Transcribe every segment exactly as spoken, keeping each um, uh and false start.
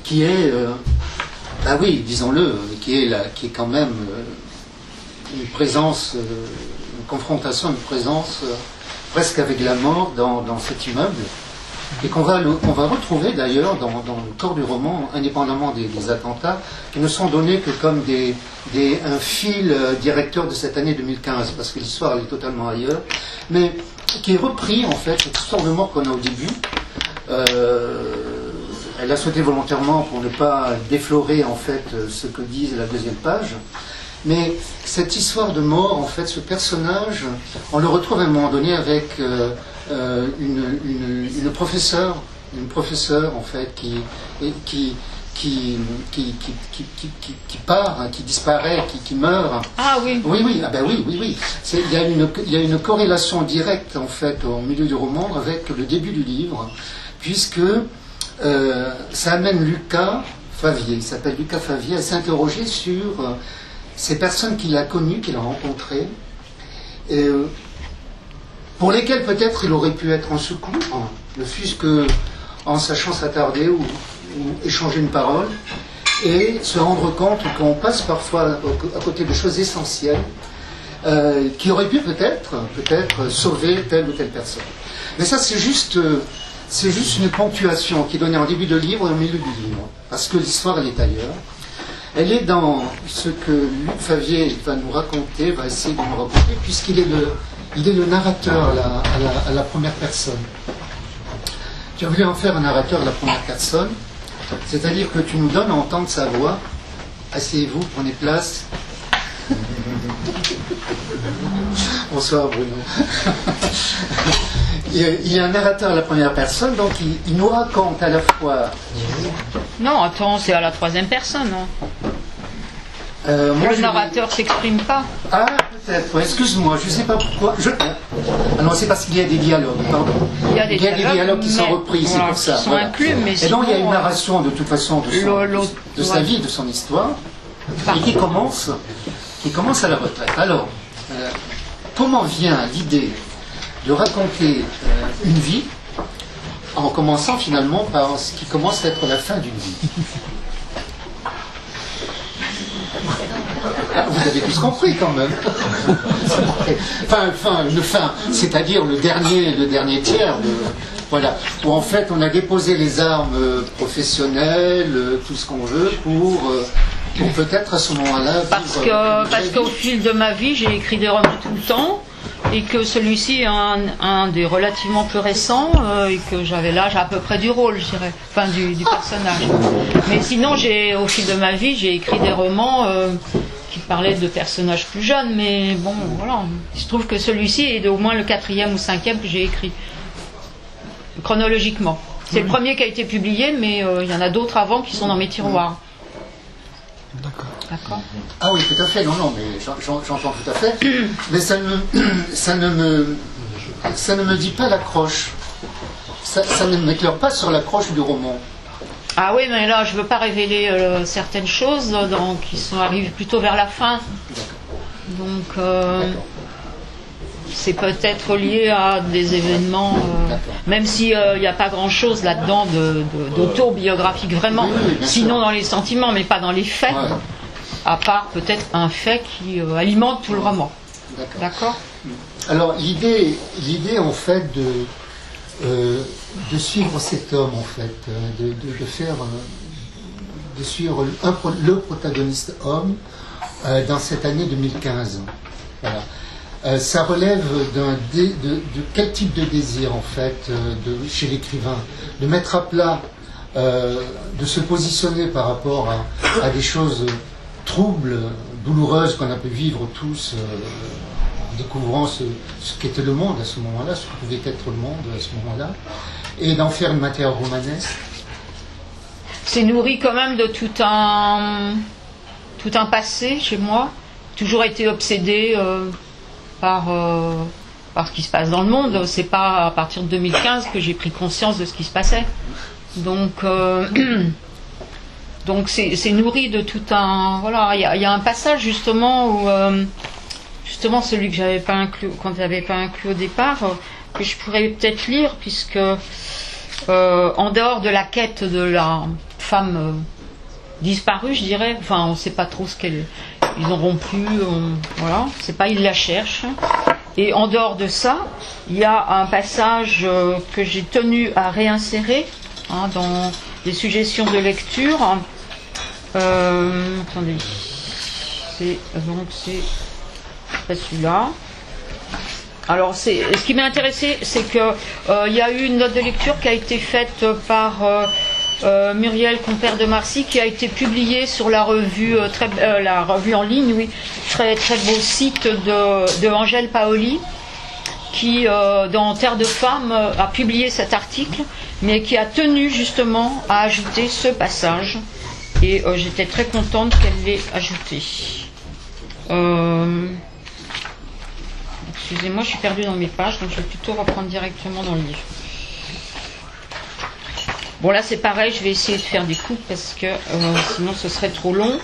qui est, euh, bah oui, disons-le, qui est, la, qui est quand même euh, une présence, euh, une confrontation, une présence euh, presque avec la mort dans, dans cet immeuble, et qu'on va, qu'on va retrouver d'ailleurs dans, dans le corps du roman, indépendamment des, des attentats, qui ne sont donnés que comme des, des, un fil euh, directeur de cette année deux mille quinze, parce que l'histoire elle est totalement ailleurs, mais qui est repris en fait, cette histoire de mort qu'on a au début. Euh, elle a sauté volontairement pour ne pas déflorer en fait ce que dit la deuxième page. Mais cette histoire de mort, en fait, ce personnage, on le retrouve à un moment donné avec euh, euh, une, une, une professeure, une professeure en fait qui qui qui qui qui, qui, qui, qui, qui part, hein, qui disparaît, qui, qui meurt. Ah oui. Oui oui ah ben oui oui oui. C'est, il y a une il y a une corrélation directe en fait au milieu du roman avec le début du livre, puisque euh, ça amène Lucas Favier, il s'appelle Lucas Favier, à s'interroger sur euh, ces personnes qu'il a connues, qu'il a rencontrées, euh, pour lesquelles peut-être il aurait pu être en secours, hein, ne fût-ce que en sachant s'attarder ou, ou échanger une parole, et se rendre compte qu'on passe parfois à côté de choses essentielles euh, qui auraient pu peut-être, peut-être sauver telle ou telle personne. Mais ça, c'est juste, c'est juste une ponctuation qui est donnée en début de livre et au milieu du livre, parce que l'histoire, elle est ailleurs. Elle est dans ce que Luc Favier va nous raconter, va essayer de nous raconter, puisqu'il est le, il est le narrateur à la, à, la, à la première personne. Tu as voulu en faire un narrateur à la première personne, c'est-à-dire que tu nous donnes à entendre sa voix. Asseyez-vous, prenez place. Bonsoir Bruno. Il y a un narrateur à la première personne, donc il, il nous raconte à la fois... Non, attends, c'est à la troisième personne. Hein. Euh, moi, le je... narrateur s'exprime pas. Ah, peut-être, ouais, excuse-moi, je ne sais pas pourquoi. Je... Ah non, c'est parce qu'il y a des dialogues, pardon. Il y a des, il y a dialogues, des dialogues qui sont repris, c'est pour ça. Qui sont voilà. inclus, mais Et sinon, donc il y a une narration de toute façon de, son, de, de sa vie, de son histoire, et qui commence, qui commence à la retraite. Alors, euh, comment vient l'idée de raconter euh, une vie en commençant finalement par ce qui commence à être la fin d'une vie? Ah, vous avez tous compris quand même. Enfin, enfin, une fin, c'est-à-dire le dernier, le dernier tiers de, voilà, où en fait on a déposé les armes professionnelles, tout ce qu'on veut, pour, pour peut-être à ce moment-là. Parce que, parce qu'au fil de ma vie, j'ai écrit des romans tout le temps. Et que celui-ci est un, un des relativement plus récents, euh, et que j'avais l'âge à peu près du rôle, je dirais, enfin du, du personnage. Mais sinon, j'ai, au fil de ma vie, j'ai écrit des romans euh, qui parlaient de personnages plus jeunes, mais bon, voilà. Il se trouve que celui-ci est au moins le quatrième ou cinquième que j'ai écrit, chronologiquement. C'est le premier qui a été publié, mais euh, il y en a d'autres avant qui sont dans mes tiroirs. D'accord. D'accord. Ah oui, tout à fait, non, non, mais j'entends tout à fait. Mais ça ne, ça ne, me, ça ne me dit pas l'accroche. Ça, ça ne m'éclaire pas sur l'accroche du roman. Ah oui, mais là, je ne veux pas révéler euh, certaines choses donc, qui sont arrivées plutôt vers la fin. Donc, euh, c'est peut-être lié à des événements, euh, même s'il n'y euh, a pas grand-chose là-dedans de, de, d'autobiographique vraiment, oui, oui, sinon sûr. Dans les sentiments, mais pas dans les faits, ouais. À part peut-être un fait qui euh, alimente tout le roman. D'accord. D'accord. Alors l'idée, l'idée en fait de, euh, de suivre cet homme en fait, de, de, de faire, de suivre un, le protagoniste homme euh, dans cette année deux mille quinze. Voilà. Euh, ça relève d'un dé, de, de quel type de désir en fait euh, de, chez l'écrivain, de mettre à plat, euh, de se positionner par rapport à, à des choses troubles, douloureuses qu'on a pu vivre tous euh, en découvrant ce, ce qu'était le monde à ce moment-là, ce que pouvait être le monde à ce moment-là, et d'en faire une matière romanesque. C'est nourri quand même de tout un, tout un passé chez moi, toujours été obsédé euh, par, euh, par ce qui se passe dans le monde. C'est pas à partir de deux mille quinze que j'ai pris conscience de ce qui se passait. Donc, euh, donc c'est, c'est nourri de tout un... Voilà, il y, y a un passage justement où... Euh, justement celui que j'avais pas inclus, quand j'avais pas inclus au départ, euh, que je pourrais peut-être lire, puisque euh, en dehors de la quête de la femme euh, disparue, je dirais. Enfin, on ne sait pas trop ce qu'elle... Ils ont rompu, on, voilà, c'est pas, ils la cherchent. Et en dehors de ça, il y a un passage euh, que j'ai tenu à réinsérer hein, dans les suggestions de lecture. Euh, attendez, c'est donc c'est pas celui-là. Alors, c'est, ce qui m'a intéressé, c'est que euh, il y a eu une note de lecture qui a été faite par euh, euh, Muriel Compère de Marcy, qui a été publiée sur la revue, euh, très, euh, la revue en ligne, oui, très très beau site de, de Angèle Paoli, qui euh, dans Terre de Femmes euh, a publié cet article, mais qui a tenu justement à ajouter ce passage, et euh, j'étais très contente qu'elle l'ait ajouté. Euh... Excusez-moi, je suis perdue dans mes pages, donc je vais plutôt reprendre directement dans le livre. Bon, là c'est pareil, je vais essayer de faire des coupes parce que euh, sinon ce serait trop long.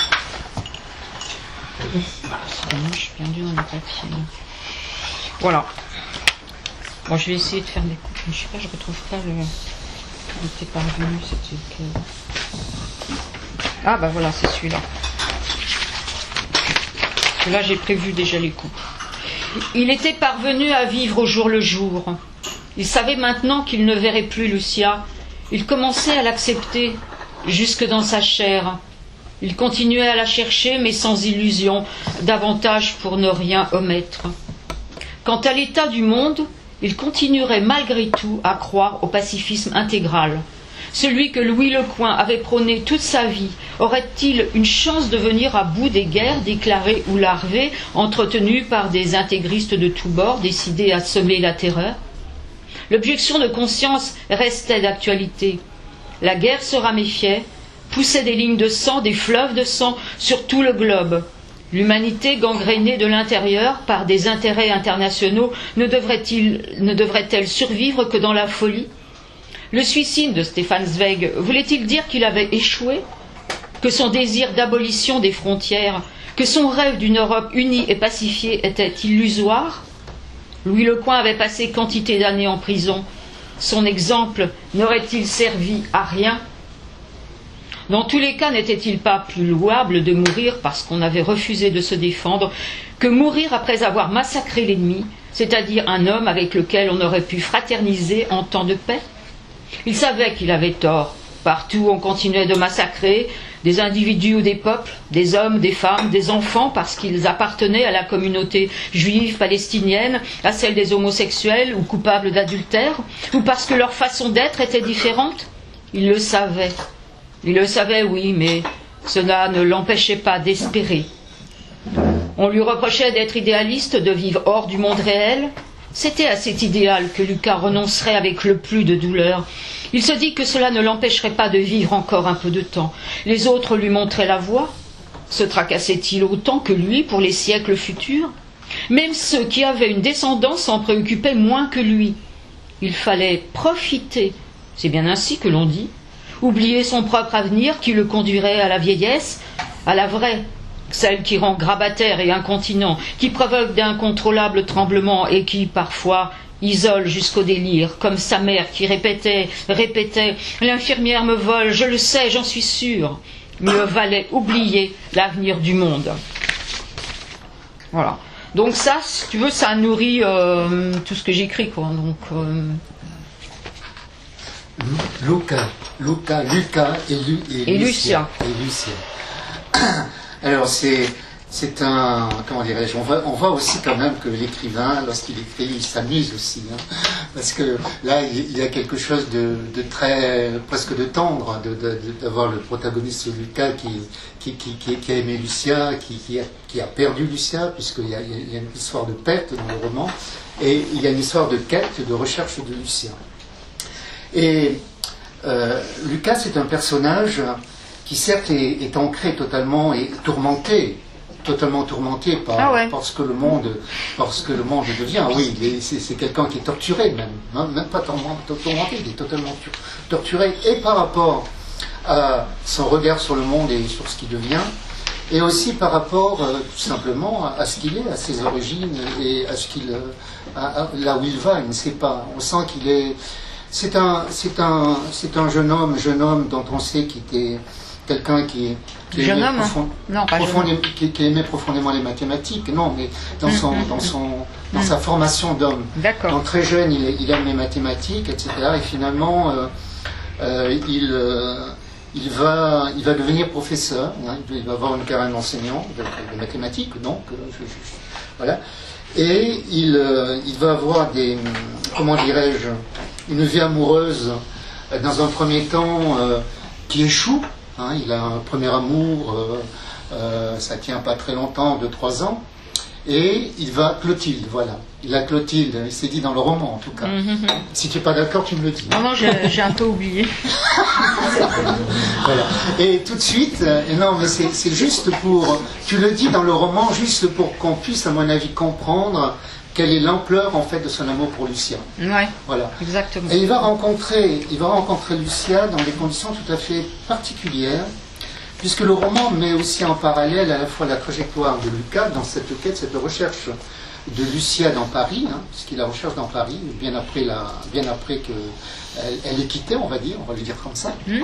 Excusez-moi, je suis perdue dans les papiers. Voilà. Bon, je vais essayer de faire des coupes, mais je sais pas, je retrouve pas le. Il était parvenu, c'était que. Ah bah voilà, c'est celui-là. Parce que là j'ai prévu déjà les coupes. Il était parvenu à vivre au jour le jour. Il savait maintenant qu'il ne verrait plus Lucia. Il commençait à l'accepter, jusque dans sa chair. Il continuait à la chercher, mais sans illusion, davantage pour ne rien omettre. Quant à l'état du monde, il continuerait malgré tout à croire au pacifisme intégral. Celui que Louis Lecoing avait prôné toute sa vie, aurait-il une chance de venir à bout des guerres déclarées ou larvées, entretenues par des intégristes de tous bords, décidés à semer la terreur? L'objection de conscience restait d'actualité. La guerre se raméfiait, poussait des lignes de sang, des fleuves de sang sur tout le globe. L'humanité, gangrénée de l'intérieur par des intérêts internationaux, ne devrait-il, ne devrait-elle survivre que dans la folie? Le suicide de Stefan Zweig voulait-il dire qu'il avait échoué? Que son désir d'abolition des frontières, que son rêve d'une Europe unie et pacifiée était illusoire? Louis Lecoing avait passé quantité d'années en prison. Son exemple n'aurait-il servi à rien? Dans tous les cas, n'était-il pas plus louable de mourir parce qu'on avait refusé de se défendre que mourir après avoir massacré l'ennemi, c'est-à-dire un homme avec lequel on aurait pu fraterniser en temps de paix? Il savait qu'il avait tort. Partout, on continuait de massacrer des individus ou des peuples, des hommes, des femmes, des enfants, parce qu'ils appartenaient à la communauté juive palestinienne, à celle des homosexuels ou coupables d'adultère, ou parce que leur façon d'être était différente. Il le savait. Il le savait, oui, mais cela ne l'empêchait pas d'espérer. On lui reprochait d'être idéaliste, de vivre hors du monde réel. C'était à cet idéal que Lucas renoncerait avec le plus de douleur. Il se dit que cela ne l'empêcherait pas de vivre encore un peu de temps. Les autres lui montraient la voie. Se tracassait-il autant que lui pour les siècles futurs? Même ceux qui avaient une descendance s'en préoccupaient moins que lui. Il fallait profiter, c'est bien ainsi que l'on dit, oublier son propre avenir qui le conduirait à la vieillesse, à la vraie, celle qui rend grabataire et incontinent, qui provoque d'incontrôlables tremblements et qui, parfois, isole jusqu'au délire, comme sa mère qui répétait, répétait « L'infirmière me vole, je le sais, j'en suis sûre ». Mieux valait oublier l'avenir du monde. Voilà. Donc ça, si tu veux, ça nourrit euh, tout ce que j'écris, quoi. Donc, euh... Luca, Luca, Lucas et, Lu, et, et Lucia. Lucia. Et Lucia. Alors c'est c'est un, comment dirais-je, on voit, on voit aussi quand même que l'écrivain, lorsqu'il écrit, il s'amuse aussi, hein, parce que là il y a quelque chose de, de très, presque de tendre, de, de, d'avoir le protagoniste Lucas qui, qui, qui, qui, qui a aimé Lucia, qui, qui, a, qui a perdu Lucia, puisqu'il y a, il y a une histoire de perte dans le roman, et il y a une histoire de quête, de recherche de Lucia. Et euh, Lucas c'est un personnage qui certes est, est ancré totalement et tourmenté, totalement tourmenté par, ah ouais. par ce que le monde, par ce que le monde devient. Oui, il est, c'est, c'est quelqu'un qui est torturé même, hein, même pas tourmenté, il est totalement torturé, et par rapport à son regard sur le monde et sur ce qu'il devient, et aussi par rapport euh, tout simplement à, à ce qu'il est, à ses origines et à ce qu'il, à, à, là où il va, il ne sait pas. On sent qu'il est c'est un, c'est un, c'est un jeune homme, jeune homme dont on sait qu'il était quelqu'un qui, qui, jeune aimait homme profond, non, pas profond, jeune homme. qui, qui aimait profondément les mathématiques. Non, mais dans son, mmh, dans son, dans mmh. sa formation d'homme. D'accord. Donc très jeune, il, il aime les mathématiques, et cetera. Et finalement, euh, euh, il, euh, il va, il va devenir professeur. Hein, il va avoir une carrière d'enseignant de, de mathématiques, donc euh, je, je, voilà. Et il, euh, il va avoir des, comment dirais-je, une vie amoureuse euh, dans un premier temps euh, qui échoue. Hein, il a un premier amour, euh, euh, ça tient pas très longtemps, deux trois ans. Et il va, Clotilde, voilà. Il a Clotilde, il s'est dit dans le roman en tout cas. Mm-hmm. Si tu n'es pas d'accord, tu me le dis. Non, non, j'ai, j'ai un peu oublié. Voilà. Et tout de suite, euh, non, mais c'est, c'est juste pour, tu le dis dans le roman, juste pour qu'on puisse, à mon avis, comprendre quelle est l'ampleur en fait de son amour pour Lucia. Ouais. Voilà. Exactement. Et il va rencontrer, il va rencontrer Lucia dans des conditions tout à fait particulières. Puisque le roman met aussi en parallèle à la fois la trajectoire de Lucas dans cette quête, cette recherche de Lucia dans Paris, hein, puisqu'il la recherche dans Paris, bien après, la, bien après qu'elle elle est quittée, on va dire, on va le dire comme ça. Mmh.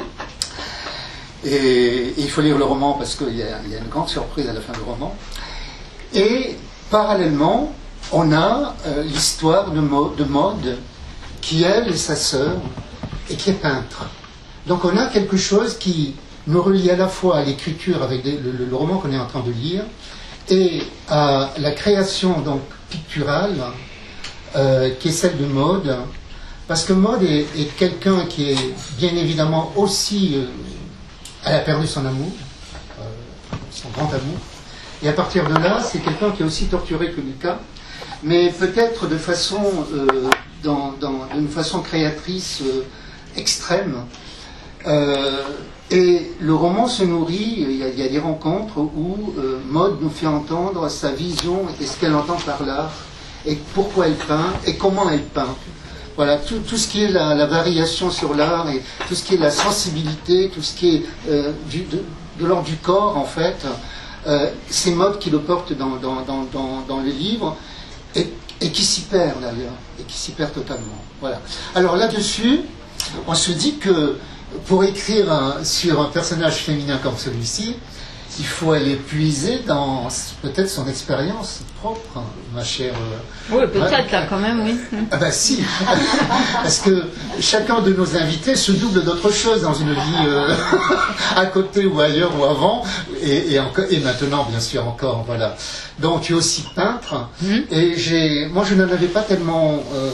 Et, et il faut lire le roman parce qu'il y, y a une grande surprise à la fin du roman. Et parallèlement, on a euh, l'histoire de, Mo, de Maude, qui elle est sa sœur, et qui est peintre. Donc on a quelque chose qui nous relie à la fois à l'écriture avec des, le, le roman qu'on est en train de lire et à la création donc picturale euh, qui est celle de Maude, parce que Maude est, est quelqu'un qui est bien évidemment aussi euh, elle a perdu son amour, euh, son grand amour, et à partir de là c'est quelqu'un qui est aussi torturé que Lucas, mais peut-être de façon euh, dans, dans, d'une façon créatrice euh, extrême. Euh, Et le roman se nourrit, il y a, il y a des rencontres où euh, Maude nous fait entendre sa vision et ce qu'elle entend par l'art, et pourquoi elle peint, et comment elle peint. Voilà, tout, tout ce qui est la, la variation sur l'art, et tout ce qui est la sensibilité, tout ce qui est euh, du, de, de l'ordre du corps, en fait, euh, c'est Maude qui le porte dans, dans, dans, dans, dans le livre, et, et qui s'y perd d'ailleurs, et qui s'y perd totalement. Voilà. Alors là-dessus, on se dit que pour écrire un, sur un personnage féminin comme celui-ci, il faut aller puiser dans peut-être son expérience propre, ma chère. Oui, peut-être là quand même, oui. Ah ben si, parce que chacun de nos invités se double d'autre chose dans une vie euh, à côté ou ailleurs ou avant, et, et, encore, et maintenant bien sûr encore, voilà. Donc tu es aussi peintre, mmh. et j'ai, moi je n'en avais pas tellement euh,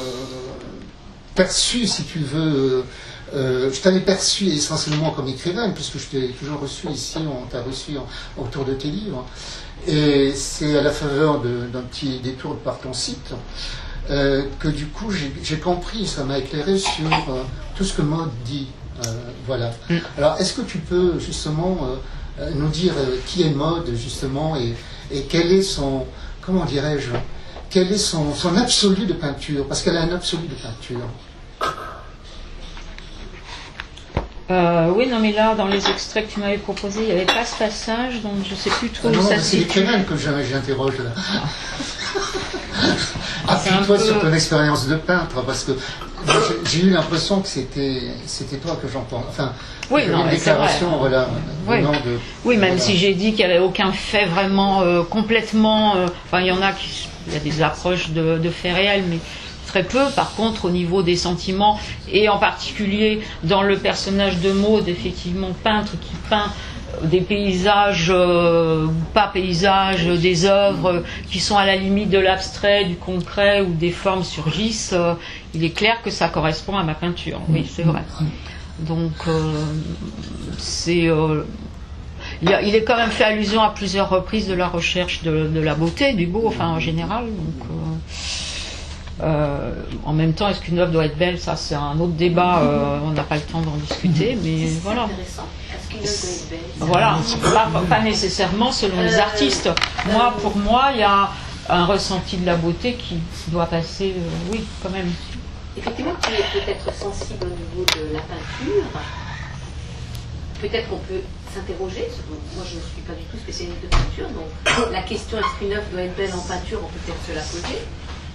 perçu, si tu veux. Euh, je t'avais perçu essentiellement comme écrivaine, puisque je t'ai toujours reçu ici, on t'a reçu en, autour de tes livres. Et c'est à la faveur de, d'un petit détour par ton site euh, que du coup j'ai, j'ai compris, ça m'a éclairé sur euh, tout ce que Maude dit. Euh, voilà. Mm. Alors est-ce que tu peux justement euh, nous dire euh, qui est Maude justement et, et quel est son, comment dirais-je, quel est son, son absolu de peinture, parce qu'elle a un absolu de peinture. Euh, oui, non, mais là, dans les extraits que tu m'avais proposés, il n'y avait pas ce passage, donc je ne sais plus trop ah où non, ça se situe. C'est l'écrivaine que j'interroge là. Appuie-toi sur ton expérience de peintre, parce que j'ai eu l'impression que c'était, c'était toi que j'entends. Enfin, oui, une non, déclaration, voilà. Oui, de, oui même voilà. si j'ai dit qu'il n'y avait aucun fait vraiment euh, complètement. Euh, enfin, il y en a qui. Il y a des approches de, de faits réels, mais. Très peu, par contre, au niveau des sentiments, et en particulier dans le personnage de Maude, effectivement, peintre qui peint des paysages, euh, pas paysages, des œuvres qui sont à la limite de l'abstrait, du concret, où des formes surgissent, euh, il est clair que ça correspond à ma peinture. Oui, c'est vrai. Donc, euh, c'est... Euh, il, a, il est quand même fait allusion à plusieurs reprises de la recherche de, de la beauté, du beau, enfin, en général. Donc... Euh, Euh, en même temps, est-ce qu'une œuvre doit être belle? Ça, c'est un autre débat. Euh, on n'a pas le temps d'en discuter, mais c'est voilà. Intéressant. Est-ce qu'une œuvre doit être belle? Voilà, pas, pas nécessairement selon les artistes. Moi, pour moi, il y a un ressenti de la beauté qui doit passer. Euh, oui, quand même. Effectivement, tu es peut-être sensible au niveau de la peinture. Peut-être qu'on peut s'interroger. Moi, je ne suis pas du tout spécialiste de peinture, donc la question est-ce qu'une œuvre doit être belle en peinture, on peut peut-être se la poser.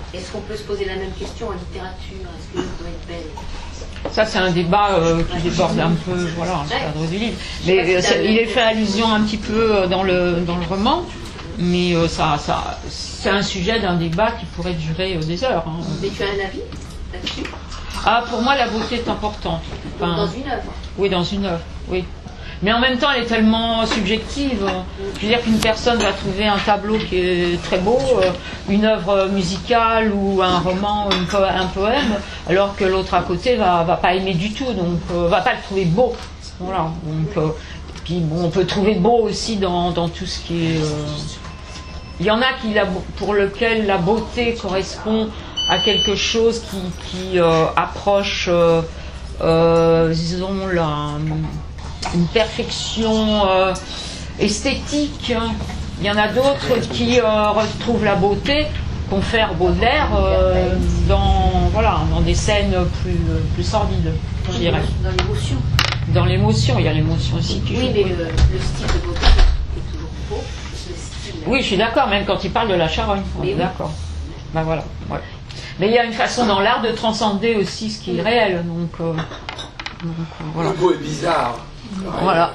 Est-ce qu'on peut se poser la même question en littérature? Est-ce que l'œuvre doit être belle? Ça, c'est un débat euh, qui déborde un peu, voilà, le cadre du livre. Mais euh, il est fait allusion un petit peu dans le, dans le roman, mais euh, ça, ça, c'est un sujet d'un débat qui pourrait durer euh, des heures. Hein. Mais tu as un avis là-dessus? Ah, pour moi, la beauté est importante. Enfin, dans une œuvre? Oui, dans une œuvre, oui. Mais en même temps, elle est tellement subjective. Je veux dire qu'une personne va trouver un tableau qui est très beau, une œuvre musicale ou un roman, une po- un poème, alors que l'autre à côté va, va pas aimer du tout, donc euh, va pas le trouver beau. Voilà. Donc, euh, puis bon, on peut trouver beau aussi dans, dans tout ce qui est. Euh... Il y en a qui, la, pour lequel la beauté correspond à quelque chose qui, qui euh, approche, euh, euh, disons, la. une perfection euh, esthétique. Il y en a d'autres qui euh, retrouvent la beauté, confèrent Baudelaire euh, dans, voilà, dans des scènes plus, plus sordides, je dirais. Dans l'émotion. Dans l'émotion, il y a l'émotion aussi qui joue. Oui, mais le, le style de Baudelaire est toujours beau. Le style... Oui, je suis d'accord, même quand il parle de la charogne. On est oui. D'accord. Ben voilà. Ouais. Mais il y a une façon dans l'art de transcender aussi ce qui est réel. Donc, euh, donc euh, voilà. Le beau est bizarre. Voilà.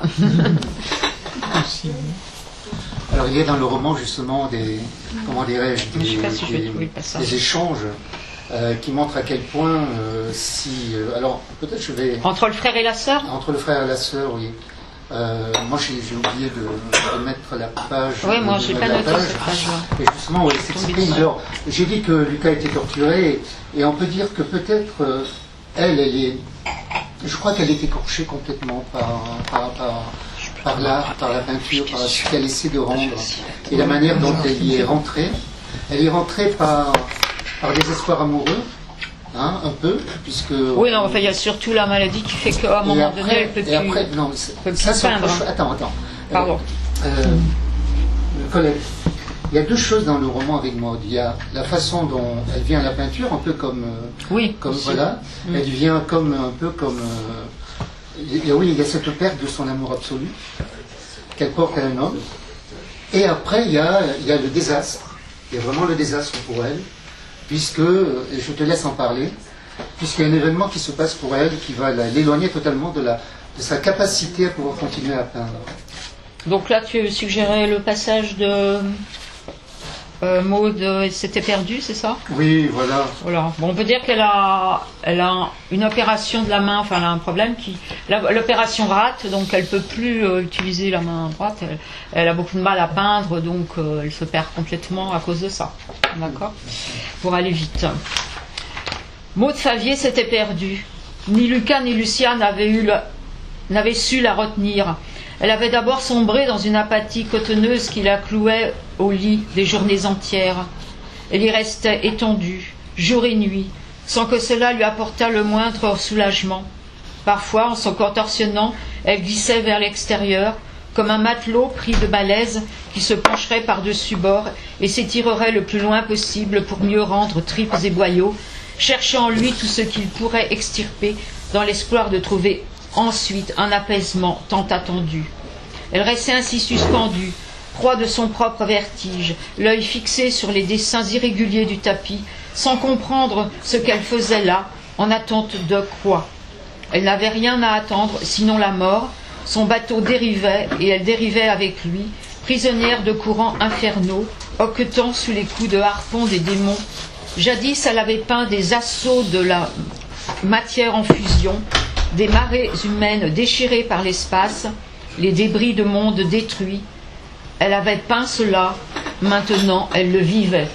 Alors il y a dans le roman justement des, comment dirais-je, des, Je sais pas si je vais des- trouver le passage. des échanges euh, qui montrent à quel point euh, si, euh, alors peut-être je vais Entre le frère et la sœur. entre le frère et la sœur, oui. Euh, moi j'ai j'ai oublié de, de mettre la page. Oui, moi de- j'ai de pas la noté page. cette page-là. Et justement, oui, s'exprime. Alors, j'ai dit que Lucas était torturé, et, et on peut dire que peut-être euh, elle, elle est. Je crois qu'elle est écorchée complètement par, par, par, par l'art, par la peinture, par ce qu'elle essaie de rendre, et la manière dont elle y est rentrée. Elle y est rentrée par, par des espoirs amoureux, hein, un peu, puisque. Oui, non, enfin, il y a surtout la maladie qui fait qu'à un et moment après, donné, elle peut plus. et après, non, c'est- peut plus ça, c'est autre peindre. chose. Attends, attends. Pardon. Euh, euh, Colette, il y a deux choses dans le roman avec Maud. Il y a la façon dont elle vient à la peinture, un peu comme, euh, Oui, comme aussi. voilà. Mm. Elle vient comme un peu comme. euh, il y a- oui, il y a cette perte de son amour absolu qu'elle porte à un homme. Et après, il y a, il y a le désastre. Il y a vraiment le désastre pour elle, puisque, et je te laisse en parler, puisqu'il y a un événement qui se passe pour elle qui va la- l'éloigner totalement de, la, de sa capacité à pouvoir continuer à peindre. Donc là, tu suggérais le passage de euh, Maud, euh, s'était perdue, c'est ça? Oui, voilà. Voilà. Bon, on peut dire qu'elle a, elle a une opération de la main, enfin, elle a un problème qui. la- L'opération rate, donc elle peut plus euh, utiliser la main droite. Elle, elle a beaucoup de mal à peindre, donc euh, elle se perd complètement à cause de ça. D'accord? Pour aller vite. Maud Favier s'était perdue. Ni Lucas ni Lucia n'avaient eu la- n'avaient su la retenir. Elle avait d'abord sombré dans une apathie cotonneuse qui la clouait au lit des journées entières. Elle y restait étendue, jour et nuit, sans que cela lui apportât le moindre soulagement. Parfois, en se contorsionnant, elle glissait vers l'extérieur, comme un matelot pris de malaise qui se pencherait par-dessus bord et s'étirerait le plus loin possible pour mieux rendre tripes et boyaux, cherchant en lui tout ce qu'il pourrait extirper dans l'espoir de trouver ensuite un apaisement tant attendu. Elle restait ainsi suspendue, proie de son propre vertige, l'œil fixé sur les dessins irréguliers du tapis, sans comprendre ce qu'elle faisait là, en attente de quoi. Elle n'avait rien à attendre, sinon la mort. Son bateau dérivait, et elle dérivait avec lui, prisonnière de courants infernaux, hoquetant sous les coups de harpon des démons. Jadis, elle avait peint des assauts de la matière en fusion, des marées humaines déchirées par l'espace, les débris de mondes détruits. Elle avait peint cela, maintenant elle le vivait.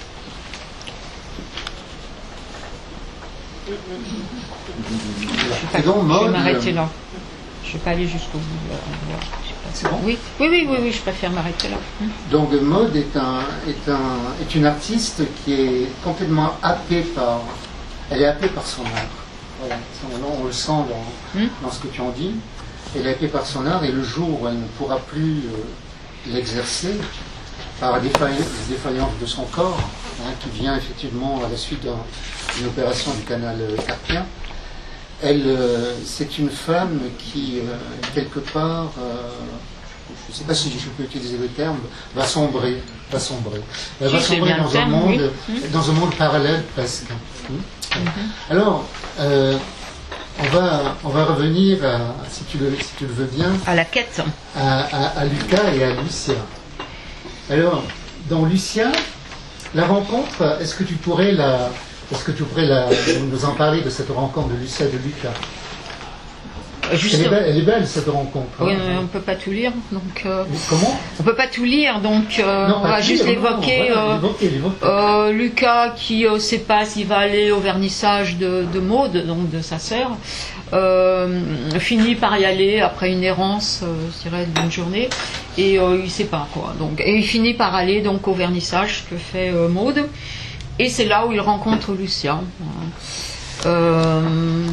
Je Et donc, vais Maud, m'arrêter euh, là. Je ne vais pas aller jusqu'au bout. euh, C'est bon. Oui, oui, oui, oui, oui, je préfère m'arrêter là. Donc Maud est, un, est, un, est une artiste qui est complètement happée par. Elle est happée par son art. Voilà. On, on le sent dans, Hmm. dans ce que tu en dis. Elle est happée par son art, et le jour où elle ne pourra plus euh, l'exercer, par la défaillance, défaillance de son corps, hein, qui vient effectivement à la suite d'un- d'une opération du canal carpien, elle, euh, c'est une femme qui, euh, quelque part, euh, je ne sais pas si je peux utiliser le terme, va sombrer, va sombrer. Elle Si, va c'est sombrer bien dans le un terme, monde, oui. dans un monde parallèle presque. Mm-hmm. Alors, euh, on va, on va revenir, à, si, tu le, si tu le veux bien, À la quête. à, à, à Lucas et à Lucia. Alors, dans Lucia, la rencontre, est-ce que tu pourrais la, est-ce que tu pourrais la, nous en parler de cette rencontre de Lucia et de Lucas? Juste... Elle est belle, elle est belle cette rencontre. Oui, hein. on ne peut pas tout lire, donc... Euh... Comment? On peut pas tout lire, donc euh, Non, on pas va tout juste lire, non, l'évoquer. voilà, euh, l'évoquer, l'évoquer. euh, Lucas qui ne sait pas s'il va aller au vernissage de, de Maud, donc de sa sœur, euh, finit par y aller après une errance, euh, je dirais, d'une journée, et euh, il ne sait pas quoi. Donc, et il finit par aller donc au vernissage que fait euh, Maud, et c'est là où il rencontre Lucia. Euh,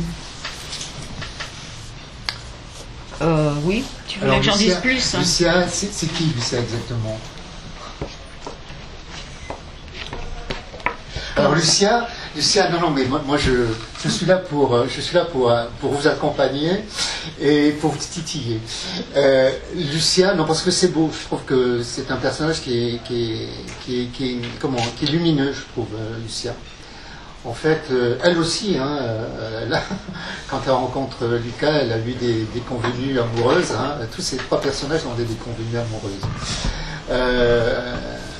Euh, oui, tu voulais Alors, que j'en Lucia, dise plus hein. Lucia, c'est, c'est qui Lucia exactement? Alors Lucia, Lucia, non, non, mais moi, moi je, je suis là pour, je suis là pour, pour vous accompagner et pour vous titiller. Euh, Lucia, non, parce que c'est beau. Je trouve que c'est un personnage qui est, qui est, qui est, qui est, comment, qui est lumineux, je trouve, euh, Lucia. En fait, euh, elle aussi, hein, euh, elle a, quand elle rencontre Lucas, elle a eu des déconvenues amoureuses. Hein, tous ces trois personnages ont des déconvenues amoureuses. Euh,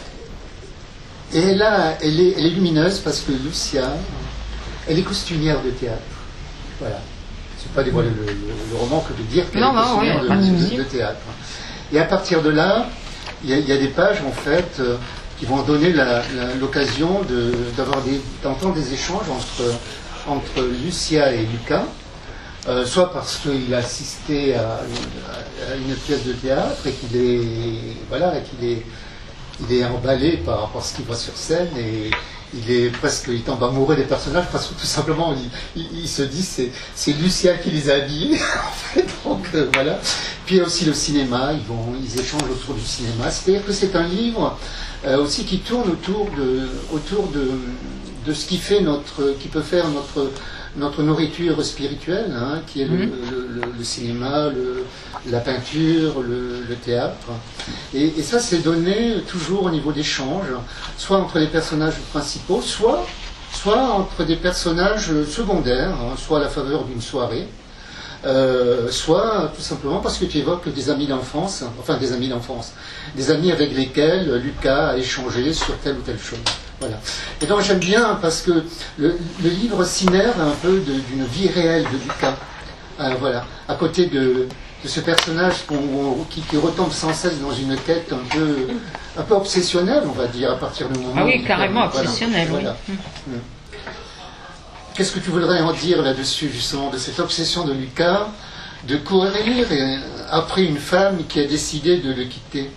et elle, a, elle, est, elle est lumineuse parce que Lucia, elle est costumière de théâtre. Voilà. Je ne vais pas dévoiler le, le, le roman que de dire qu'elle non, est non, costumière oui, de, de, de théâtre. Et à partir de là, il y, y a des pages, en fait... Euh, qui vont donner la, la, l'occasion de, d'avoir des, d'entendre des échanges entre, entre Lucia et Lucas, euh, soit parce qu'il a assisté à, à une pièce de théâtre et qu'il est, voilà, et qu'il est, il est emballé par, par ce qu'il voit sur scène et il est presque, il tombe amoureux des personnages parce que tout simplement il, il, il se dit c'est, c'est Lucia qui les a habillés en fait, donc euh, voilà. Puis il y a aussi le cinéma, ils, vont, ils échangent autour du cinéma, c'est-à-dire que c'est un livre Euh, aussi qui tourne autour de, autour de, de ce qui fait notre, qui peut faire notre, notre nourriture spirituelle, hein, qui est le, mmh. le, le, le cinéma, le, la peinture, le, le théâtre. Et, et ça, c'est donné toujours au niveau d'échanges, soit entre les personnages principaux, soit, soit entre des personnages secondaires, hein, soit à la faveur d'une soirée. Euh, soit tout simplement parce que tu évoques des amis d'enfance, enfin des amis d'enfance, des amis avec lesquels Lucas a échangé sur telle ou telle chose. Voilà. Et donc j'aime bien parce que le, le livre s'innerve un peu de, d'une vie réelle de Lucas. Euh, voilà. À côté de, de ce personnage qu'on, qui, qui retombe sans cesse dans une quête un peu, un peu obsessionnelle, on va dire, à partir du moment ah oui, où carrément voilà. obsessionnelle. Voilà. Oui. Mmh. Qu'est-ce que tu voudrais en dire là-dessus, justement, de cette obsession de Lucas de courir après une femme qui a décidé de le quitter?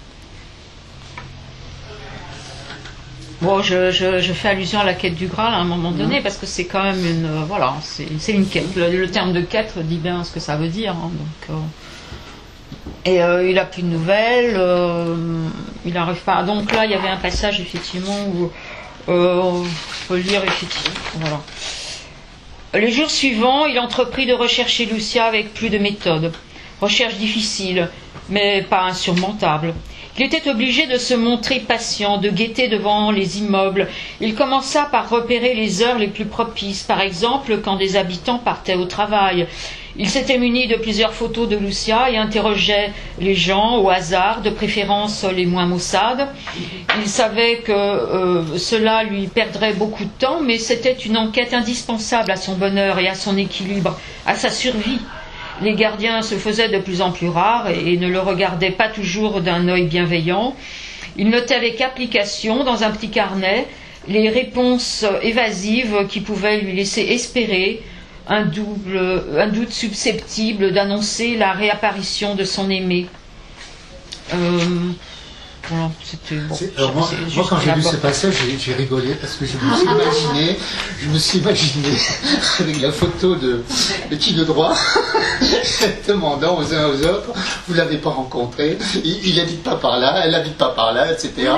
Bon, je, je, je fais allusion à la quête du Graal à un moment donné, mmh. parce que c'est quand même une, euh, voilà, c'est, c'est une quête. Le, le terme de quête dit bien ce que ça veut dire. Hein, donc, euh, et euh, il a plus de nouvelles, euh, il n'arrive pas. Donc là, il y avait un passage effectivement où euh, on peut le lire effectivement. Voilà. Le jour suivant, il entreprit de rechercher Lucia avec plus de méthode. Recherche difficile, mais pas insurmontable. Il était obligé de se montrer patient, de guetter devant les immeubles. Il commença par repérer les heures les plus propices, par exemple quand des habitants partaient au travail. Il s'était muni de plusieurs photos de Lucia et interrogeait les gens au hasard, de préférence les moins maussades. Il savait que euh, cela lui perdrait beaucoup de temps, mais c'était une enquête indispensable à son bonheur et à son équilibre, à sa survie. Les gardiens se faisaient de plus en plus rares et ne le regardaient pas toujours d'un œil bienveillant. Il notait avec application, dans un petit carnet, les réponses évasives qui pouvaient lui laisser espérer un, double, un doute susceptible d'annoncer la réapparition de son aimé. Euh, voilà, c'était, bon, c'est, alors moi, moi quand j'ai lu ce passage, j'ai, j'ai rigolé parce que je me suis imaginé, je me suis imaginé avec la photo de, de qui de droit, demandant aux uns aux autres, vous l'avez pas rencontré, il, il habite pas par là, elle habite pas par là, et cetera.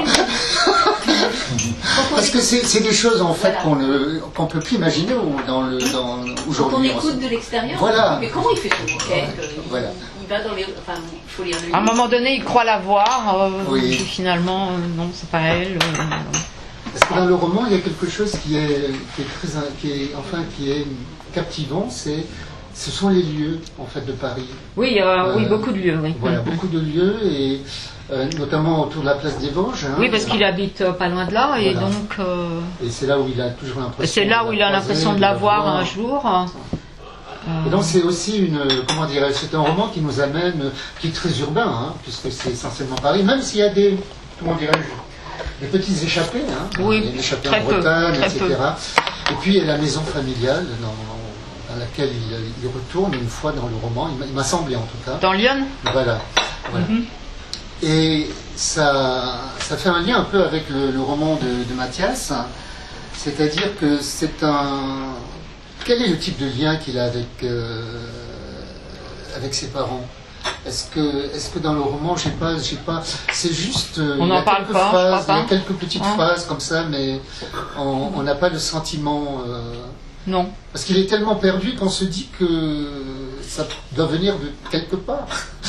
Parce que c'est, c'est des choses en fait voilà. qu'on ne qu'on peut plus imaginer dans le dans aujourd'hui. Quand on écoute de l'extérieur, voilà. mais comment il fait son enquête? Voilà. il va dans les. Enfin, il faut lire le livre. À un moment donné, il croit la voir, euh, Oui. puis finalement, euh, non, c'est pas elle. euh, Parce que dans le roman, il y a quelque chose qui est, qui est très, qui est, enfin, qui est captivant, c'est, ce sont les lieux, en fait, de Paris. Oui, euh, oui, Euh, beaucoup de lieux, oui. Voilà, Mhm. beaucoup de lieux, et euh, notamment autour de la place des Vosges. Hein, Oui, parce qu'il habite euh, pas loin de là, et Voilà. donc euh, Et c'est là où il a toujours l'impression. c'est là où il a l'impression de la voir un jour. Et donc c'est aussi une, comment dirais-je, c'est un roman qui nous amène, qui est très urbain, hein, puisque c'est essentiellement Paris, même s'il y a des, comment dirais-je, des petits échappés, hein, Oui, il y a des échappés très en peu, Bretagne, très et cetera. Et puis il y a la maison familiale dans, dans laquelle il, il retourne une fois dans le roman, il m'a- il m'a semblé en tout cas. Dans Lyon. Voilà. voilà. Mhm. Et ça, ça fait un lien un peu avec le, le roman de, de Mathias, c'est-à-dire que c'est un... Quel est le type de lien qu'il a avec, euh, avec ses parents? Est-ce que, est-ce que dans le roman, je sais pas, je sais pas, c'est juste... euh, On il y a n'en parle quelques pas, je phrases, crois il y a pas. quelques petites Hein. phrases comme ça, mais on on n'a pas le sentiment... euh, Non. parce qu'il est tellement perdu qu'on se dit que ça doit venir de quelque part.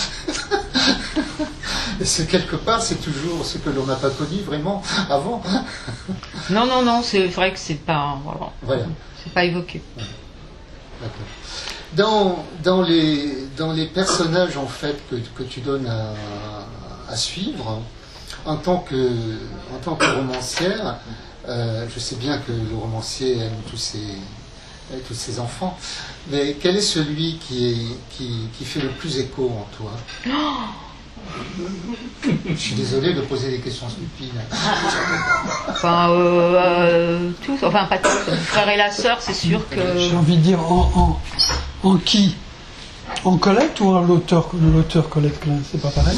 Et ce quelque part, c'est toujours ce que l'on n'a pas connu vraiment avant. Non, non, non, c'est vrai que c'est pas, voilà, Voilà. c'est pas évoqué. D'accord. Dans, dans, les, dans les personnages en fait que, que tu donnes à, à suivre, en tant que, en tant que romancière, euh, je sais bien que le romancier aime tous ses, aime tous ses enfants, mais quel est celui qui, est, qui, qui fait le plus écho en toi? Je suis désolé de poser des questions stupides. Enfin, euh, euh, tous, enfin pas tous. Le frère et la sœur, c'est sûr que. J'ai envie de dire en, en, en qui? En Colette ou en l'auteur, l'auteur Colette Klein? C'est pas pareil?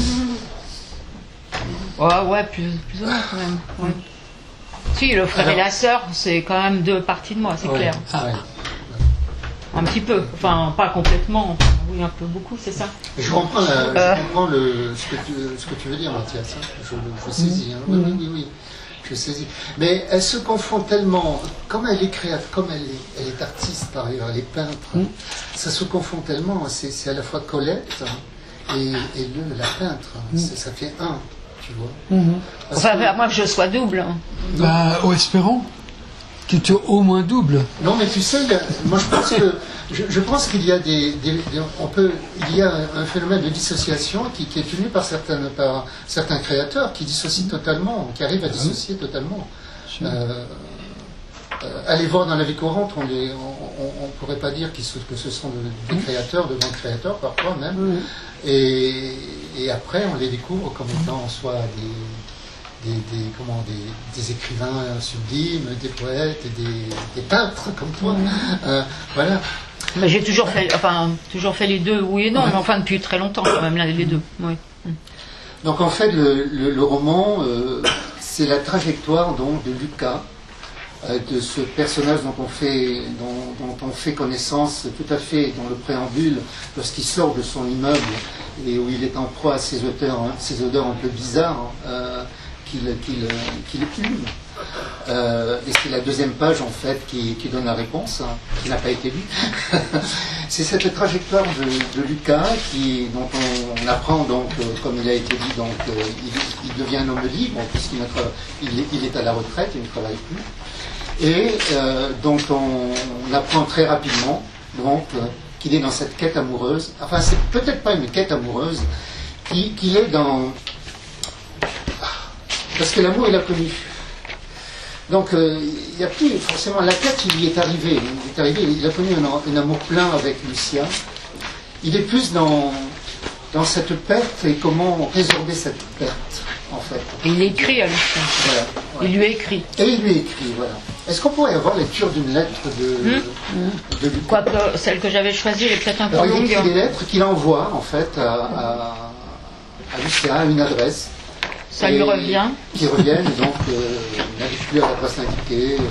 Ouais, ouais, plus, plus ou moins quand même. Ouais. Si, le frère Alors- et la sœur, c'est quand même deux parties de moi, c'est Ouais, clair. ouais. Un petit peu, enfin pas complètement, enfin, oui un peu beaucoup, c'est ça. Je comprends, la- Euh. je comprends le, ce, que tu, ce que tu veux dire, Mathias. hein. Je, je saisis. hein. Oui, oui, oui, oui. Je saisis. Mais elle se confond tellement, comme elle est créatrice, comme elle est, elle est artiste par ailleurs, elle est peintre, Mm. ça se confond tellement. C'est, c'est à la fois Colette et, et le, la peintre. C'est- ça fait un, tu vois. Mhm. Parce Enfin, que- à moins que je sois double. hein. Bah, au espérant, qui était au moins double. Non, mais tu sais, il y a- moi je pense que je, je pense qu'il y a des, des- des- on peut, il y a un, un phénomène de dissociation qui, qui est tenu par certains, par certains créateurs qui dissocient totalement, qui arrivent à dissocier totalement. Euh, euh, allez voir dans la vie courante, on les, on, on pourrait pas dire qu'ils se- que ce sont de- des créateurs, de grands créateurs parfois même, et, et après on les découvre comme étant soit des Des, des, comment, des, des écrivains sublimes, des poètes, et des, des peintres comme toi. Euh, voilà. Mais j'ai toujours fait, enfin, toujours fait les deux, oui et non, mais enfin depuis très longtemps quand même, là, les deux. Oui. Donc en fait, le, le, le roman, euh, c'est la trajectoire donc de Lucas, euh, de ce personnage dont on fait, dont, dont on fait connaissance tout à fait dans le préambule lorsqu'il sort de son immeuble et où il est en proie à ces odeurs, hein, ces odeurs un peu bizarres. Euh, qu'il qu'il, qu'il plume. Euh, et c'est la deuxième page en fait qui, qui donne la réponse, hein, qui n'a pas été lue. C'est cette trajectoire de, de Lucas qui, dont on, on apprend donc, euh, comme il a été dit, donc euh, il, il devient un homme libre puisqu'il ne tra- il, est- il est à la retraite, il ne travaille plus. Et euh, donc on, on apprend très rapidement donc euh, qu'il est dans cette quête amoureuse. Enfin, c'est peut-être pas une quête amoureuse, qu'il qu'il est dans parce que l'amour, il a connu. Donc, euh, il n'y a plus forcément la quête, il y est arrivé. Il est arrivé, il a connu un, un amour plein avec Lucia. Il est plus dans, dans cette perte et comment résorber cette perte, en fait. Et il écrit à Lucien. Voilà, ouais. Il lui écrit. Et il lui écrit, voilà. Est-ce qu'on pourrait avoir lecture d'une lettre de, Hum. de Lucas? Quoique celle que j'avais choisie, elle est peut-être un peu Alors, il longue. écrit des lettres qu'il envoie, en fait, à, à, à Lucien, à une adresse. Ça lui Et revient. Qui reviennent, donc euh, il n'arrive plus à l'adresse indiquée. Euh,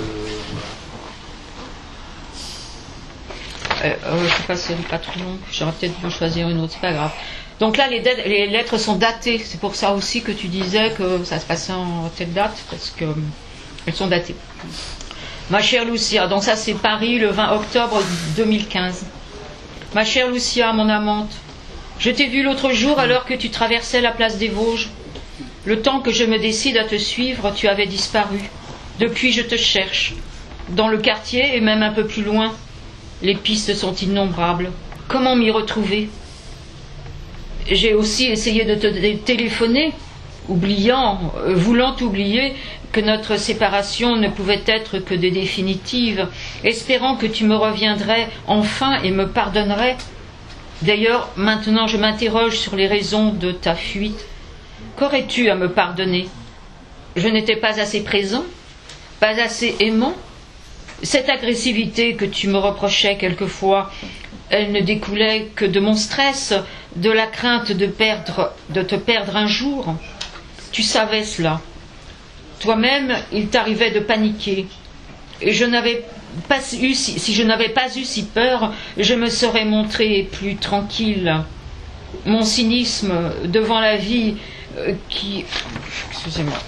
Euh, euh, je sais pas si elle est pas trop longue. J'aurais peut-être dû en choisir une autre, c'est pas grave. Donc là, les, date- les lettres sont datées. C'est pour ça aussi que tu disais que ça se passait en telle date, parce que euh, elles sont datées. Ma chère Lucia, donc ça c'est Paris le vingt octobre deux mille quinze. Ma chère Lucia, mon amante, Je t'ai vu l'autre jour alors que tu traversais la place des Vosges. Le temps que je me décide à te suivre, tu avais disparu. Depuis, je te cherche. Dans le quartier et même un peu plus loin. Les pistes sont innombrables. Comment m'y retrouver? J'ai aussi essayé de te téléphoner, oubliant, euh, voulant oublier que notre séparation ne pouvait être que de définitive, espérant que tu me reviendrais enfin et me pardonnerais. D'ailleurs, maintenant je m'interroge sur les raisons de ta fuite. Qu'aurais-tu à me pardonner? Je n'étais pas assez présent, pas assez aimant. Cette agressivité que tu me reprochais quelquefois, elle ne découlait que de mon stress, de la crainte de perdre, de te perdre un jour. Tu savais cela. Toi-même, il t'arrivait de paniquer. Et je n'avais pas eu, si, si je n'avais pas eu si peur, je me serais montrée plus tranquille. Mon cynisme devant la vie euh, qui... Excusez-moi.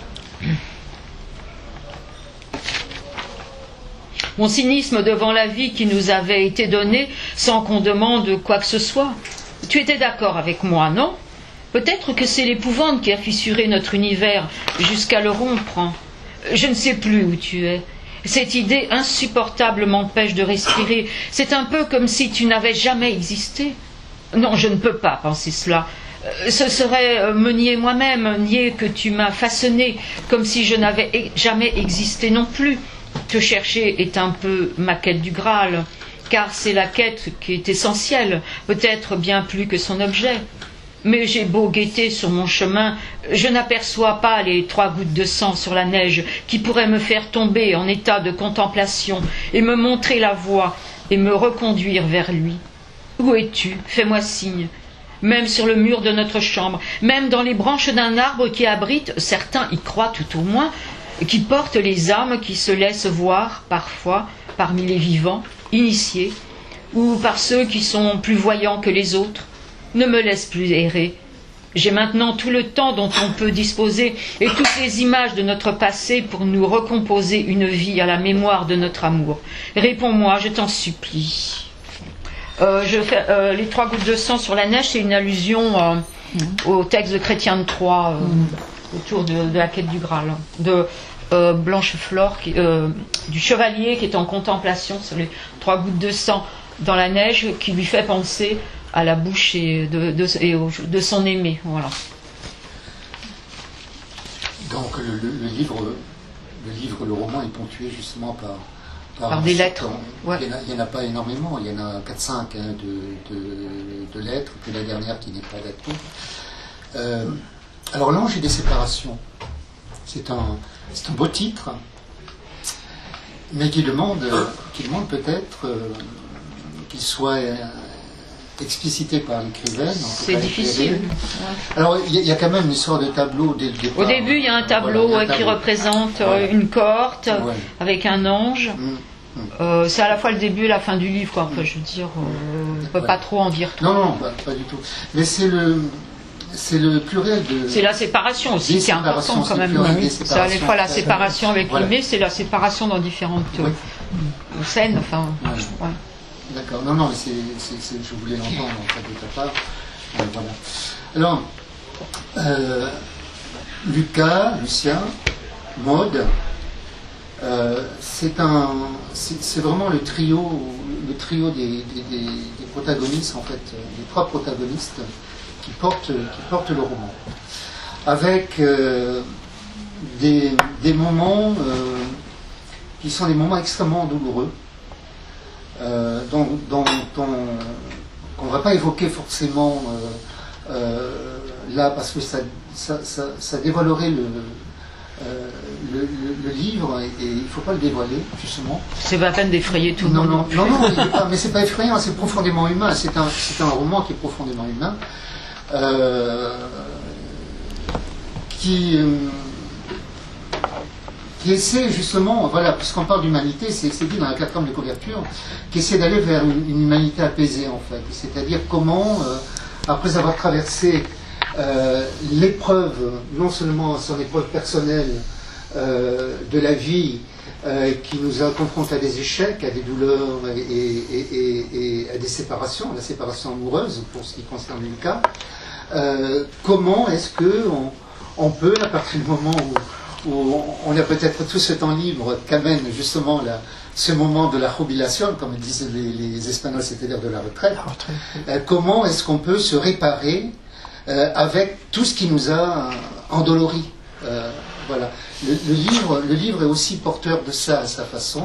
Mon cynisme devant la vie qui nous avait été donnée sans qu'on demande quoi que ce soit. Tu étais d'accord avec moi, non? Peut-être que c'est l'épouvante qui a fissuré notre univers jusqu'à le rompre. Je ne sais plus où tu es. Cette idée insupportable m'empêche de respirer. C'est un peu comme si tu n'avais jamais existé. Non, je ne peux pas penser cela. Ce serait me nier moi-même, nier que tu m'as façonné, comme si je n'avais jamais existé non plus. Te chercher est un peu ma quête du Graal, car c'est la quête qui est essentielle, peut-être bien plus que son objet. Mais j'ai beau guetter sur mon chemin, je n'aperçois pas les trois gouttes de sang sur la neige qui pourraient me faire tomber en état de contemplation et me montrer la voie et me reconduire vers lui. Où es-tu? Fais-moi signe. Même sur le mur de notre chambre, même dans les branches d'un arbre qui abrite, certains y croient tout au moins, qui porte les âmes qui se laissent voir parfois parmi les vivants, initiés, ou par ceux qui sont plus voyants que les autres. Ne me laisse plus errer. J'ai maintenant tout le temps dont on peut disposer et toutes les images de notre passé pour nous recomposer une vie à la mémoire de notre amour. Réponds-moi, je t'en supplie. Euh, je fais, euh, les trois gouttes de sang sur la neige, c'est une allusion euh, mmh. au texte de Chrétien de Troyes, euh, mmh. autour de, de la quête du Graal, de euh, Blancheflore, qui, euh, du chevalier qui est en contemplation sur les trois gouttes de sang dans la neige, qui lui fait penser à la bouche et de, de, et au, de son aimé. Voilà. Donc le, le, le livre, le livre, le roman est ponctué justement par par, par des lettres. Ouais. Il n'y en, en a pas énormément, il y en a quatre cinq hein, de, de, de lettres, puis la dernière qui n'est pas datée. Euh, alors l'ange et des séparations, c'est un, c'est un beau titre, mais qui demande, qui demande peut-être euh, qu'il soit euh, explicité par l'écrivaine. C'est difficile. Ouais. Alors il y, y a quand même une sorte de tableau dès le départ. Au début, il y a un tableau, voilà, un tableau. qui représente voilà. une cohorte ouais. avec un ange. Mmh. Euh, c'est à la fois le début et la fin du livre, quoi. Enfin, je veux dire, euh, on ne peut ouais. pas trop en dire tout. Non, non, pas, pas du tout. Mais c'est le, c'est le pluriel de. C'est la séparation aussi qui est important quand même. Oui. C'est à la fois la séparation avec voilà. l'aimé, c'est la séparation dans différentes oui. euh, scènes. Enfin, ouais. Ouais. D'accord. Non, non, mais c'est, c'est, c'est, je voulais l'entendre en fait de ta part. Euh, voilà. Alors, euh, Lucas, Lucien, Maude. Euh, c'est un, c'est, c'est vraiment le trio, le trio des, des, des, des protagonistes en fait, des trois protagonistes qui portent, qui portent le roman, avec euh, des, des moments euh, qui sont des moments extrêmement douloureux, euh, dont, dont, dont qu'on ne va pas évoquer forcément euh, euh, là parce que ça, ça, ça, ça dévoilerait le Euh, le, le, le livre, et, et il ne faut pas le dévoiler, justement. C'est pas la peine d'effrayer tout le non, monde. Non, non, non pas, mais c'est pas effrayant, c'est profondément humain. C'est un, c'est un roman qui est profondément humain, euh, qui, euh, qui essaie justement, voilà, puisqu'on parle d'humanité, c'est, c'est dit dans la quatrième de couverture, qui essaie d'aller vers une, une humanité apaisée, en fait. C'est-à-dire comment, euh, après avoir traversé Euh, l'épreuve, non seulement son épreuve personnelle euh, de la vie, euh, qui nous a confrontés à des échecs, à des douleurs et, et, et, et à des séparations, la séparation amoureuse pour ce qui concerne Lucas. Euh, comment est-ce qu'on on peut, à partir du moment où, où on a peut-être tout ce temps libre qu'amène justement la, ce moment de la jubilation, comme disent les, les Espagnols, c'est-à-dire de la retraite, la retraite oui. euh, comment est-ce qu'on peut se réparer euh, avec tout ce qui nous a endoloris euh, voilà. Le, le, livre, le livre est aussi porteur de ça à sa façon.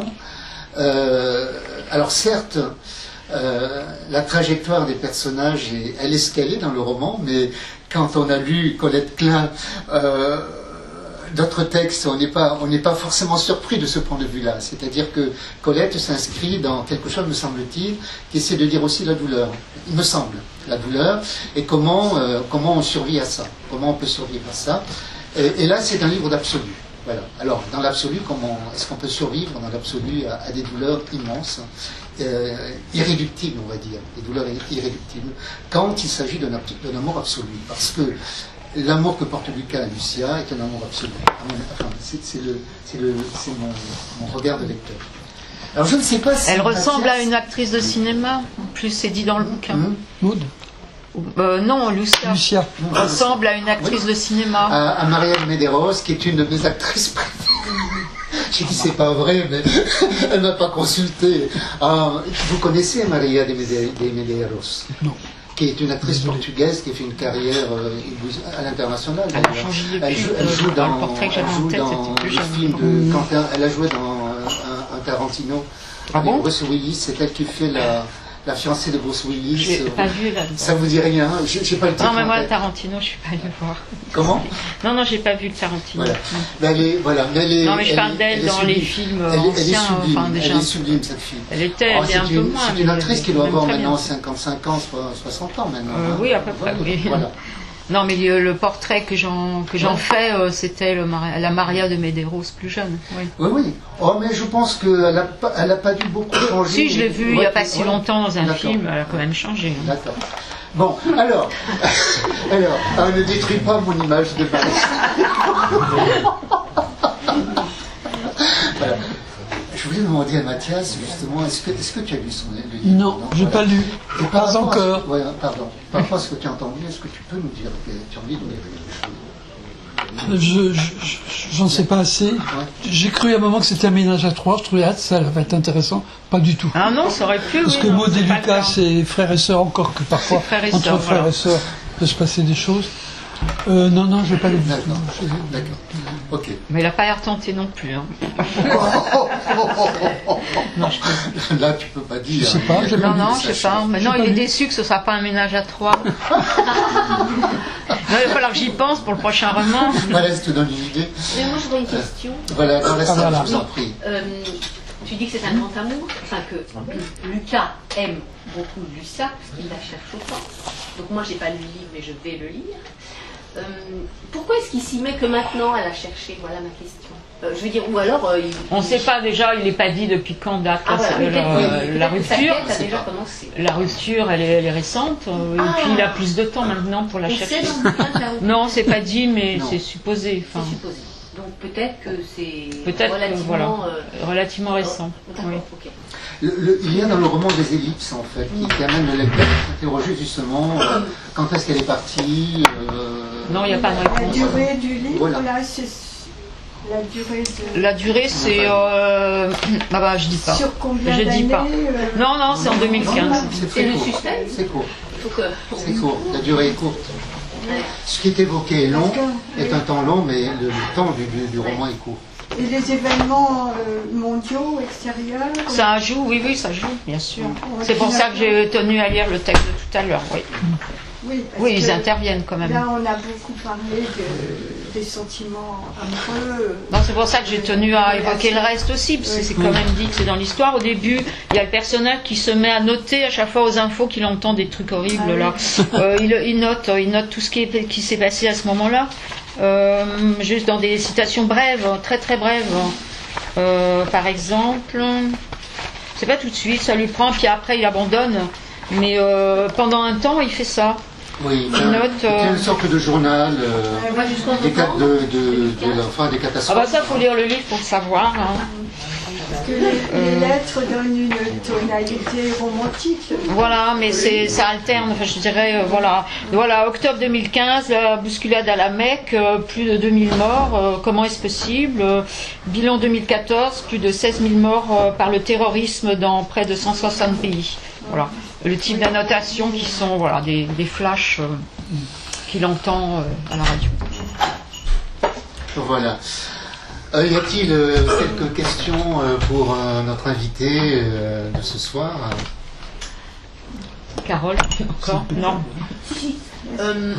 Euh, alors certes, Euh, la trajectoire des personnages, est, elle est ce qu'elle est dans le roman, mais quand on a lu Colette Klein, euh, d'autres textes, on n'est pas, on n'est pas forcément surpris de ce point de vue-là. C'est-à-dire que Colette s'inscrit dans quelque chose, me semble-t-il, qui essaie de dire aussi la douleur. Il me semble, la douleur, et comment, euh, comment on survit à ça, comment on peut survivre à ça. Et, et là, c'est un livre d'absolu. Voilà. Alors, dans l'absolu, comment est-ce qu'on peut survivre dans l'absolu à, à des douleurs immenses, euh, irréductibles, on va dire, des douleurs irréductibles, quand il s'agit d'un, d'un amour absolu. Parce que l'amour que porte Lucas à Lucia est un amour absolu. Enfin, c'est, c'est, le, c'est, le, c'est mon, mon regard de lecteur. Alors, je ne sais pas si... Elle ressemble pièce... à une actrice de cinéma, en plus c'est dit dans le bouquin. Maud mmh. Euh, non, Lucia, Lucia. ressemble à une actrice oui. de cinéma. À, à Maria de Medeiros, qui est une de mes actrices préférées. J'ai dit c'est pas vrai, mais elle m'a pas consulté. Ah, vous connaissez Maria de Medeiros? Non. Qui est une actrice Désolé. portugaise qui a fait une carrière euh, à l'international. Elle, elle, change depuis, elle, joue, elle joue dans, dans le portrait que j'avais en tête, c'était plus jeune. De Quentin, elle a joué dans un, un Tarantino. Ah bon? Bruce Willis, c'est elle qui fait la... La fiancée de Bruce Willis. Je n'ai pas vu là. Ça vous dit rien? Je n'ai pas le titre. Non, mais moi, le Tarantino, je ne suis pas allée voir. Comment? Non, non, je n'ai pas vu le Tarantino. Voilà. Mais elle est, voilà. Mais elle est, non, mais je parle d'elle dans les films elle, anciens. Elle est sublime, enfin, déjà, elle est sublime cette fille. Elle était, oh, elle est un une, peu moins. C'est une actrice qui doit avoir maintenant cinquante-cinq ans, soixante ans maintenant. Euh, hein. Oui, à peu près, oui. Voilà. Non, mais le, le portrait que j'en, que j'en ouais. fais, euh, c'était le, la Maria de Medeiros plus jeune. Oui, oui. oui. Oh, mais je pense qu'elle n'a pas, elle a pas dû beaucoup changer. Si, je l'ai vue il n'y a pas si longtemps dans un D'accord. film, elle a quand même changé. Hein. D'accord. Bon, alors, alors, on ne détruit pas mon image de base. Voilà. Je voulais demander à Mathias, justement, est-ce que, est-ce que tu as lu son livre? Non, non je n'ai voilà. pas lu. Et pas par encore. Ce, ouais, pardon. Par rapport à ce que tu as entendu, est-ce que tu peux nous dire que tu as envie de lire quelque chose? Je, je, j'en sais pas assez. Ouais. J'ai cru à un moment que c'était un ménage à trois. Je trouvais ah, ça va être intéressant. Pas du tout. Ah non, ça aurait pu. Parce oui, que non, Maud et Lucas, c'est frères et sœurs, encore que parfois frères entre sœurs, frères voilà. et sœurs peut se passer des choses. Euh, non, non, je ne vais pas le dire. D'accord. D'accord. Ok. Mais il n'a pas l'air tenté non plus. Hein. non, je peux... Là, tu peux pas dire. Je sais pas. Je non, non, je sais pas. Maintenant, il est vu. déçu que ce ne soit pas un ménage à trois. Non, il va falloir que j'y pense pour le prochain roman. Voilà, je te donne une idée. Mais moi, je vois une question. Euh, voilà, dans la salle, je vous en prie. Euh, tu dis que c'est un grand amour, enfin que Lucas aime beaucoup Lucia, parce qu'il la cherche autant. Donc moi, j'ai pas lu le livre, mais je vais le lire. Euh, pourquoi est-ce qu'il s'y met que maintenant à la chercher? Voilà ma question. Euh, je veux dire, ou alors... Euh, il, on ne sait pas déjà, il n'est pas dit depuis quand date ah, voilà, la, la, la rupture. A déjà commencé. La rupture, elle est, elle est récente, euh, ah, et puis il a plus de temps maintenant pour la chercher. Non, c'est pas dit, mais non. c'est supposé. C'est supposé. Donc peut-être que c'est peut-être relativement, que, voilà, euh... relativement récent. Oh, oui. Okay. Le, le, il y a dans le roman des ellipses, en fait, qui, qui amène le lecteur à s'interroger justement euh, quand est-ce qu'elle est partie. Euh... Non, il n'y a pas de réponse. La durée du livre, voilà. là, c'est la durée de... La durée, c'est... Euh... Ah bah, je dis pas. Sur combien je d'années dis pas. euh... Non, non, c'est en deux mille quinze. C'est très court. C'est court. C'est court. La durée est courte. Ce qui est évoqué est long, est un temps long, mais le, le temps du, du, du roman est court. Et les événements euh, mondiaux, extérieurs? Ça joue, oui, oui, ça joue, bien sûr. C'est pour ça que j'ai tenu à lire le texte de tout à l'heure, oui. Oui, oui ils interviennent quand même. Là, on a beaucoup parlé de, des sentiments amoureux. Non, c'est pour ça que j'ai tenu à évoquer le reste aussi, parce que c'est quand même dit que c'est dans l'histoire. Au début, il y a le personnage qui se met à noter à chaque fois aux infos qu'il entend des trucs horribles. Ah, là. Oui. Euh, il, il, note, il note tout ce qui, est, qui s'est passé à ce moment-là, euh, juste dans des citations brèves, très très brèves. Euh, par exemple, c'est pas tout de suite, ça lui prend, puis après il abandonne. Mais euh, pendant un temps, il fait ça. Oui, Une note, c'était euh, une sorte de journal euh, Moi, jusqu'en des, cat- novembre, de, de, deux mille de, quinze. la fin des Ah catastrophes. bah ça, faut lire le livre pour le savoir. Hein. Parce que les, les lettres donnent une tonalité romantique. Voilà, mais c'est ça alterne. Enfin, je dirais, euh, voilà, voilà, octobre deux mille quinze, la bousculade à la Mecque, euh, plus de deux mille morts. euh, comment est-ce possible euh, Bilan deux mille quatorze, plus de seize mille morts euh, par le terrorisme dans près de cent soixante pays. Voilà, le type d'annotations qui sont, voilà, des, des flashs euh, qu'il entend euh, à la radio. Voilà. Euh, y a-t-il euh, quelques questions euh, pour euh, notre invité euh, de ce soir? Carole, encore Non. Si, euh,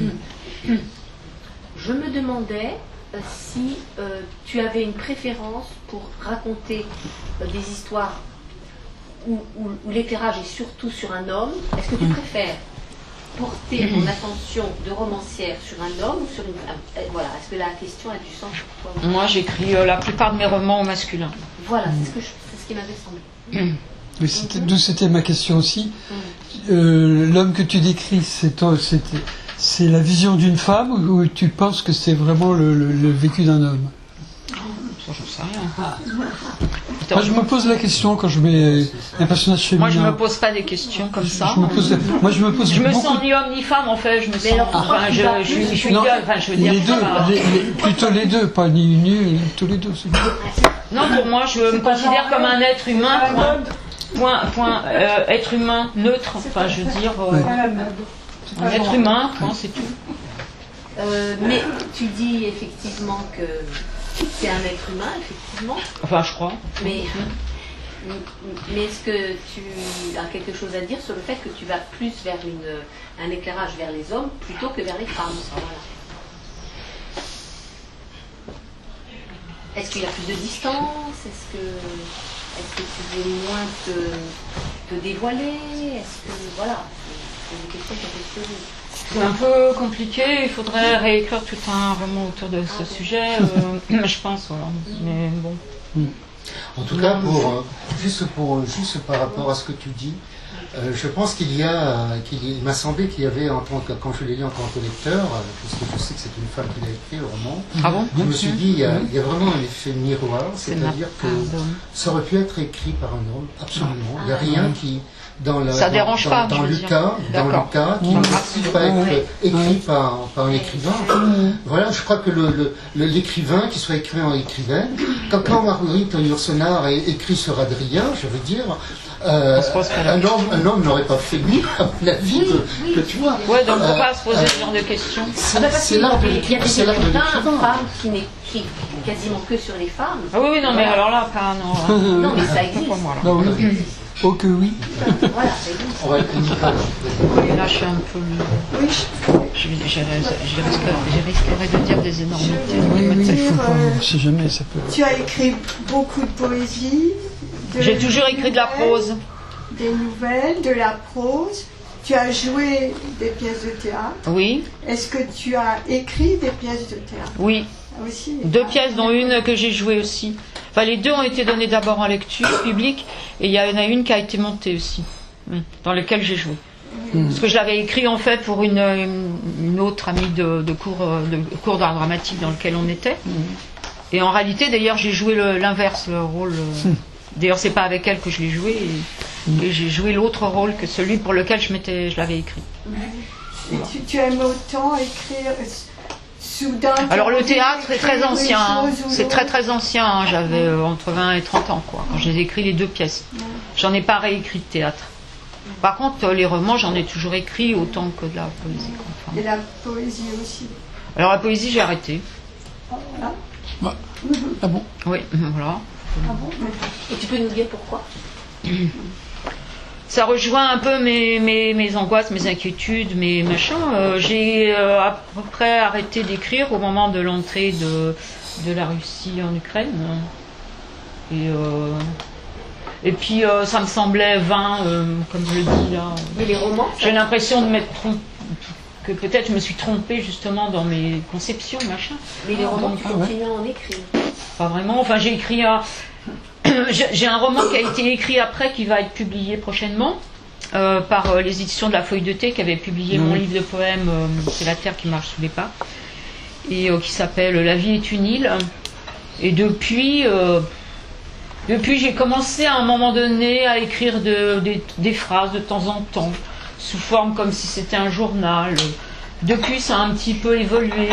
je me demandais euh, si euh, tu avais une préférence pour raconter euh, des histoires où, où- où l'éclairage est surtout sur un homme. Est-ce que tu préfères porter ton attention de romancière sur un homme ou sur une femme? Euh, Voilà, est-ce que la question a du sens pour toi? Moi, j'écris euh, la plupart de mes romans au masculin. Voilà, c'est ce, que je- c'est ce qui m'avait semblé. Mais c'était- D'où c'était ma question aussi. Euh, L'homme que tu décris, c'est toi- c'était- c'est la vision d'une femme ou ou tu penses que c'est vraiment le, le- le vécu d'un homme? Ça, j'en sais rien. Moi, je me pose la question quand je mets un personnage féminin. Moi, je me pose pas des questions comme ça. Je me pose, moi, je me pose Je me beaucoup sens ni homme ni femme en fait. Je me sens. alors, Enfin, je, je, suis- je suis Non, gueule. Enfin, je veux dire. les deux, pas- les- les- plutôt les deux, pas ni une ni tous les deux. c'est bien. Non, pour moi, je me considère comme un être humain. Point. Point. point euh, être humain neutre. Enfin, je veux dire. euh, Ouais. un être humain. Point. C'est tout. Euh, mais tu dis effectivement que c'est un être humain, effectivement, Enfin, je crois. mais, mais est-ce que tu as quelque chose à dire sur le fait que tu vas plus vers une, un éclairage vers les hommes plutôt que vers les femmes? Voilà. Est-ce qu'il y a plus de distance? Est-ce que, est-ce que tu veux moins te, te dévoiler? Est-ce que, voilà, c'est c'est des questions qu'on peut se poser. C'est un peu compliqué. Il faudrait réécrire tout un roman autour de ce sujet. euh, je pense. Voilà. Mais bon. En tout cas, pour, euh, juste, pour, juste par rapport à ce que tu dis, euh, je pense qu'il y a, qu'il y- il m'a semblé qu'il y avait, en tant que, quand je l'ai lu en tant que lecteur, euh, puisque je sais que c'est une femme qui l'a écrit le roman, Ah bon je me suis dit, il y a, il y a vraiment un effet miroir, C'est c'est-à-dire ma que pardon. ça aurait pu être écrit par un homme, absolument. Il n'y a rien qui, dans le, Ça dans, dérange dans- pas, dans je veux le dire. cas, dans D'accord. le cas, qui Mmh. ne puisse pas être écrit par, par un écrivain. Voilà, je crois que le, le- le- l'écrivain, qu'il soit écrivain ou écrivaine, quand, quand Marguerite Yourcenar é- écrit sur Adrien, je veux dire, euh, On se pose pas la un homme, un homme n'aurait pas fait mieux, à mon avis, que, que tu vois. Ouais, donc Euh, pourquoi se poser euh, ce genre de questions? C'est, Ah bah parce c'est qu'il y a l'art de des- il y a l'écrivain. des C'est l'art de écrivains, l'écrivain. femmes qui n'écrivent quasiment que sur les femmes. Ah oui, oui, non, mais alors là, pas non. hein. Non, mais ça existe. Pour moi, là. Non, oui. Oh que oui. Voilà, ça existe. On va être une page. Et là, je suis un peu. Oui, je, Je, je, je, je risquerais, je risquerais de dire des énormités. je Oui, voulais oui, il dire, faut pas. euh, On sait jamais, ça peut. tu as écrit beaucoup de poésie. de- J'ai toujours écrit de la prose. Des nouvelles, de la prose. Tu as joué des pièces de théâtre. Oui, Est-ce que tu as écrit des pièces de théâtre oui. aussi? Deux pièces, dont une que j'ai jouée aussi. Enfin, les deux ont été données d'abord en lecture publique, et il y en a une qui a été montée aussi, oui, dans laquelle j'ai joué. Parce que je l'avais écrit en fait pour une, une, une autre amie de, de cours euh, de cours d'art dramatique dans lequel on était. Et en réalité, d'ailleurs, j'ai joué le- l'inverse, le rôle. euh, D'ailleurs, c'est pas avec elle que je l'ai joué, et, et j'ai joué l'autre rôle que celui pour lequel je m'étais, je l'avais écrit. Et tu, tu aimes autant écrire euh, soudain? Alors le tu as envie théâtre est très d'écrire une ancien, hein. chose ou C'est très l'autre? très ancien, hein. J'avais euh, entre vingt et trente ans quoi, quand j'ai écrit les deux pièces. J'en ai pas réécrit de théâtre. Par contre, euh, les romans, j'en ai toujours écrit autant que de la poésie. quoi. Enfin, Et la poésie aussi. alors la poésie, j'ai arrêté. Ah bon? Oui, voilà. Et tu peux nous dire pourquoi? Ça rejoint un peu mes, mes, mes angoisses, mes inquiétudes, mes machins. Euh, j'ai euh, à peu près arrêté d'écrire au moment de l'entrée de, de la Russie en Ukraine. Et, euh, et puis euh, ça me semblait vain, euh, comme je le dis là. Et les romans? ça- J'ai l'impression de m'être trompée, que peut-être je me suis trompée justement dans mes conceptions, machin. Mais les romans, tu Ah ouais. continues à en écrire. Pas vraiment. Enfin, j'ai écrit un. J'ai j'ai un roman qui a été écrit après, qui va être publié prochainement, euh, par euh, les éditions de la Feuille de Thé qui avait publié Mmh. mon livre de poèmes euh, C'est la terre qui marche sous les pas, et euh, qui s'appelle La vie est une île. Et depuis, euh, depuis j'ai commencé à un moment donné à écrire de, des, des phrases de temps en temps, sous forme comme si c'était un journal. Depuis, ça a un petit peu évolué.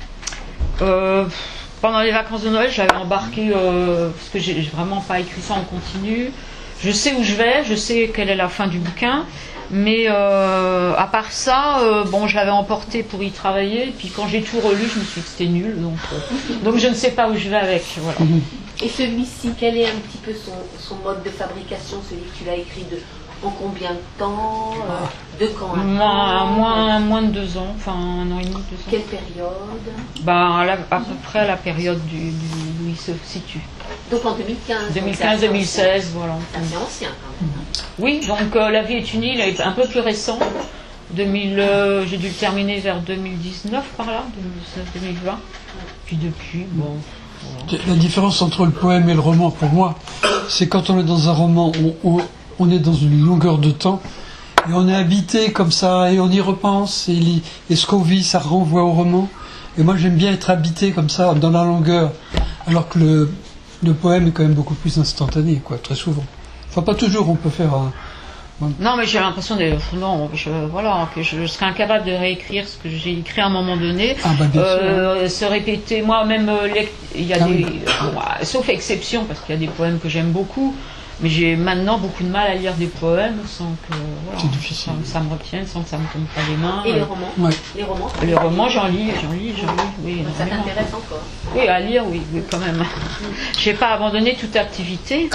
Euh, pendant les vacances de Noël, j'avais embarqué, euh, parce que j'ai vraiment pas écrit ça en continu. Je sais où je vais, je sais quelle est la fin du bouquin, mais euh, à part ça, euh, bon, je l'avais emporté pour y travailler, puis quand j'ai tout relu, je me suis dit que c'était nul, donc, euh, donc je ne sais pas où je vais avec. Voilà. Et celui-ci, quel est un petit peu son, son mode de fabrication, celui que tu l'as écrit de en combien de temps, euh, de quand à Moins, quand, moins, moins de deux ans, enfin un an et demi, deux ans. quelle période? Ben, à, la- à peu près à la période du, du, où il se situe. Donc en deux mille quinze. deux mille quinze deux mille seize, voilà. C'est assez ancien quand même. Oui, donc euh, La vie est une île est un peu plus récent. deux mille, euh, j'ai dû le terminer vers deux mille dix-neuf par là, deux mille dix-neuf deux mille vingt. Puis depuis, bon. Voilà. La différence entre le poème et le roman, pour moi, c'est quand on est dans un roman, on, on, on est dans une longueur de temps, et on est habité comme ça, et on y repense, et, li- et ce qu'on vit, ça renvoie au roman. Et moi, j'aime bien être habité comme ça, dans la longueur, alors que le, le poème est quand même beaucoup plus instantané, quoi, très souvent. Enfin, pas toujours, on peut faire un... Non, mais j'ai l'impression de, non, je, voilà, que je serais incapable de réécrire ce que j'ai écrit à un moment donné. Ah, bah, bien Euh, se répéter, moi-même, euh, lect- il y a Ah des, oui. bon, euh, sauf exception, parce qu'il y a des poèmes que j'aime beaucoup, mais j'ai maintenant beaucoup de mal à lire des poèmes sans que, voilà, C'est difficile. sans que ça me retienne, sans que ça me tombe pas les mains. Et les romans Ouais. Les romans Les romans, j'en lis, j'en lis, j'en lis, oui. Donc ça énormément. t'intéresse encore? Oui, à lire, oui, oui, quand même. J'ai pas abandonné toute activité,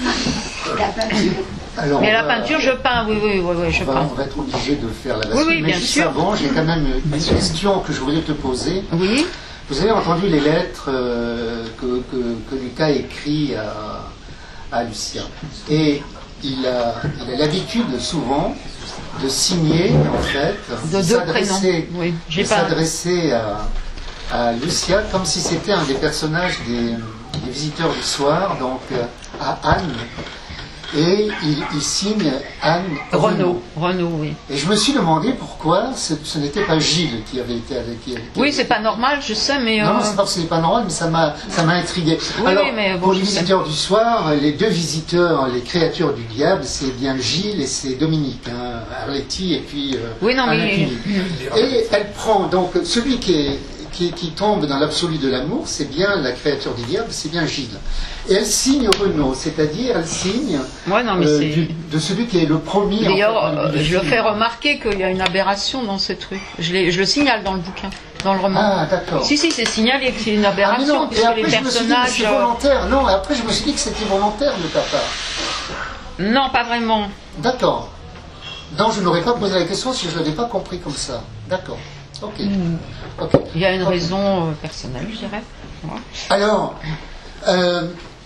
La peinture. Alors, mais on la va- peinture, je peins, oui, oui, oui, oui, je On va, peins. on va être obligé de faire la Oui, bascule. oui, mais bien juste sûr. avant, j'ai quand même une question que je voulais te poser. Oui. Vous avez entendu les lettres euh, que, que, que Lucas écrit à, à Lucien. Et il a il a l'habitude souvent de signer, en fait, De deux prénoms. s'adresser Oui, de j'ai pas. s'adresser à, à Lucia comme si c'était un des personnages des, des visiteurs du soir, donc euh, à Anne. Et il, il signe Anne Renaud, Renaud, oui. Et je me suis demandé pourquoi ce, ce n'était pas Gilles qui avait été avec elle. Oui, c'est pas normal, je sais, mais. Non, euh, non, c'est pas que ce n'est pas normal, mais ça m'a, ça m'a intrigué. Oui, Alors, oui, mais bon, pour les je sais. visiteurs du soir, les deux visiteurs, les créatures du diable, c'est bien Gilles et c'est Dominique, hein, Arletty et puis. euh, Oui, non, mais- Alain Cuny. Et elle prend donc celui qui est. Qui, qui tombe dans l'absolu de l'amour, c'est bien la créature du diable, c'est bien Gilles. Et elle signe Renaud, c'est-à-dire elle signe Ouais, non, mais euh, c'est. du- de celui qui est le premier. en D'ailleurs, fait, dans euh, le je le film. fais remarquer qu'il y a une aberration dans ce truc. Je, l'ai- je le signale dans le bouquin, dans le roman. Ah, d'accord. Si, si, c'est signalé que c'est une Ah, mais aberration, non, et puisque après les je me suis dit que personnages. c'est euh, volontaire. Non, et après je me suis dit que c'était volontaire de ta part. Non, pas vraiment. D'accord. Non, je n'aurais pas posé la question si je ne l'avais pas compris comme ça. D'accord. Ok. Ok. Il y a une Ok. raison euh, personnelle, je dirais. Voilà. Alors, euh,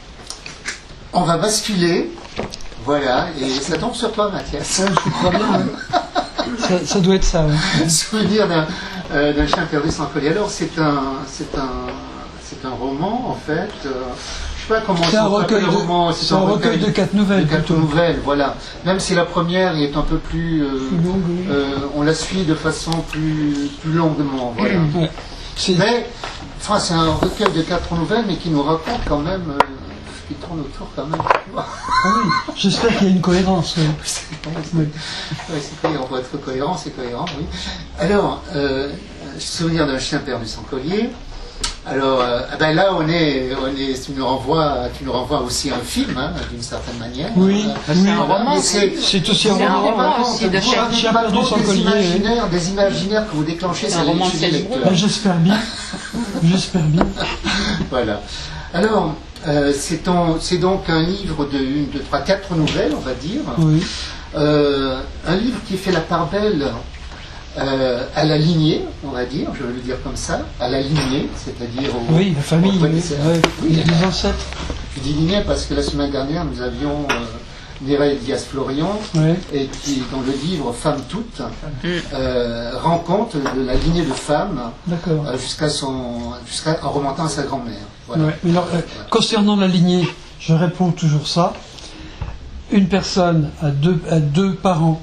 on va basculer. Voilà, et ça tombe sur toi, Mathias. Ouais, je crois bien. ouais. Ça, ça doit être ça. ouais. Souvenir d'un euh, d'un chien perdu sans collier. Alors, c'est un, c'est un, c'est un roman, en fait. euh, je sais pas comment C'est un on s'appelle recueil le de- roman. c'est un recueil de quatre nouvelles, de quatre plutôt. nouvelles, voilà. Même si la première est un peu plus, euh, Plus longue, oui. euh, on la suit de façon plus, plus longuement, voilà. Ouais. C'est- Mais, enfin, c'est un recueil de quatre nouvelles, mais qui nous raconte quand même, euh, qui tourne autour quand même. tu vois. Ah oui, j'espère qu'il y a une cohérence. ouais. C'est Oui. ouais, c'est cohérent, pour être cohérent, c'est cohérent, oui. Alors, euh, souvenir d'un chien perdu sans collier. Alors, euh, ah ben là, on est, on est, tu nous renvoies, tu nous renvoies aussi à un film, hein, d'une certaine manière. Oui, Euh, C'est oui. un roman, mais c'est, C'est aussi un C'est un roman. roman aussi de vous chien. racontez Chien pas perdu trop sans des collier, imaginaires, des imaginaires que vous déclenchez C'est sur un les roman de chez les Salisbury. lecteurs. Ben, j'espère bien. J'espère bien. Voilà. Alors, euh, c'est, ton- c'est donc un livre de une, deux, trois, quatre nouvelles, on va dire. Oui. Euh, un livre qui fait la part belle euh, à la lignée, on va dire, je vais le dire comme ça, à la lignée, c'est-à-dire au, Oui, la famille. au- Oui. c'est- Ouais. oui, Il y a des ancêtres. je dis lignée parce que la semaine dernière, nous avions euh, Mireille Diaz-Florian, Ouais. et qui, dans le livre Femmes toutes, euh, rend compte de la lignée de femmes D'accord. euh, jusqu'à son, jusqu'à, en remontant à sa grand-mère. Voilà. Ouais. Mais alors, euh, concernant la lignée, je réponds toujours ça. Une personne a deux, a deux parents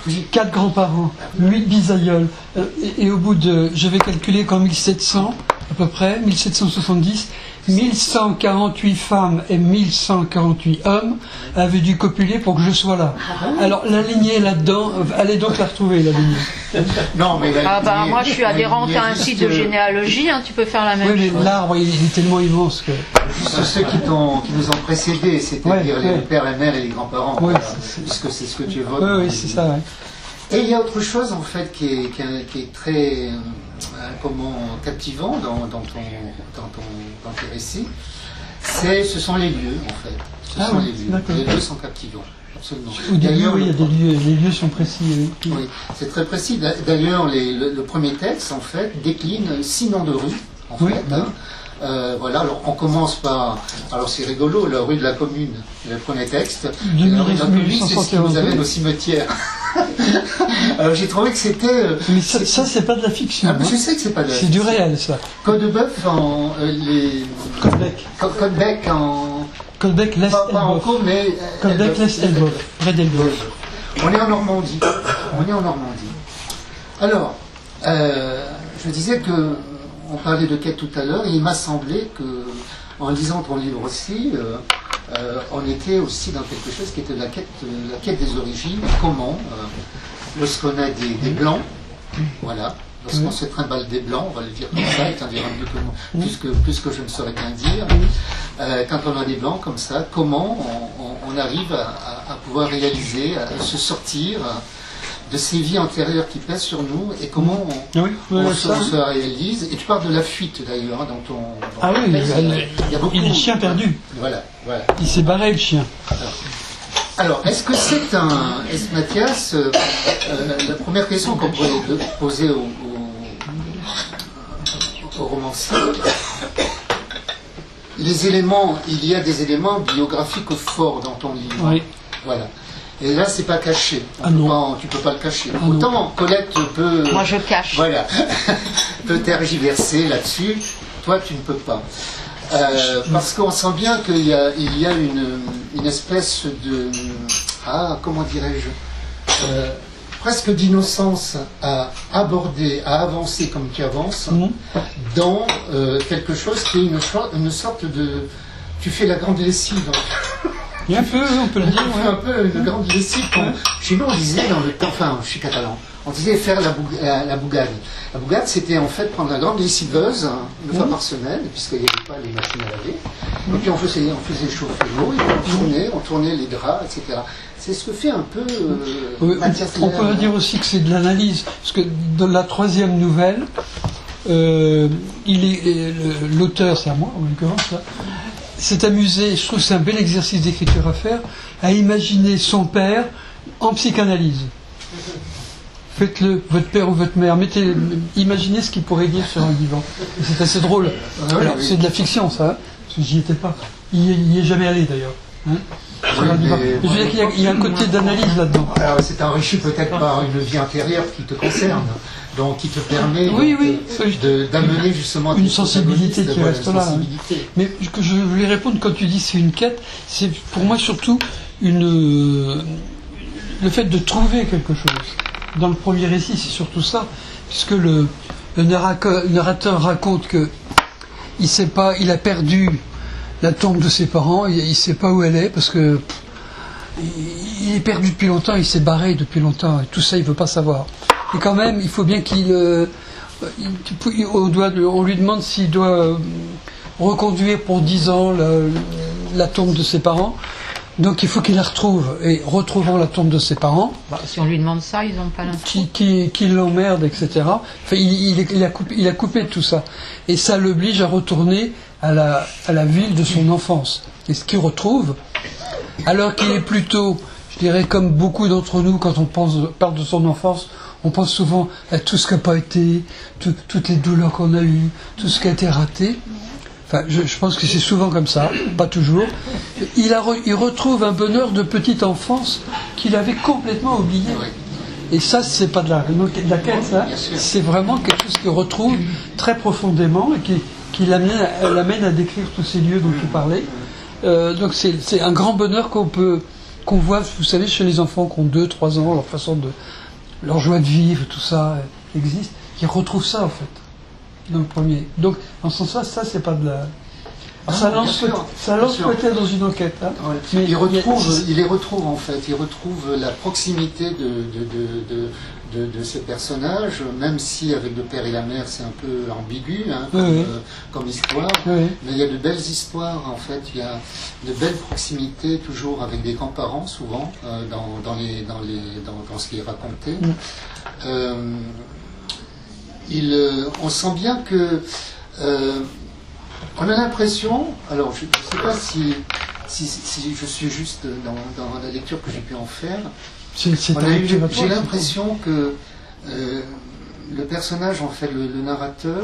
Oui. quatre grands-parents, huit bisaïeuls, euh, et, et au bout de, je vais calculer qu'en mille sept cents, à peu près, mille sept cent soixante-dix, mille cent quarante-huit femmes et mille cent quarante-huit hommes avaient dû copuler pour que je sois là. Alors la lignée là-dedans, allez donc la retrouver, la lignée. Non, mais la Ah bah lignée- moi je suis la adhérente lignée à un juste, site de euh, généalogie, hein, tu peux faire la même Oui, mais chose. l'arbre, il est tellement immense que... Juste ceux qui, t'ont- qui nous ont précédés, c'est-à-dire Ouais, les ouais. pères, la mère et les grands-parents, Ouais, voilà, c'est- c'est- puisque c'est ce que tu évoques. Oui, oui, c'est ça, ouais. Et il y a autre chose en fait qui est, qui est, qui est très euh, comment, captivant dans, dans, ton, dans, ton, dans tes récits, c'est, ce sont les lieux en fait. Ce Ah sont oui, les lieux. d'accord. Les lieux sont captivants, absolument. Au début, D'ailleurs, oui, il y a le- des lieux, les lieux sont précis. Oui. oui, c'est très précis. D'a- D'ailleurs, les- le, le premier texte, en fait, décline six noms de rues, en Oui, fait. oui. hein. Euh, voilà, alors on commence par. Alors c'est rigolo, la rue de la Commune, le premier texte. deux Et la rue de la mille Commune, huit cent c'est ce qui nous soixante-onze. amène au cimetière. Alors j'ai trouvé que c'était. euh, Mais ça, ça, c'est pas de la fiction. ah, mais hein. je sais que c'est pas de la C'est du fiction. réel, ça. Code-Bœuf en. euh, les. Colbeck. Co- Code-Bec en. Colbeck laisse Pas, pas en Elbeuf. Co, mais. euh, Colbeck Elbeuf. laisse Elbeuf. Près d'Elbeuf. On est en Normandie. On est en Normandie. Alors, euh, je disais que on parlait de quête tout à l'heure, et il m'a semblé que, en lisant ton livre aussi, euh, euh, on était aussi dans quelque chose qui était la quête, la quête des origines. Comment, euh, lorsqu'on a des, des blancs, voilà, lorsqu'on se trimballe des blancs, on va le dire comme ça, étant dira mieux que moi, plus que, plus que je ne saurais bien dire, euh, quand on a des blancs comme ça, comment on, on- on arrive à, à- à pouvoir réaliser, à se sortir de ces vies antérieures qui pèsent sur nous, et comment on, Oui, oui, on oui, se, ça. on se réalise. Et tu parles de la fuite d'ailleurs, hein, dans ton. dans Ah ton oui, texte. elle- il y a beaucoup. il est chien perdu. Voilà, voilà. Il s'est barré, le chien. Alors, est-ce que c'est un. Est-ce, Mathias, euh, euh, la première question qu'on pourrait de- poser au, au, au romancier, les éléments, il y a des éléments biographiques forts dans ton livre. Oui. Voilà. Et là, c'est pas caché. On Ah peut non. pas- tu peux pas le cacher. Ah non. Autant Colette peut. Moi je cache. Voilà. peut tergiverser là-dessus. Toi, tu ne peux pas. Euh, parce qu'on sent bien qu'il y a, il y a une, une espèce de. Ah, comment dirais-je euh, presque d'innocence à aborder, à avancer comme tu avances, Mhm. dans euh, quelque chose qui est une, cho- une sorte de. Tu fais la grande lessive. Il y a un peu, on peut le dire. On fait ouais. un peu une grande lessive. qu'on- Chez nous, on disait dans le temps, enfin, je suis catalan, on disait faire la, boug- la, la bougade. La bougade, c'était en fait prendre la grande lessiveuse, hein, une fois par semaine, puisqu'il n'y avait pas les machines à laver, et puis on faisait, on faisait chauffer l'eau, et puis on tournait, on tournait les draps, et cetera. C'est ce que fait un peu euh, Oui, Mathias on Lerner. peut dire aussi que c'est de l'analyse, parce que dans la troisième nouvelle, euh, il est euh, le- l'auteur, c'est à moi en l'occurrence, là, s'est amusé, je trouve que c'est un bel exercice d'écriture à faire, à imaginer son père en psychanalyse. Faites-le, votre père ou votre mère, mettez, imaginez ce qu'il pourrait dire sur un divan. Et c'est assez drôle. Ah oui, Alors, oui. c'est de la fiction, ça, hein, parce que j'y étais pas. Il y est, il y est jamais allé d'ailleurs. Hein, sur Oui, un divan. mais- Mais je veux dire qu'il y a- il y a un côté d'analyse là-dedans. Alors, c'est enrichi peut-être par une vie antérieure qui te concerne, donc qui te permet Oui, donc, oui. de- de- d'amener justement Une tes sensibilité protagonistes, qui voilà, reste une là, hein. sensibilité. Mais ce que je voulais répondre quand tu dis c'est une quête, c'est pour moi surtout une, euh, le fait de trouver quelque chose. Dans le premier récit, c'est surtout ça, puisque le, le narraco- le narrateur raconte que il sait pas, il a perdu la tombe de ses parents, il, il sait pas où elle est parce que pff, il, il est perdu depuis longtemps, il s'est barré depuis longtemps et tout ça il veut pas savoir. Et quand même, il faut bien qu'il, euh, il- on, doit, on lui demande s'il doit euh, reconduire pour dix ans la, la tombe de ses parents. Donc il faut qu'il la retrouve. Et retrouvant la tombe de ses parents, Bah, si on lui demande ça, ils n'ont pas l'info. qui, qui, qui l'emmerde, et cetera. Enfin, il, il, il a coupé, il a coupé tout ça. Et ça l'oblige à retourner à la, à la ville de son enfance. Et ce qu'il retrouve, alors qu'il est plutôt, je dirais, comme beaucoup d'entre nous, quand on pense, parle de son enfance, on pense souvent à tout ce qui n'a pas été, tout- toutes les douleurs qu'on a eues, tout ce qui a été raté. Enfin, je, je pense que c'est souvent comme ça, pas toujours. Il, a re- il retrouve un bonheur de petite enfance qu'il avait complètement oublié. Oui. Et ça, c'est pas de la, de la quête, ça. Bien sûr. C'est vraiment quelque chose qu'il retrouve très profondément et qui, qui l'amène, à- l'amène à décrire tous ces lieux dont tu parlais. Euh, donc c'est, c'est un grand bonheur qu'on peut, qu'on voit, vous savez, chez les enfants qui ont deux trois ans, leur façon de, leur joie de vivre, tout ça euh, existe, ils retrouvent ça en fait, dans le premier. Donc, en ce sens-là, ça, c'est pas de la... Alors, ça Non, lance, bien peut- sûr, ça bien lance sûr. peut-être dans une enquête. Hein. Ouais. Mais il, retrouve, il y a- il les retrouve en fait, il retrouve la proximité de, de, de, de, de, de ces personnages, même si avec le père et la mère c'est un peu ambigu hein, comme, Oui, oui. euh, comme histoire, Oui. mais il y a de belles histoires en fait, il y a de belles proximités toujours avec des grands-parents souvent euh, dans, dans, les, dans, les, dans, dans ce qui est raconté. Mm. Euh, il, euh, on sent bien que euh, on a l'impression, alors je ne sais pas si, si, si je suis juste dans, dans la lecture que j'ai pu en faire, C'est, c'est on ta a eu- lecture à toi, j'ai c'est- l'impression que euh, le personnage, en fait, le, le narrateur,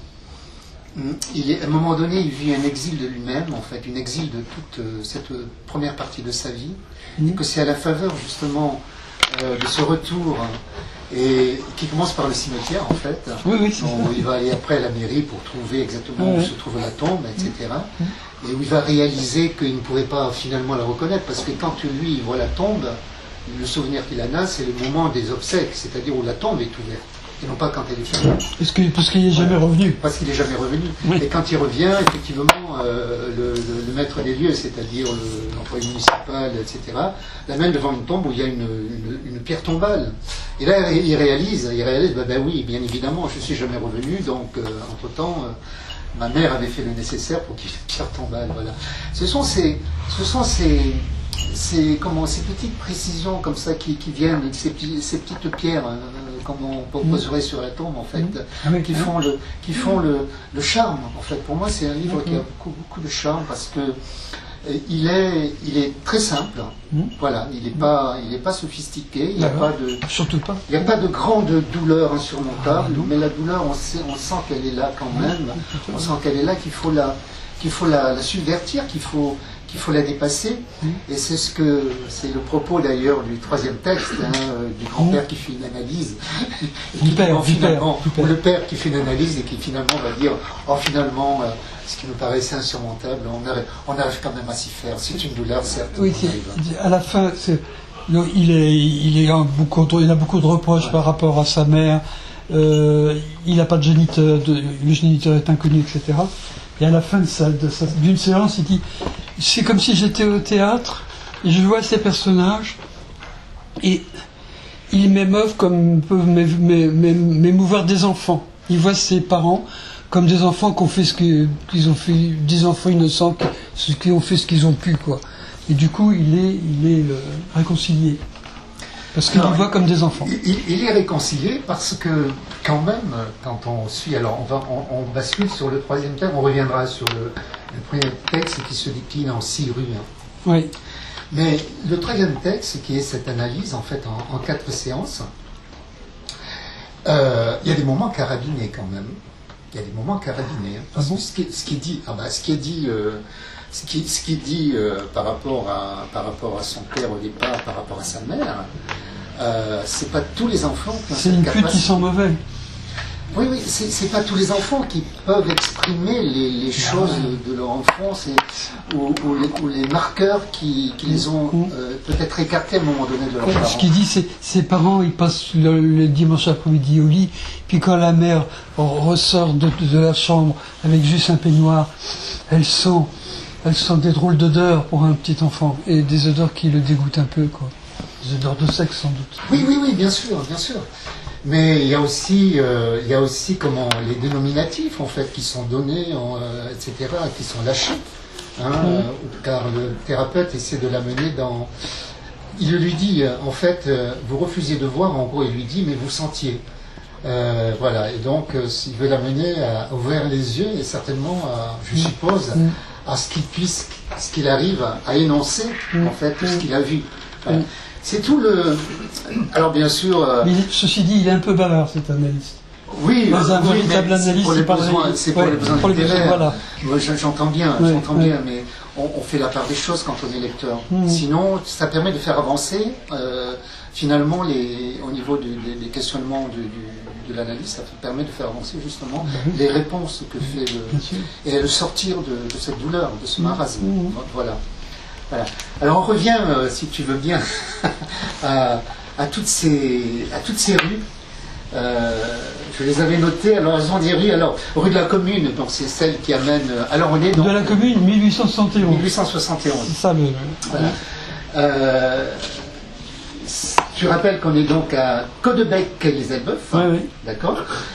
hein, il est, à un moment donné, il vit un exil de lui-même, en fait, une exil de toute euh, cette première partie de sa vie, Mhm. et que c'est à la faveur, justement, euh, de ce retour, hein, et qui commence par le cimetière, en fait, Oui, oui, c'est où ça. il va aller après à la mairie pour trouver exactement où Ouais. se trouve la tombe, et cetera. Et où il va réaliser qu'il ne pourrait pas finalement la reconnaître, parce que quand lui il voit la tombe, le souvenir qu'il en a, c'est le moment des obsèques, c'est-à-dire où la tombe est ouverte, et non pas quand elle est fermée, Parce, que, parce qu'il n'est jamais revenu. parce qu'il n'est jamais revenu. Oui. Et quand il revient, effectivement, euh, le, le- le maître des lieux, c'est-à-dire le- l'employé municipal, et cetera, l'amène devant une tombe où il y a une, une- une pierre tombale. Et là, il réalise, il réalise, ben, ben oui, bien évidemment, je suis jamais revenu, donc euh, entre-temps, euh, ma mère avait fait le nécessaire pour qu'il y ait une pierre tombale. Voilà. Ce sont ces, ce sont ces, ces, comment, ces petites précisions comme ça qui, qui viennent, ces, petits- ces petites pierres, euh, comme on poserait sur la tombe, en fait, Ah oui, qui hein. font le, qui font le, le charme. En fait, pour moi, c'est un livre qui a Mhm. beaucoup, beaucoup de charme parce que euh, il est, il est très simple. Mhm. Voilà, il n'est pas, il n'est pas sophistiqué. Il n'y a D'accord. pas de, Surtout pas. il n'y a pas de grande douleur insurmontable, Ah, non. mais la douleur, on, sait, on sent qu'elle est là quand même. On sent qu'elle est là, qu'il faut la, qu'il faut la, la subvertir, qu'il faut, qu'il faut la dépasser. Et c'est ce que, c'est le propos d'ailleurs du troisième texte, hein, euh, du grand-père qui fait une analyse. Et qui Du père, finalement- du père, du père. ou le père qui fait une analyse et qui finalement va dire, oh finalement, euh, ce qui nous paraissait insurmontable, on arrive, on arrive quand même à s'y faire. C'est une douleur, certes. Oui, on arrive. c'est- à la fin, c'est, non, il, est, il, est en beaucoup, il a beaucoup de reproches Ouais. par rapport à sa mère. Euh, il n'a pas de géniteur, de, le géniteur est inconnu, et cetera. Et à la fin de sa, de sa- d'une séance, il dit c'est comme si j'étais au théâtre et je vois ces personnages et ils m'émeuvent comme peuvent m'é- m'é- m'é- m'émouvoir des enfants. Il voit ses parents comme des enfants qui ont fait ce que- qu'ils ont fait, des enfants innocents qui, ce- qui ont fait ce qu'ils ont pu, quoi. Et du coup, il est, il est euh, réconcilié. Parce qu'il Non, les voit comme des enfants. Il, il- il est réconcilié parce que, quand même, quand on suit, alors on, va, on, on bascule sur le troisième thème, on reviendra sur le, le premier texte qui se décline en six rues. hein. Oui. Mais le troisième texte, qui est cette analyse, en fait, en, en quatre séances, euh, il y a des moments carabinés quand même. Il y a des moments carabinés. hein. Parce Ah bon que ce qui, ce qui est dit, ah bah, ce qui est dit, euh, ce qui, ce qui est dit euh, par, rapport à, par rapport à son père au départ, par rapport à sa mère, euh, c'est pas tous les enfants qui ont C'est cette une pute qui capacité. sent mauvais. Oui, oui, c'est c'est pas tous les enfants qui peuvent exprimer les, les choses de leur enfance et, ou, ou les, ou les marqueurs qui, qui les ont euh, peut-être écartés à un moment donné de leur Ce parents. qu'il dit, c'est ses parents, ils passent le, le dimanche après-midi au lit, puis quand la mère ressort de, de la chambre avec juste un peignoir, elle sent, elle sent des drôles d'odeurs pour un petit enfant, et des odeurs qui le dégoûtent un peu, quoi. Des odeurs de sexe, sans doute. Oui, oui, oui, bien sûr, bien sûr. Mais il y a aussi, euh, il y a aussi comment, les dénominatifs en fait qui sont donnés, en, euh, et cetera, qui sont lâchés. Hein, euh, car le thérapeute essaie de l'amener dans. Il lui dit, euh, en fait, euh, vous refusiez de voir, en gros, il lui dit, mais vous sentiez. Euh, voilà, et donc, euh, il veut l'amener à ouvrir les yeux et certainement, à, je suppose, à ce qu'il puisse, ce qu'il arrive à énoncer, en fait, ce qu'il a vu. Voilà. C'est tout le. Alors, bien sûr. euh, Mais il- ceci dit, il est un peu bavard, cet analyste. Oui, Dans un oui, véritable mais c'est analyste, pour les c'est pareil. besoins, c'est pour Ouais, les besoins pour les besoins, littéraires. voilà. Moi, je- j'entends bien, Ouais, j'entends ouais. bien, mais on, on fait la part des choses quand on est lecteur. Mhm. Sinon, ça permet de faire avancer euh, finalement les, au niveau du- des, des questionnements du- du- de l'analyse, ça permet de faire avancer justement les réponses que fait le Bien sûr. et le sortir de, de cette douleur, de ce marasme. Mhm. Voilà. Voilà. Alors on revient, euh, si tu veux bien, à, à, toutes ces, à toutes ces rues. Euh, je les avais notées. Alors elles ont des rues. Alors rue de la Commune, donc c'est celle qui amène. Alors on est donc de la Commune, mille huit cent soixante et onze. mille huit cent soixante et onze. C'est ça le. Voilà. Euh, tu rappelles qu'on est donc à Caudebec-les-Elbeuf, Oui, oui. d'accord.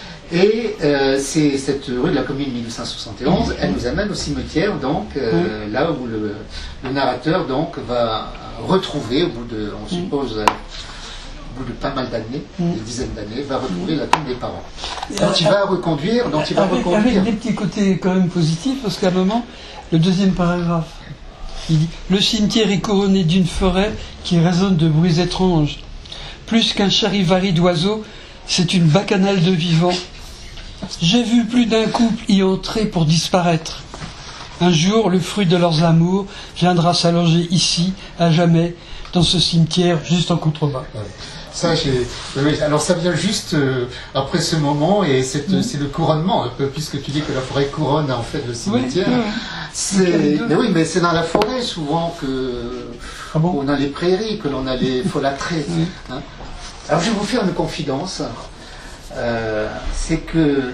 Et euh, c'est cette rue de la Commune mille huit cent soixante et onze, elle nous amène au cimetière, donc euh, là où le, le narrateur donc va retrouver, au bout de, on suppose, euh, au bout de pas mal d'années, Mm. des dizaines d'années, va retrouver la tombe des parents. Et Dont il avec- va reconduire, dont il va avec, reconduire. avec des petits côtés quand même positifs, parce qu'à un moment, le deuxième paragraphe, il dit « Le cimetière est couronné d'une forêt qui résonne de bruits étranges. Plus qu'un charivari d'oiseaux, c'est une bacchanale de vivants. J'ai vu plus d'un couple y entrer pour disparaître. Un jour, le fruit de leurs amours viendra s'allonger ici, à jamais, dans ce cimetière, juste en contrebas. » Ouais. Ça, j'ai- oui, alors ça vient juste euh, après ce moment, et c'est Mm. c'est le couronnement, un peu, puisque tu dis que la forêt couronne en fait le cimetière. Oui, oui. C'est, mais oui, mais c'est dans la forêt souvent que, Ah bon? ou dans les prairies que l'on a les folâtrés. Oui. Hein. Alors je vais vous faire une confidence, euh, c'est que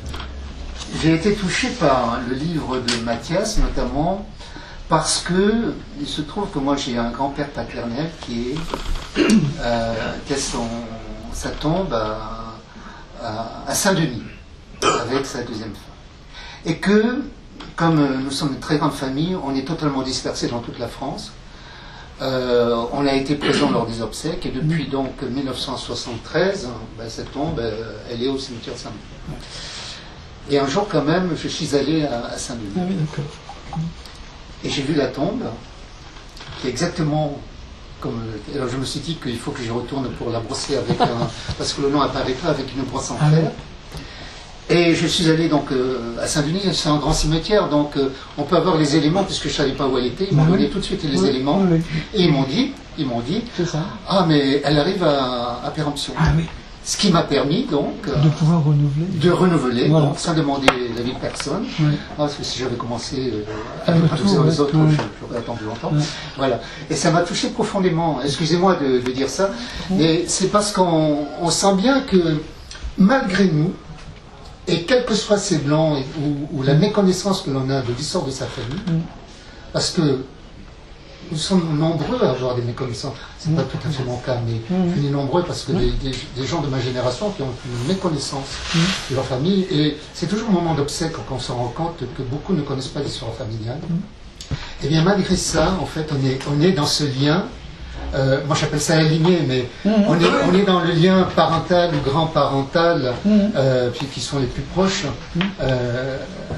j'ai été touché par le livre de Mathias notamment parce que il se trouve que moi j'ai un grand-père paternel qui est euh, qui a son, sa tombe à, à, à Saint-Denis avec sa deuxième femme. Et que, comme euh, nous sommes une très grande famille, on est totalement dispersés dans toute la France. Euh, on a été présent lors des obsèques et depuis donc mille neuf cent soixante-treize, ben, cette tombe, euh, elle est au cimetière de Saint-Denis. Et un jour quand même, je suis allé à, à Saint-Denis. Ah oui, d'accord. Et j'ai vu la tombe, qui est exactement comme. Alors je me suis dit qu'il faut que je retourne pour la brosser avec un. Parce que le nom apparaît pas avec une brosse en Ah fer. oui. Et je suis allé donc euh, à Saint-Denis, c'est un grand cimetière, donc euh, on peut avoir les éléments, puisque je ne savais pas où elle était. Ils m'ont Bah oui. donné tout de suite les Oui, éléments. oui, oui. Et ils m'ont dit, ils m'ont dit, C'est ça. ah mais elle arrive à, à péremption. Ah oui. Ce qui m'a permis donc euh, De pouvoir renouveler. de renouveler, Voilà. donc, sans demander l'avis de personne. Oui. Ah, parce que si j'avais commencé euh, Ah, avec le tous tout, les ouais. autres, Ouais. j'aurais attendu longtemps. Ouais. Voilà. Et ça m'a touché profondément. Excusez-moi de, de dire ça, mais c'est parce qu'on on sent bien que malgré nous, et quels que soient ces blancs et- ou, ou la méconnaissance que l'on a de l'histoire de sa famille, Mm. parce que nous sommes nombreux à avoir des méconnaissances. C'est Mm. pas tout à fait mon cas, mais Mm. je dis nombreux parce que Mm. des, des- des gens de ma génération qui ont une méconnaissance Mm. de leur famille, et c'est toujours au moment d'obsèques qu'on se rend compte que beaucoup ne connaissent pas l'histoire familiale. Et bien malgré ça, en fait, on est, on est dans ce lien. Euh, moi j'appelle ça la lignée, mais Mm. on, est, on est dans le lien parental ou grand-parental, Mm. euh, puis qui sont les plus proches. Mm. Euh, euh,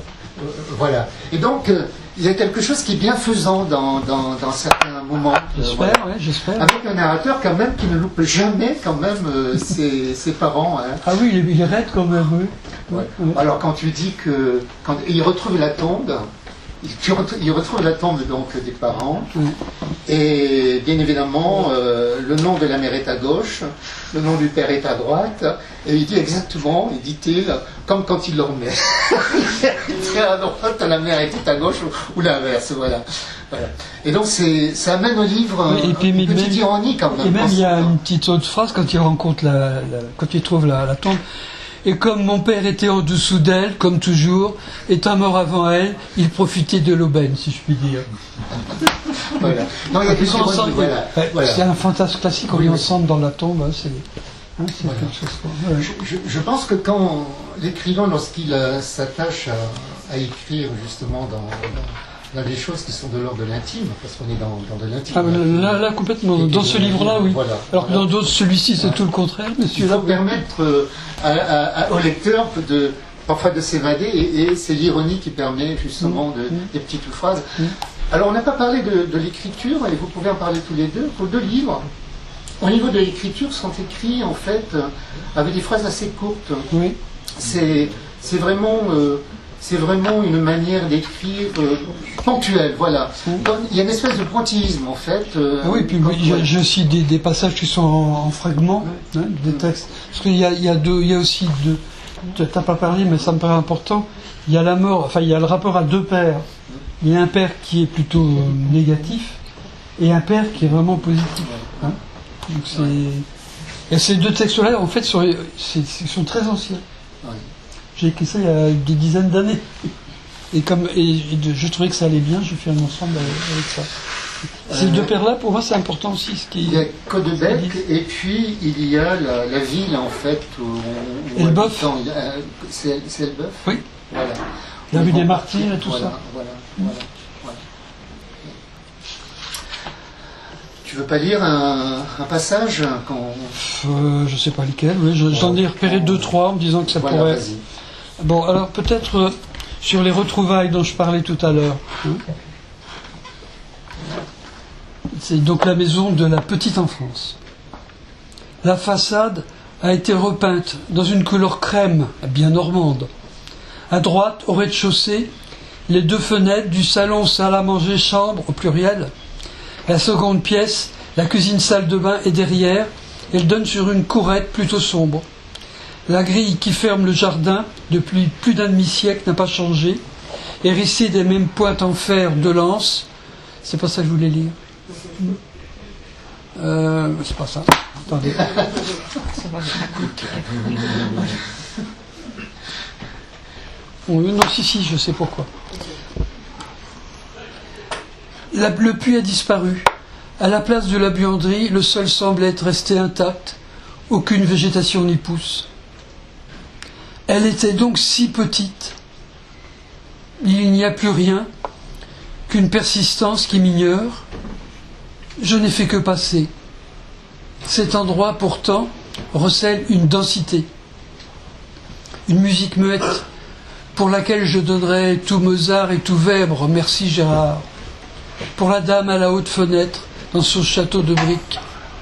voilà. Et donc, euh, il y a quelque chose qui est bienfaisant dans, dans, dans certains moments. Euh, J'espère, voilà. ouais, j'espère. Avec un narrateur quand même qui ne loupe jamais quand même euh, ses, ses parents. Hein. Ah oui, il est, il est raide quand même, oui. Ouais. Ouais. Alors quand tu dis que quand il retrouve la tombe, il, tu retrouves, il retrouve la tombe donc des parents, Ouais. et bien évidemment euh, le nom de la mère est à gauche, le nom du père est à droite, et il dit exactement, il dit-il, comme quand il dormait. Il était à droite, la mère était à gauche, ou, ou l'inverse, voilà. Voilà. Et donc c'est, ça amène au livre Oui, et puis, une mais petite même- ironie quand même. Et même il y a dans ce- une petite autre phrase quand il rencontre la, la- quand il trouve la, la tombe. Et comme mon père était en dessous d'elle, comme toujours, étant mort avant elle, il profitait de l'aubaine, si je puis dire. Voilà. Non, il y a Ils des sont ironie, ensemble, voilà. ouais, Voilà. C'est un fantasme classique, on Oui, est oui. ensemble dans la tombe, hein, c'est, hein, c'est Voilà. quelque chose. Quoi. Ouais. Je, je- je pense que quand l'écrivain, lorsqu'il euh, s'attache à, à écrire justement dans, dans, dans des choses qui sont de l'ordre de l'intime, parce qu'on est dans, dans de l'intime. Ah, là, là, complètement. Et Dans que- ce livre-là, oui. voilà. Alors que dans d'autres, celui-ci, c'est Voilà. tout le contraire, mais Il celui-là, faut permettre euh, à- à- à- au lecteur de, parfois de s'évader, et, et c'est l'ironie qui permet justement de, Mm. des petites phrases. Mm. Alors on n'a pas parlé de, de l'écriture, et vous pouvez en parler tous les deux, pour deux livres. Au niveau de l'écriture, sont écrits en fait euh, avec des phrases assez courtes. oui. C'est c'est vraiment, euh, c'est vraiment une manière d'écrire euh, ponctuelle, voilà. Donc, il y a une espèce de pointillisme en fait. euh, Ah oui, puis quand- oui, je, je cite des, des passages qui sont en, en fragments, hein, des textes. Parce qu'il y a, il y a deux, il y a aussi deux. Tu n'as pas parlé, mais ça me paraît important. Il y a la mort, enfin il y a le rapport à deux pères. Il y a un père qui est plutôt euh, négatif, et un père qui est vraiment positif. Hein. Donc c'est... Et ces deux textes-là, en fait, sont, c'est, sont très anciens. Ouais. J'ai écrit ça il y a des dizaines d'années. Et comme et, et de, je trouvais que ça allait bien, je fais un ensemble avec, avec ça. Ces euh, deux pères-là, pour moi, c'est important aussi. Ce qui, il y a Caudebec, et puis il y a la, la ville, en fait, où... où Elbeuf. Euh, c'est, c'est Elbeuf. Oui. Voilà. La rue des Martyrs et tout voilà, ça. Voilà, voilà, voilà. Tu veux pas lire un, un passage quand... euh, Je sais pas lequel, oui. Je, j'en ai repéré deux, trois en me disant que ça voilà, pourrait... Vas-y. Bon, alors peut-être euh, sur les retrouvailles dont je parlais tout à l'heure. Hein. C'est donc la maison de la petite enfance. La façade a été repeinte dans une couleur crème, bien normande. À droite, au rez-de-chaussée, les deux fenêtres du salon salle à manger chambre au pluriel. La seconde pièce, la cuisine salle de bain est derrière. Elle donne sur une courette plutôt sombre. La grille qui ferme le jardin depuis plus d'un demi-siècle n'a pas changé, hérissée des mêmes pointes en fer de lance. C'est pas ça que je voulais lire. Euh, c'est pas ça. Attendez. Oh, non, si, si, je sais pourquoi. La, le puits a disparu. À la place de la buanderie, le sol semble être resté intact. Aucune végétation n'y pousse. Elle était donc si petite. Il n'y a plus rien qu'une persistance qui m'ignore. Je n'ai fait que passer. Cet endroit, pourtant, recèle une densité. Une musique muette pour laquelle je donnerais tout Mozart et tout Weber, merci Gérard. Pour la dame à la haute fenêtre, dans son château de briques.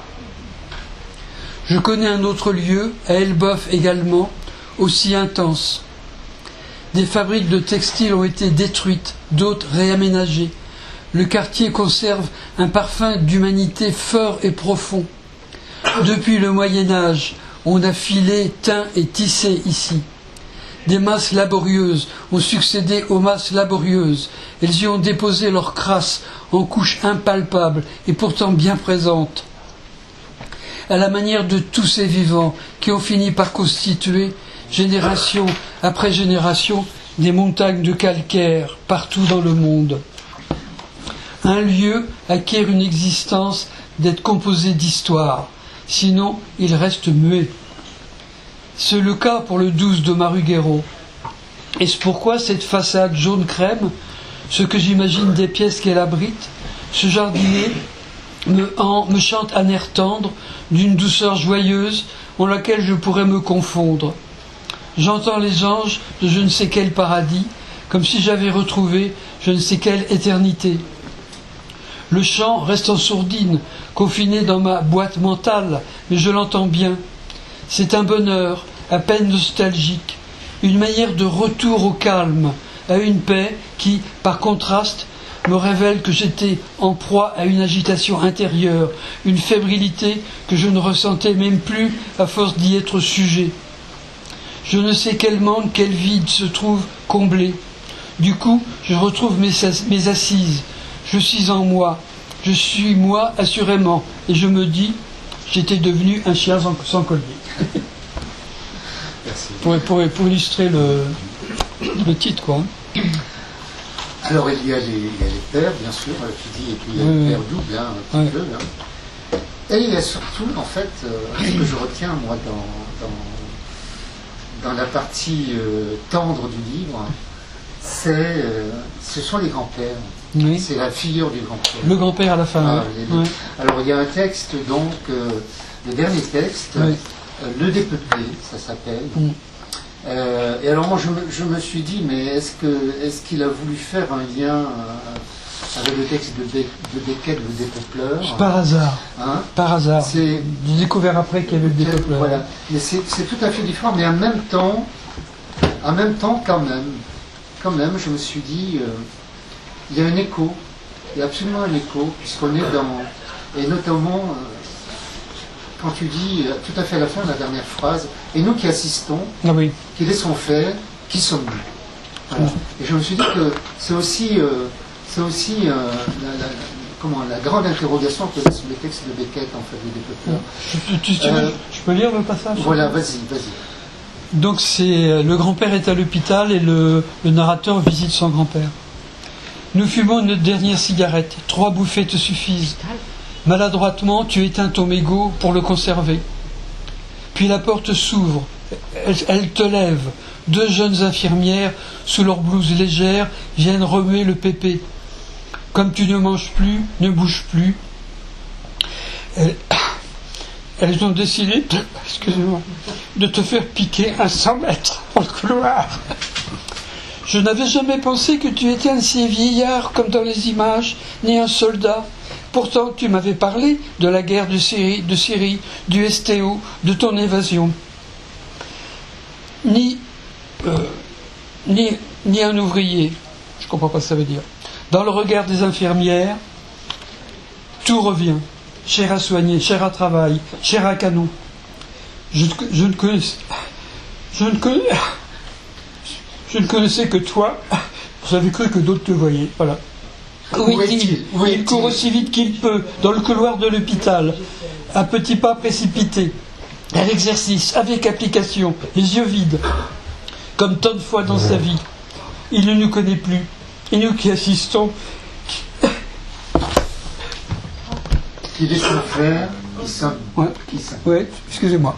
Je connais un autre lieu, à Elbeuf également, aussi intense. Des fabriques de textiles ont été détruites, d'autres réaménagées. Le quartier conserve un parfum d'humanité fort et profond. Depuis le Moyen-Âge, on a filé, teint et tissé ici. Des masses laborieuses ont succédé aux masses laborieuses. Elles y ont déposé leur crasse en couches impalpables et pourtant bien présentes. À la manière de tous ces vivants qui ont fini par constituer, génération après génération, des montagnes de calcaire partout dans le monde. Un lieu acquiert une existence d'être composé d'histoire, sinon il reste muet. C'est le cas pour le douze de Maruguero. Est-ce pourquoi cette façade jaune crème, ce que j'imagine des pièces qu'elle abrite, ce jardinier me, en, me chante un air tendre, d'une douceur joyeuse, en laquelle je pourrais me confondre. J'entends les anges de je ne sais quel paradis, comme si j'avais retrouvé je ne sais quelle éternité. Le chant reste en sourdine, confiné dans ma boîte mentale, mais je l'entends bien. C'est un bonheur, à peine nostalgique, une manière de retour au calme, à une paix qui, par contraste, me révèle que j'étais en proie à une agitation intérieure, une fébrilité que je ne ressentais même plus à force d'y être sujet. Je ne sais quel manque, quel vide se trouve comblé. Du coup, je retrouve mes, mes assises. Je suis en moi. Je suis moi, assurément. Et je me dis, j'étais devenu un chien sans, sans collier. Merci. Pour, pour, pour illustrer le, le titre, quoi. Alors, il y a les, il y a les pères, bien sûr, tu dis, et puis il y a oui, le père double, hein, un petit oui. peu. Hein. Et il y a surtout, en fait, euh, ce que je retiens, moi, dans, dans, dans la partie euh, tendre du livre, c'est, euh, ce sont les grands-pères. Oui. C'est la figure du grand-père. Le grand-père à la fin. Ah, oui. les, Oui. Alors, il y a un texte, donc, euh, le dernier texte, Oui. euh, Le Dépeuplé, ça s'appelle. Mm. Euh, et alors moi je me, je me suis dit, mais est-ce que est-ce qu'il a voulu faire un lien euh, avec le texte de, Be- de Beckett, le Dépeupleur, Par hasard. hein? Par hasard. C'est, J'ai découvert après qu'il y avait le dépeupleur. voilà. Mais c'est, c'est tout à fait différent, mais en même temps, en même temps quand même, quand même, je me suis dit, euh, il y a un écho, il y a absolument un écho, puisqu'on est dans, et notamment euh, quand tu dis euh, tout à fait à la fin de la dernière phrase, et nous qui assistons, Ah oui. qui laissons faire, qui sommes-nous? Voilà. Et je me suis dit que c'est aussi, euh, c'est aussi euh, la, la, comment, la grande interrogation que sur les textes de Beckett, en fait, les développeurs. Tu, tu, tu, Euh, je peux lire le passage? Voilà, vas-y, vas-y. Donc c'est le grand-père est à l'hôpital et le, le narrateur visite son grand-père. Nous fumons une dernière cigarette. Trois bouffées te suffisent. Maladroitement, tu éteins ton mégot pour le conserver. Puis la porte s'ouvre. Elle, elle te lève. Deux jeunes infirmières, sous leur blouse légère, viennent remuer le pépé. Comme tu ne manges plus, ne bouges plus. Elles, elles ont décidé de, excusez-moi, de te faire piquer un cent mètres dans le couloir. Je n'avais jamais pensé que tu étais un si vieillard comme dans les images, ni un soldat. Pourtant, tu m'avais parlé de la guerre de Syrie, de Syrie, du S T O, de ton évasion. Ni, euh, ni, ni un ouvrier, je ne comprends pas ce que ça veut dire. Dans le regard des infirmières, tout revient. Cher à soigner, cher à travail, cher à canon. Je, je ne connaissais, je ne connais, je ne connaissais que toi. J'avais cru que d'autres te voyaient. Voilà. Où est-il ? Il court aussi vite qu'il peut, dans le couloir de l'hôpital. Un petit pas précipité. Un exercice, avec application, les yeux vides. Comme tant de fois dans sa vie. Il ne nous connaît plus. Et nous qui assistons. Qui laisse faire, qui sonne. Ouais. Qui sonne. Oui, excusez-moi.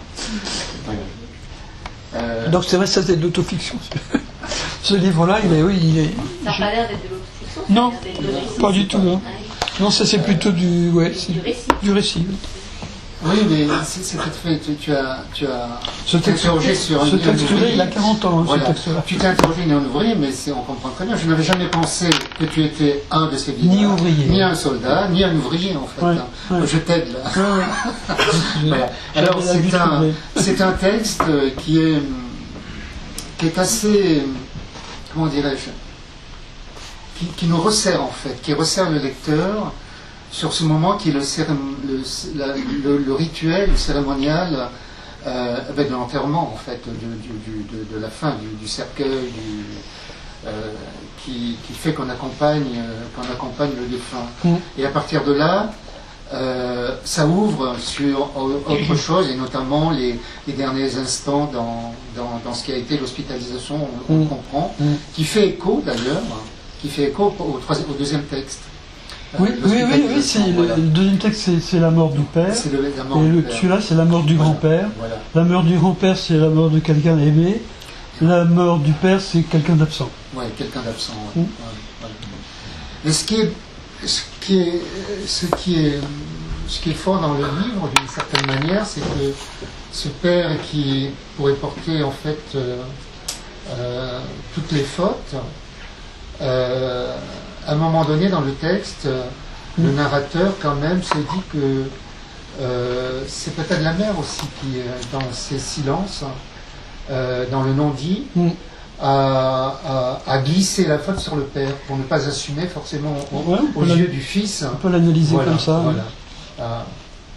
Euh, Donc c'est vrai, ça c'est de l'autofiction. Ce livre-là, il est, oui, il est. Ça n'a pas l'air d'être de l'autofiction. ça a Non, l'air d'être de récit. pas du tout. Non, non ça c'est plutôt du, ouais, c'est Du récit. du récit. oui, mais c'est c'est tout fait. Tu, tu as, tu as Ce texte, interrogé sur ce un texte-là, il a quarante ans, hein, Voilà. ce texte-là. Tu t'es interrogé ni un ouvrier, mais c'est- on comprend très bien. Je n'avais jamais pensé que tu étais un de ces Ni vieillards, ouvrier. ni un soldat, ni un ouvrier en fait. Ouais, hein. ouais. Je t'aide là. Ouais, ouais. Voilà. J'avais Alors la c'est vue un, troublée. c'est un texte qui est, qui est assez, comment dirais-je, qui, qui nous resserre en fait, qui resserre le lecteur sur ce moment qui est le, cérém- le, la- le- le rituel, le cérémonial euh, ben, de l'enterrement en fait, de, du- du- de- de la fin du, du cercueil, du, euh, qui, qui fait qu'on accompagne, euh, qu'on accompagne le défunt. Mm. Et à partir de là, euh, ça ouvre sur au- autre chose, et notamment les, les derniers instants dans, dans, dans ce qui a été l'hospitalisation, on, on Mm. comprend, Mm. qui fait écho d'ailleurs, qui fait écho au, troisième, au deuxième texte. Oui, Euh, oui, oui, oui, l'hospitalisation, c'est, voilà. le deuxième texte c'est, c'est la mort du père. C'est le- la mort Et du le, père. celui-là c'est la mort du Voilà. grand-père. Voilà. La mort du grand-père c'est la mort de quelqu'un aimé. La mort du père c'est quelqu'un d'absent. Ouais, quelqu'un d'absent. Ouais. Mm. Ouais, ouais. Mais ce qui est, ce qui est, ce qui est, ce qui est fort dans le livre, d'une certaine manière, c'est que ce père qui pourrait porter en fait euh, euh, toutes les fautes, euh, à un moment donné dans le texte, euh, le narrateur quand même se dit que euh, c'est peut-être la mère aussi qui, euh, dans ses silences, euh, dans le non-dit, Mm. à, à- à glisser la faute sur le père pour ne pas assumer forcément au- Ouais, on aux peut yeux la- du fils. On peut l'analyser Voilà, comme ça. voilà. Ah,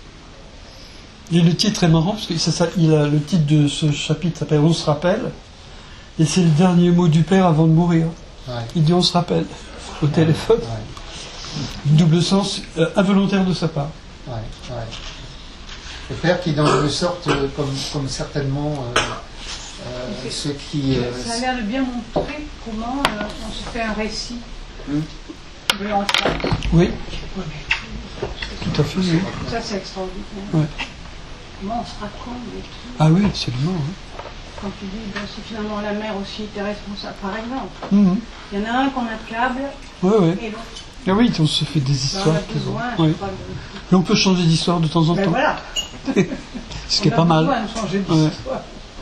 Et le titre est marrant parce que ça, ça- il a, le titre de ce chapitre s'appelle On se rappelle. Et c'est le dernier mot du père avant de mourir. ouais, Il dit on se rappelle au téléphone. ouais, Double sens euh, involontaire de sa part. ouais, ouais. Le père qui est dans une sorte, euh, comme, comme certainement euh, euh, ceux qui... euh, Ça a l'air de bien montrer comment euh, on se fait un récit Hmm. de l'enfant. Oui. Tout à fait, oui. Ça, c'est extraordinaire. Ouais. Comment on se raconte des trucs. Ah oui, absolument. hein. Quand tu dis, ben, si finalement la mère aussi était responsable, par exemple. Mhm. Il y en a un qu'on accable Ouais, ouais. et l'autre, Ah oui, on se fait des ben, on histoires. a qui besoin. vont- je ouais. crois, de- Mais on peut changer d'histoire de temps en Ben temps. voilà. Ce qui est On a pas mal. besoin de changer Ouais. d'histoire.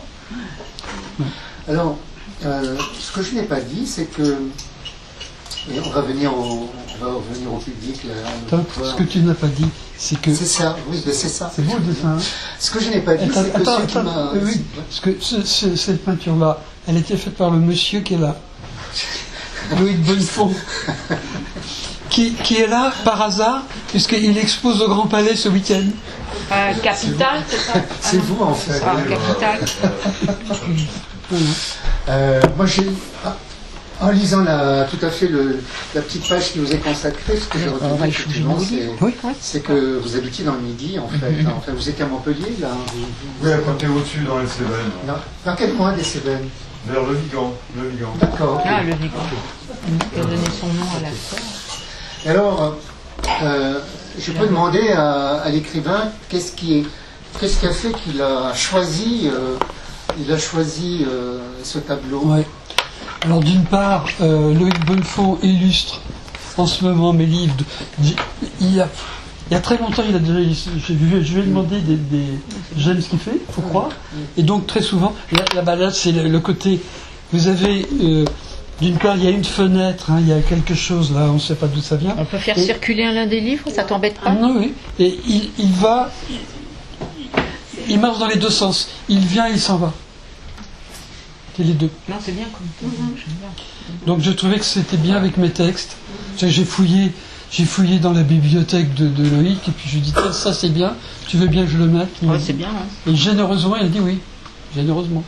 Alors, euh, ce que je n'ai pas dit, c'est que... Et on va venir au, on va revenir au public. Là, Attends, ce que tu n'as pas dit, c'est que. C'est ça, oui, mais c'est ça. C'est beau le dessin. hein. Ce que je n'ai pas dit, Attends, c'est que attends, ce qui attends, m'a... euh, oui, parce que ce- ce- cette peinture-là, elle était faite par le monsieur qui est là, Loïc Bonnefond, qui, qui est là par hasard, puisqu'il expose au Grand Palais ce week-end. Euh, Capital, c'est ça? C'est vous, en fait. Ah, Capital. Euh, moi, j'ai... ah, En lisant la, tout à fait le, la petite page qui vous est consacrée, ce que j'ai retenu, ouais, effectivement, c'est, oui. c'est que vous habitiez dans le Midi, en fait. Mm-hmm. Enfin, vous étiez à Montpellier, là. Vous, vous... Oui, à côté au-dessus, dans les Cévennes. Non. Dans quel coin des Cévennes? Vers le Vigan. Le Vigan. D'accord. Okay. Ah, le Vigan. Il a donné son nom à la terre. Alors, euh, je peux demander à, à l'écrivain qu'est-ce qui, est, qu'est-ce qui a fait qu'il a choisi, euh, il a choisi euh, ce tableau. Ouais. Alors d'une part, euh, Loïc Bonnefond illustre en ce moment mes livres. De, il, y a, il y a très longtemps, il a déjà, je, je, je vais demander des, des j'aime ce qu'il fait, il faut croire. Et donc très souvent, la, la balade, c'est le, le côté. Vous avez euh, d'une part, il y a une fenêtre, hein, il y a quelque chose là, on ne sait pas d'où ça vient. On peut faire et, circuler l'un des livres, ça t'embête pas? Non, oui. Et il, il va, il, il marche dans les deux sens. Il vient, il s'en va. Les deux. Non, c'est bien comme ça. Mm-hmm. J'aime bien. Donc je trouvais que c'était bien avec mes textes. J'ai fouillé, j'ai fouillé dans la bibliothèque de, de Loïc et puis je lui ai dit ça c'est bien, tu veux bien que je le mette? Ouais, c'est bien. Hein. Et généreusement il a dit oui, généreusement.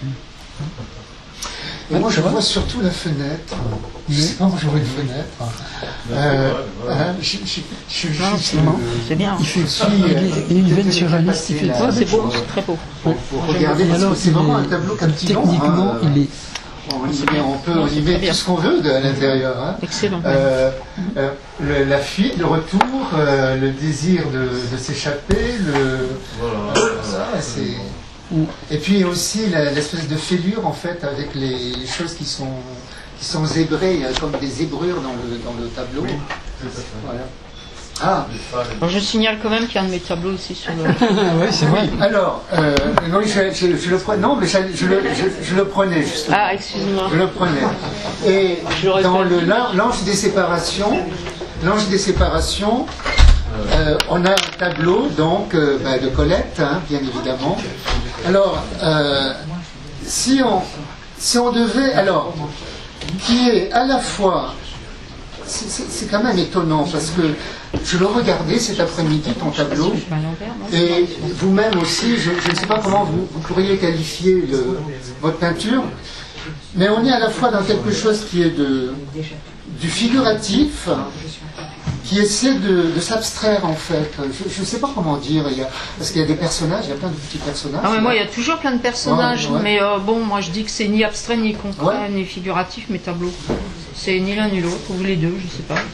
Et moi je vois surtout la fenêtre. Je ne sais pas, moi j'aurais une fenêtre. Euh, hein, je, je, je, je, non, c'est, euh, c'est bien. Il fait aussi. Il est une veine surréaliste. Ouais, c'est beau, c'est très beau. Faut, faut regarder parce que c'est vraiment un tableau captivant. Techniquement, hein. il est. On, y met, on peut y mettre tout ce qu'on veut de, à l'intérieur. Hein. Excellent. Euh, euh, le, la fuite, le retour, euh, le désir de, de s'échapper, le. Voilà. Euh, ça, c'est. Et puis aussi la, l'espèce de fêlure en fait avec les, les choses qui sont qui sont zébrées, il y a comme des zébrures dans le dans le tableau. Oui, voilà. Ah. Alors, je signale quand même qu'il y a un de mes tableaux aussi sur le. Oui, c'est vrai. Oui, alors, euh, non, je, je, je le prenais. Non, mais je, je, le, je, je le prenais justement. Ah, excuse-moi. Je le prenais. Et dans le l'ange des séparations, l'ange des séparations. Euh, on a un tableau donc euh, bah, de Colette, hein, bien évidemment. Alors, euh, si on si on devait, alors, qui est à la fois, c'est, c'est, c'est quand même étonnant parce que je le regardais cet après-midi ton tableau et vous-même aussi, je, je ne sais pas comment vous, vous pourriez qualifier le, votre peinture, mais on est à la fois dans quelque chose qui est de du figuratif, qui essaie de, de s'abstraire en fait. Je ne sais pas comment dire, il y a, parce qu'il y a des personnages, il y a plein de petits personnages. Ah mais moi il y a toujours plein de personnages, ouais, ouais. mais euh, bon, moi je dis que c'est ni abstrait ni concret, ouais. ni figuratif mes tableaux. C'est ni l'un ni l'autre, ou les deux, je sais pas.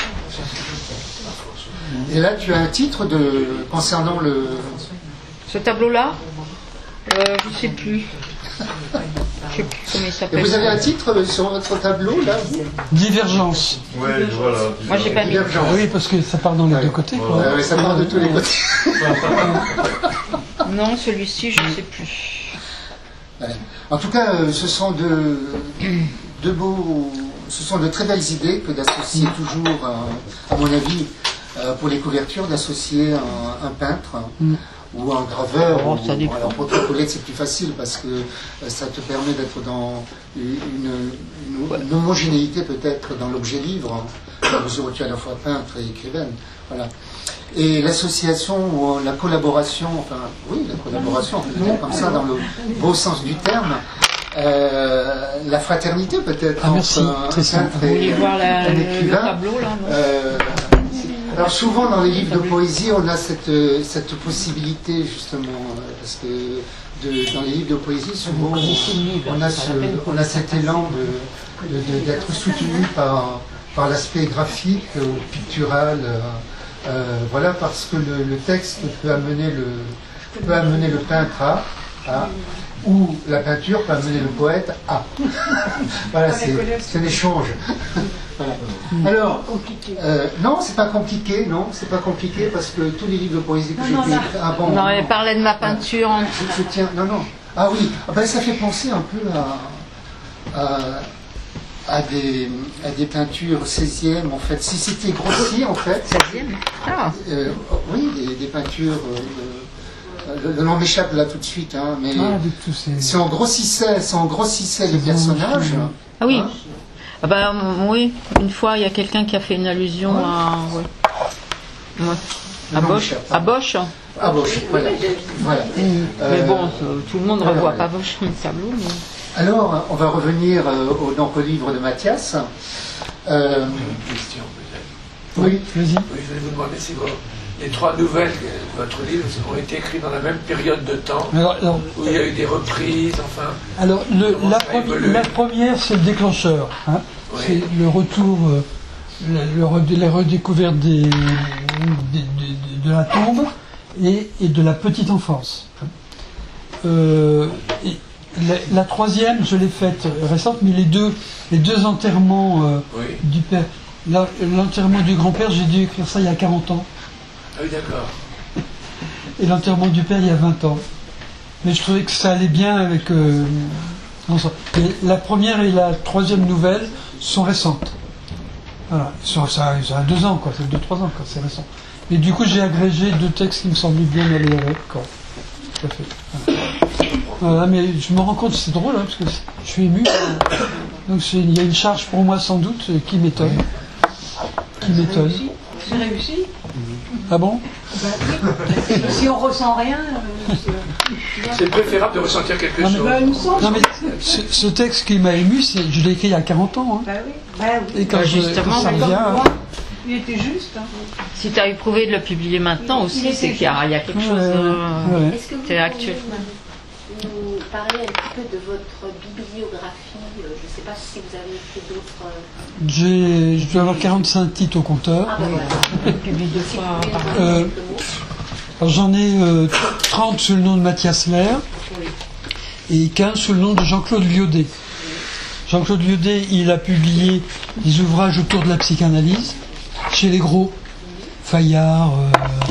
Et là tu as un titre de concernant le... Ce tableau-là euh, je ne sais plus. Je sais plus comment il s'appelle. Et vous avez un titre sur votre tableau là? Divergence. Oui, voilà. Moi j'ai pas mis. Oui, parce que ça part dans les ouais. deux côtés. Quoi. Ouais, ouais, ça part de tous les côtés. Non, celui-ci je ne sais plus. Ouais. En tout cas, euh, ce sont de, de beaux, ce sont de très belles idées que d'associer toujours, euh, à mon avis, euh, pour les couvertures, d'associer un, un peintre. Mm. Ou un graveur, oh, ou, alors pour toi Colette c'est plus facile parce que euh, ça te permet d'être dans une, une, une homogénéité peut-être dans l'objet livre, dans la mesure où tu es à la fois peintre et écrivaine. Voilà. Et l'association ou la collaboration, enfin oui la collaboration, on peut dire comme ça dans le beau sens du terme, euh, la fraternité peut-être ah, merci, entre très un peintre et voir la, un écrivain. Le tableau là, non euh, Alors souvent dans les livres de poésie, on a cette, cette possibilité justement, parce que de, dans les livres de poésie, souvent on a, ce, on a cet élan de, de, de, d'être soutenu par, par l'aspect graphique ou pictural, euh, voilà, parce que le, le texte peut amener le, peut amener le peintre à, à ou la peinture peut amener le poète à. Voilà, c'est, c'est un échange. Voilà. Alors, euh, non, c'est pas compliqué, non, c'est pas compliqué parce que tous les livres de poésie que j'ai écrits avant. Non, elle parlait de ma peinture. Euh, je, je tiens, non, non. Ah oui, ah ben, ça fait penser un peu à, à, à, des, à des peintures seizième en fait. Si c'était grossier en fait. seizième Ah. Euh, oui, des, des peintures. Euh, Le, le nom m'échappe là tout de suite, hein, mais ah, ces... si on grossissait, si on grossissait les personnages. Ah oui. Hein, ah ben, oui, une fois il y a quelqu'un qui a fait une allusion ouais. à. Ouais. Ouais. À Bosch. À Bosch. À Bosch, voilà. voilà. Mmh. Euh... Mais bon, tout le monde ne revoit ouais, pas Bosch dans le tableau. Mais... Alors, on va revenir euh, au, donc, au livre de Mathias. Euh, Une question peut-être. oui, Vas-y. Oui, je vais vous demander si vos- les trois nouvelles de votre livre ont été écrites dans la même période de temps, Alors, alors, où il y a eu des reprises, enfin. alors, le- Comment la, ça a premi- évolué la première, c'est le déclencheur. Hein. Oui. C'est le retour, euh, le, le re- la redécouverte des, des- des- de la tombe et, et de la petite enfance. Euh, et la, la troisième, je l'ai faite récente, mais les deux, les deux enterrements euh, Oui. du père, la- l'enterrement du grand-père, j'ai dû écrire ça il y a quarante ans, Ah oui, d'accord. et l'enterrement du père il y a vingt ans. Mais je trouvais que ça allait bien avec... euh, ensemble. Et la première et la troisième nouvelle sont récentes. Voilà, ça, ça, ça a deux ans, quoi, c'est deux, trois ans, quoi, c'est récent. Et du coup, j'ai agrégé deux textes qui me semblaient bien aller avec, quoi. Tout à fait. Voilà. Voilà, mais je me rends compte, c'est drôle, hein, parce que je suis ému. Donc c'est- il y a une charge pour moi, sans doute, euh, qui m'étonne. Qui m'étonne. C'est réussi. Ah bon? Ben oui. Si on ressent rien, euh, c'est- C'est préférable de ressentir quelque Non, mais- chose. Ben, il me semble. Non, mais ce, ce texte qui m'a ému, c'est, je l'ai écrit il y a quarante ans. Hein. Ben oui. Ben oui. Et quand Bah, je, justement, quand ça Comme revient, moi, il était juste. Hein. Si tu as éprouvé de le publier maintenant aussi, c'est qu'il y a, il y a quelque Ouais, chose. euh, ouais, ouais. Est-ce que vous C'est pourriez actuel. nous parler un petit peu de votre bibliographie? euh, Je ne sais pas si vous avez écrit d'autres. euh, J'ai, je dois avoir quarante-cinq titres au compteur. Ah ben voilà. publié deux Si fois vous pouvez par nous an. parler Euh, quelques mots. Alors, j'en ai euh, trente sous le nom de Mathias Lair Oui. et quinze sous le nom de Jean-Claude Liaudet. Jean-Claude Liaudet, il a publié des ouvrages autour de la psychanalyse chez les gros, Fayard, euh,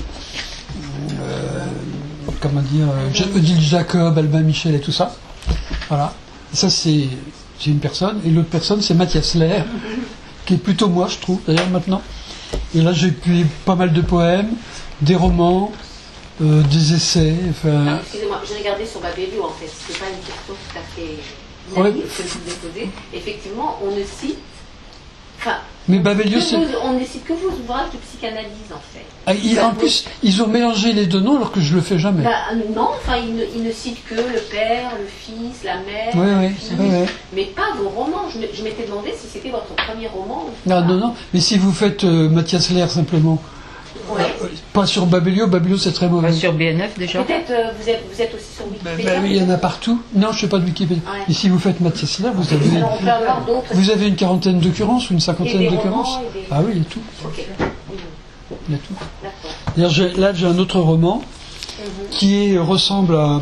euh, comment dire, euh, Ja- Odile Jacob, Albin Michel et tout ça. Voilà. Et ça, c'est, c'est une personne. Et l'autre personne, c'est Mathias Lair, qui est plutôt moi, je trouve, d'ailleurs, maintenant. Et là, j'ai publié pas mal de poèmes, des romans, euh, des essais, enfin... Alors, excusez-moi, j'ai regardé sur Babelio en fait, c'est pas une question tout à fait Ouais. naïve que je vous ai posée. Effectivement, on ne cite. Enfin, Mais que Babelio, c'est... vos- on ne cite que vos ouvrages de psychanalyse en fait. Ah, il- en plus, ils ont mélangé les deux noms alors que je le fais jamais. Bah, non, enfin, il ne, il ne cite que le père, le fils, la mère, Oui, oui, le fils, oui, oui. mais pas vos romans. Je, me- je m'étais demandé si c'était votre premier roman ou Non, pas. non, non. Mais si vous faites euh, Mathias Lair simplement, Ouais. euh, pas sur Babelio, Babelio c'est très mauvais. Pas sur B N F déjà. Peut-être euh, vous, êtes, vous êtes aussi sur Ben, Wikipédia. ben oui, il y en a partout. Non, je ne fais pas de Wikipédia. Ouais. Et si vous faites Mathias Lair, vous avez, Alors, on peut avoir d'autres. vous avez une quarantaine d'occurrences ou une Et cinquantaine des d'occurrences. romans et des- Ah oui, il y a tout. Ok. Il y a tout. D'accord. D'ailleurs, j'ai- là, j'ai un autre roman Mhm. qui est- ressemble à.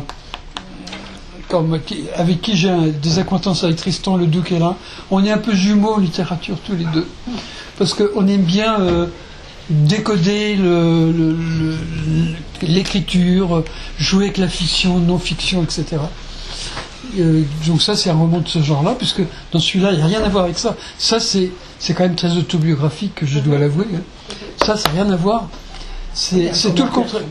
Comme, qui- avec qui j'ai un- des acquaintances avec Tristan Ledoux et là. On est un peu jumeaux en littérature tous les deux. Parce qu'on aime bien euh, décoder le- le- le- l'écriture, euh, jouer avec la fiction, non-fiction, et cetera. Euh, donc ça, c'est un roman de ce genre-là, puisque dans celui-là, il n'y a rien à voir avec ça. Ça, c'est c'est quand même très autobiographique, je dois l'avouer. hein. Ça, ça n'a rien à voir. C'est c'est tout le contraire.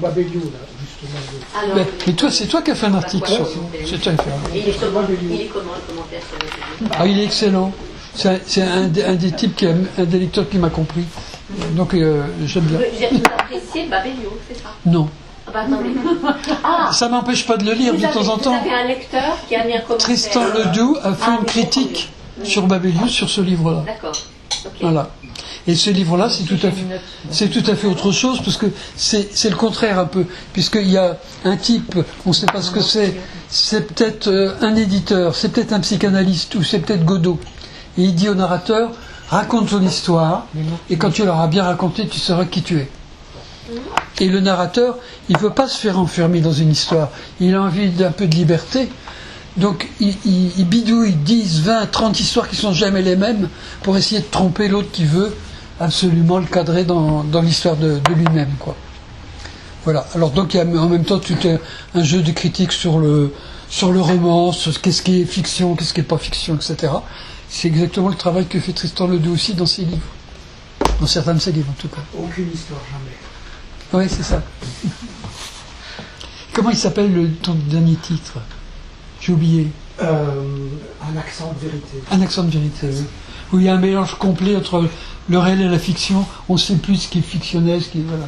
Alors, Mais, mais toi, c'est toi qui as fait un article Bah, sur ouais, c'est toi qui as fait un- il est comment, il est comment le commentaire sur le Ah, il est excellent. C'est un, c'est un des- un des types, qui a, un des lecteurs qui m'a compris. Donc, euh, j'aime bien. Vous vous appréciez Babelio, c'est ça? Non. Ah bah attendez. Ah, Ça m'empêche pas de le lire vous de avez, temps en vous temps. avez un lecteur qui a mis un commentaire. Tristan Ledoux a fait Ah, une oui, critique oui. sur Babelio sur ce livre-là. D'accord. Ok. Voilà. Et ce livre-là, c'est tout à fait, c'est tout à fait autre chose, parce que c'est, c'est le contraire un peu, puisqu'il y a un type, on ne sait pas ce que c'est, c'est peut-être euh, un éditeur, c'est peut-être un psychanalyste, ou c'est peut-être Godot. Et il dit au narrateur, raconte ton histoire, et quand tu l'auras bien raconté, tu sauras qui tu es. Et le narrateur, il ne veut pas se faire enfermer dans une histoire, il a envie d'un peu de liberté. Donc il, il, il bidouille dix, vingt, trente histoires qui sont jamais les mêmes pour essayer de tromper l'autre qui veut absolument le cadrer dans, dans l'histoire de, de lui-même, quoi. Voilà. Alors donc il y a en même temps tout un, un jeu de critique sur le, sur le roman, sur qu'est-ce qui est fiction, qu'est-ce qui n'est pas fiction, et cetera. C'est exactement le travail que fait Tristan Ledoux aussi dans ses livres. Dans certains de ses livres en tout cas. Aucune histoire, jamais. Oui, c'est ça. Comment il s'appelle le, ton dernier titre? J'ai oublié. Euh, un accent de vérité. Un accent de vérité, oui. Où il y a un mélange complet entre le réel et la fiction. On ne sait plus ce qui est fictionnel, ce qui est... Voilà.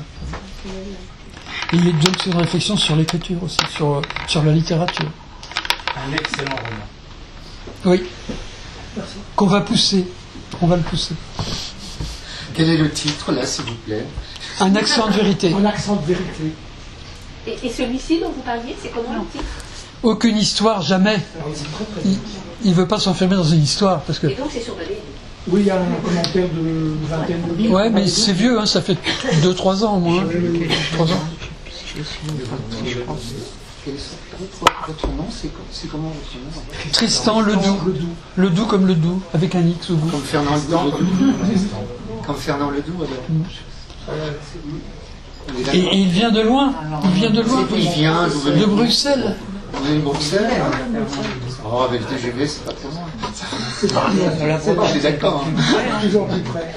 Et il y a donc une réflexion sur l'écriture aussi, sur, sur la littérature. Un excellent roman. Oui. Qu'on va pousser. On va le pousser. Quel est le titre, là, s'il vous plaît? Un accent de vérité. Un accent de vérité. Et, et celui-ci dont vous parliez, c'est comment le titre? Aucune histoire, jamais. Il ne veut pas s'enfermer dans une histoire. Parce que... Et donc c'est sur le livre. Oui, il y a un commentaire de vingtaine de livres. Ouais, mais c'est vieux, hein, ça fait deux trois ans au moins. trois ans. Votre nom, c'est c'est comment votre nom? Tristan Ledoux. Le Doux comme le Doux, avec un X au bout. Comme Fernand Ledoux. Comme Fernand Ledoux, alors. Et, et il vient de loin. Il vient de loin. Il vient de Bruxelles. Vous venez de Bruxelles? Oh, avec le T G V, c'est pas trop loin. C'est pas loin. Je suis d'accord. Toujours plus près.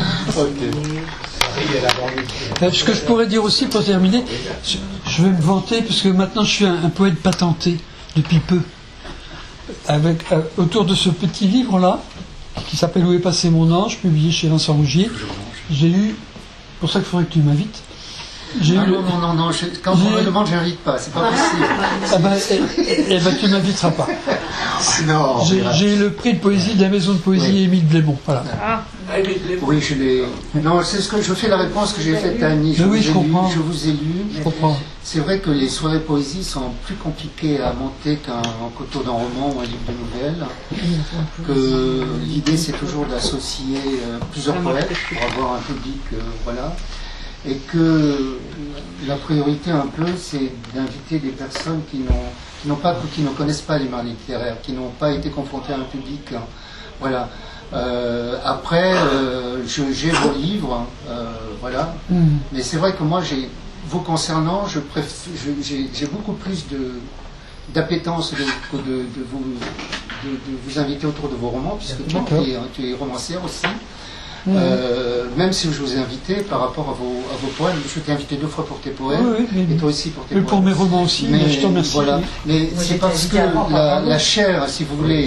Euh, ce que je pourrais dire aussi pour terminer, je, je vais me vanter parce que maintenant je suis un, un poète patenté depuis peu. Avec, euh, autour de ce petit livre-là, qui s'appelle Où est passé mon ange, publié chez Vincent Rougier, j'ai eu, pour ça qu'il faudrait que tu m'invites. J'ai ah eu non, non, non, non, je, quand on me demande, je n'invite pas, c'est pas possible. Ah ben, eh ben, tu ne m'inviteras pas. Non. J'ai eu le prix de poésie de la maison de poésie oui. Émile Blémont. Voilà. Ah. Oui, je l'ai. Non, c'est ce que je fais la réponse que j'ai faite à Annie. Je, oui, je, comprends. Lu, je vous ai lu. Je comprends. C'est vrai que les soirées poésie sont plus compliquées à monter qu'un autour d'un roman ou un livre de nouvelles. Que l'idée, c'est toujours d'associer euh, plusieurs poètes pour avoir un public, euh, voilà. Et que la priorité un peu, c'est d'inviter des personnes qui n'ont, qui n'ont pas, qui ne connaissent pas les marques littéraires, qui n'ont pas été confrontées à un public, hein, voilà. Euh, après, euh, je, j'ai vos livres, euh, voilà. Mm. Mais c'est vrai que moi, j'ai, vous concernant, je préf, je, j'ai, j'ai beaucoup plus de d'appétence de, de, de, vous, de, de vous inviter autour de vos romans, puisque toi, tu es, tu es romancière aussi. Mmh. Euh, même si je vous ai invité par rapport à vos, à vos poèmes, je t'ai invité deux fois pour tes poèmes, oui, oui, et toi aussi pour tes poèmes. Pour mes romans aussi, mais je te remercie. Voilà. Mais moi, c'est parce que la, la chair, si vous voulez,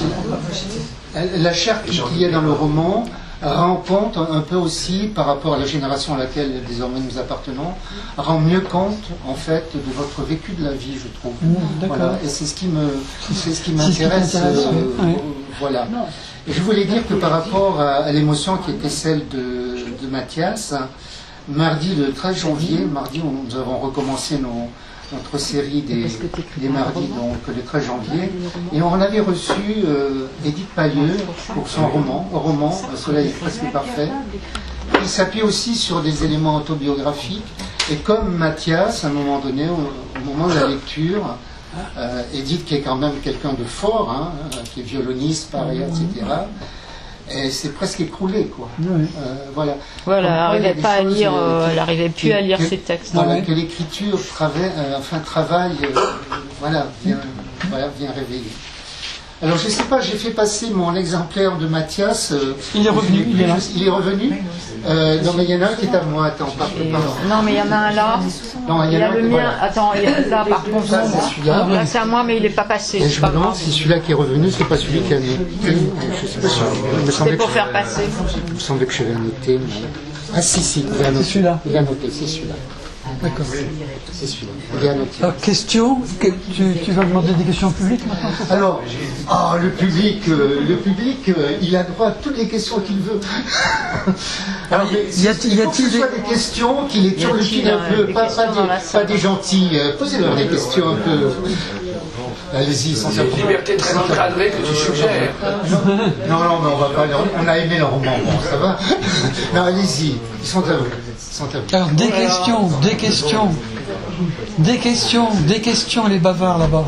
la chair qu'il y a dans le roman rend compte un peu aussi, par rapport à la génération à laquelle désormais nous appartenons, rend mieux compte en fait de votre vécu de la vie, je trouve. Mmh, voilà. Et c'est ce qui me, c'est ce qui m'intéresse. Euh, oui. Voilà. Et je voulais dire que par rapport à, à l'émotion qui était celle de, de Mathias, mardi le treize janvier, mardi où nous avons recommencé nos, notre série des, des mardis, donc le treize janvier, et on avait reçu euh, Édith Palieu pour son roman, roman Soleil est presque parfait. Il s'appuie aussi sur des éléments autobiographiques, et comme Mathias, à un moment donné, au, au moment de la lecture, Euh, Edith, qui est quand même quelqu'un de fort, hein, qui est violoniste par ailleurs, et cetera. Et c'est presque écroulé, quoi. Oui. Euh, voilà. Voilà, elle n'arrivait pas à lire, euh, elle n'arrivait plus que, à lire que, ses textes. Voilà, oui. que l'écriture travaille, euh, enfin travaille, euh, voilà, vient, voilà, vient réveiller. Alors je ne sais pas, j'ai fait passer mon exemplaire de Mathias. Euh, il est revenu, il est là. Il est revenu. Euh, non mais il y en a un qui est à moi. Attends, pas, pardon. Non mais il y en a un là. Non, il y, il y a a le mien. Voilà. Attends, il y a, là par contre, ça, c'est celui-là. Là c'est à moi, mais il n'est pas passé. Et je me demande si celui-là qui est revenu, c'est pas celui qui a noté. Je sais pas sûr. C'est pour faire passer. Il me semblait que je l'avais noté. Mais... Ah si si, il a noté. C'est celui-là. Il a noté, c'est celui-là. D'accord. C'est celui-là. Il a noté. Alors, question, que, tu, tu vas demander des questions publiques maintenant? Alors, oh, le public, euh, le public, euh, il a droit à toutes les questions qu'il veut. Alors, mais, y a-t-il, il faut que ce soit des questions qui les tirent le fil un peu, pas, pas, des, pas des gentils. Euh, posez-leur des questions un peu. Allez-y, sans C'est une liberté très encadrée que tu suggères. Non, non, mais on va pas. On a aimé le roman, bon, ça va. Non, allez-y, ils sont à vous. Alors, des questions, des questions, des questions, des questions, les bavards là-bas.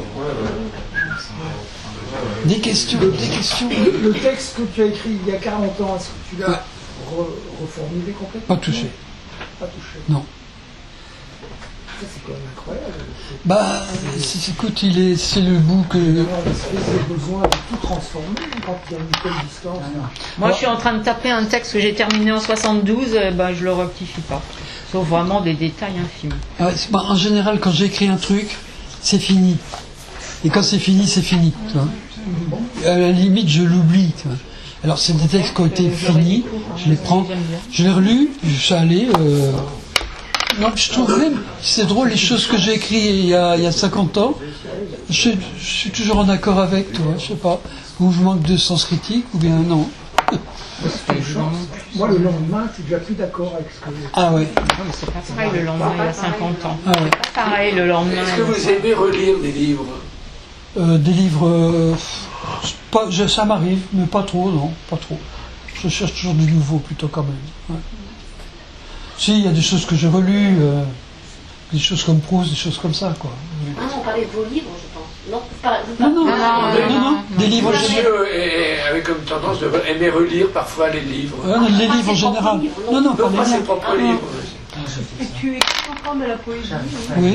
Des questions, des questions. Le, le texte que tu as écrit il y a quarante ans, est-ce que tu l'as re, reformulé complètement? Pas touché. Pas touché. Non. Ça, c'est quand même incroyable. Bah, c'est, écoute, il est, c'est le bout que. On a besoin de tout transformer quand il y a une telle distance. Moi, ouais. Je suis en train de taper un texte que j'ai terminé en soixante-douze, eh ben, je le rectifie pas. Sauf vraiment des détails infimes. Ouais, bah, en général, quand j'écris un truc, c'est fini. Et quand c'est fini, c'est fini. Tu vois. À la limite, je l'oublie. Tu vois. Alors, c'est des textes qui ont été finis, je les prends, je les relus, ça allait. Euh... Non, je trouve même, c'est drôle, les choses que j'ai écrites il y a, il y a cinquante ans, je, je suis toujours en accord avec, toi, je sais pas. ou je manque de sens critique, ou bien non. Moi, le lendemain, je suis déjà plus d'accord avec ce que... Ah ouais. Non, mais c'est pas pareil le lendemain, il y a cinquante ans. Ah ouais. C'est pas pareil le lendemain. Est-ce que vous aimez relire des livres? Euh, des livres, euh, pas, je, ça m'arrive, mais pas trop, non, pas trop. Je cherche toujours du nouveau plutôt quand même. Ouais. Si, il y a des choses que j'ai relues, euh, des choses comme Proust, des choses comme ça, quoi. Oui. Ah, on parlait de vos livres, je pense. Non, pas, Non, non, non, non, non, non, des livres. Monsieur est- avait comme tendance de aimer relire parfois les livres. Euh, les livres en général. Non, non, pas Parfois les ses livres. propres livres. Et tu écris encore de la poésie? Oui.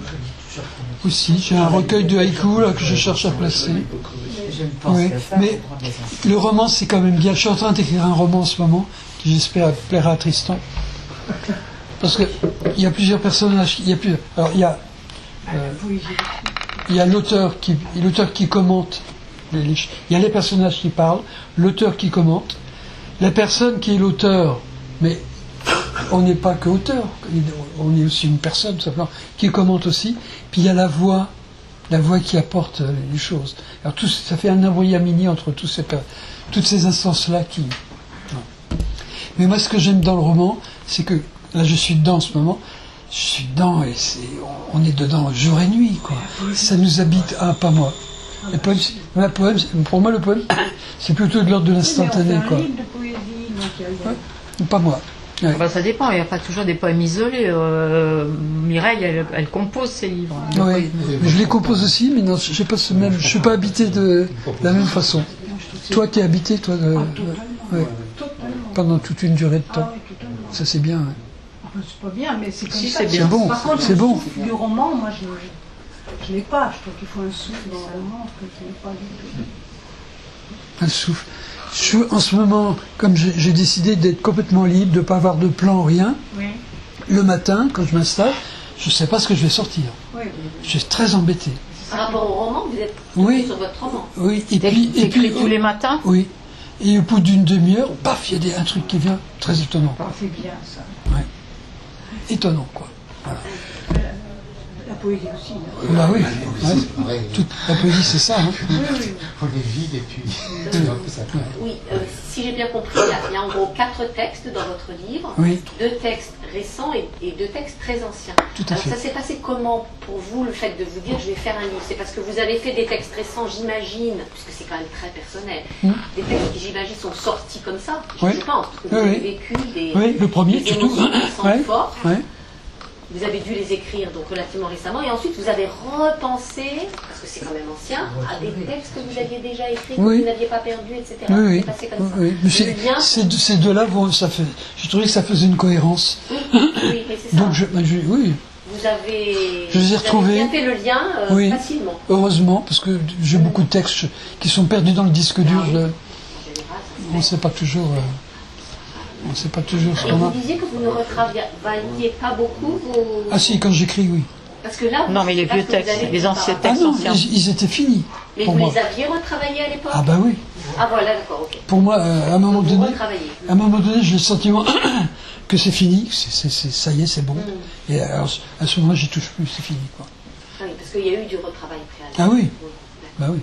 Aussi, j'ai un recueil de haïkus là, que je cherche à placer. Oui, mais le roman c'est quand même bien. Je suis en train d'écrire un roman en ce moment qui j'espère plaira à Tristan. Parce que il y a plusieurs personnages. Il y a plusieurs. Alors il y a euh, il y a l'auteur qui l'auteur qui commente. Les, les, il y a les personnages qui parlent, l'auteur qui commente, la personne qui est l'auteur, mais on n'est pas que auteur, on est aussi une personne tout simplement qui commente aussi. Puis il y a la voix, la voix qui apporte les choses. Alors tout, ça fait un embrouillamini entre tous ces, toutes ces instances-là qui. Mais moi, ce que j'aime dans le roman, c'est que là, je suis dedans en ce moment. Je suis dedans et c'est, on est dedans jour et nuit, quoi. Ça nous habite. Ah, pas moi. Le poème, le poème, pour moi, le poème, c'est plutôt de l'ordre de l'instantané, Oui, mais on fait un quoi. livre de poésie, donc il y a le- Ouais, pas moi. Ouais. Bah, ça dépend, il n'y a pas toujours des poèmes isolés. Euh, Mireille, elle, elle compose ses livres. Oui, mais je les compose aussi, mais non, je ne ce même, je suis pas habité de la même façon. Toi, tu es habité, toi, de, ouais, pendant toute une durée de temps. Ah oui, totalement. Ça, c'est bien. Ouais. Enfin, c'est pas bien, mais c'est comme Si, ça. c'est que- bien. C'est bon, Par contre, c'est le bon. souffle du roman, moi, je je l'ai pas. Je trouve qu'il faut un souffle dans le roman que je n'ai pas du tout. Un souffle. Je suis, en ce moment, comme j'ai j'ai décidé d'être complètement libre, de ne pas avoir de plan, rien, Oui, le matin, quand je m'installe, je ne sais pas ce que je vais sortir. oui. Je suis très embêté. Par rapport au roman, vous êtes Oui. sur votre roman. Oui, et puis... Et T'écris puis tous les matins? oui. Et au bout d'une demi-heure, paf, il y a des, un truc qui vient très étonnant. Ah, c'est bien ça. Ouais. Étonnant, quoi. Voilà. La poésie aussi. hein. Bah oui, C'est ouais. pareil. Toute la poésie, c'est ça. Hein. On est vide et puis. c'est un peu ça. Oui, euh, si j'ai bien compris, il y, a, il y a en gros quatre textes dans votre livre, Oui. deux textes récents et, et deux textes très anciens. Tout à Alors fait. ça s'est passé comment pour vous le fait de vous dire je vais faire un livre? C'est parce que vous avez fait des textes récents, j'imagine, puisque c'est quand même très personnel, Mm. des textes qui j'imagine sont sortis comme ça, je, Oui. je pense, parce que vous Oui, avez oui. vécu des, Oui, le premier, des surtout. émotions qui sont Ouais. fortes. Ouais. Vous avez dû les écrire donc relativement récemment et ensuite vous avez repensé, parce que c'est quand même ancien, à des textes que vous aviez déjà écrits, que Oui. vous n'aviez pas perdus, et cetera. Oui, oui. C'est passé comme ça. Oui, mais c'est- Le lien- c'est de- ces deux-là, vont- ça fait. Je trouvais que ça faisait une cohérence. Oui, oui, mais c'est ça. Donc, je, ben, je- oui, Vous avez, Je les ai vous avez retrouvés. bien fait le lien euh, Oui. facilement. heureusement, parce que j'ai beaucoup de textes qui sont perdus dans le disque dur. je- En général, ça se on ne fait. sait pas toujours. euh, on ne sait pas toujours ce Et qu'on vous a. disiez que vous ne retravailliez pas beaucoup vos... Ah si, quand j'écris, oui. Parce que là, vous- Non, mais les je sais pas vieux ce que vous textes, avez les fait anciens par- Ah textes non, anciens. ils, ils étaient finis Mais pour vous moi. les aviez retravaillés à l'époque? Ah bah oui. Ah voilà, d'accord, ok. Pour moi, euh, à un moment Vous donné, retravaillez. à un moment donné, j'ai le sentiment que c'est fini, que c'est, c'est- c'est- ça y est, c'est bon. Mm. Et alors, à ce moment-là, j'y touche plus, c'est fini, quoi. Ah oui, parce qu'il y a eu du retravail préalable. Ah oui. D'accord. Bah oui.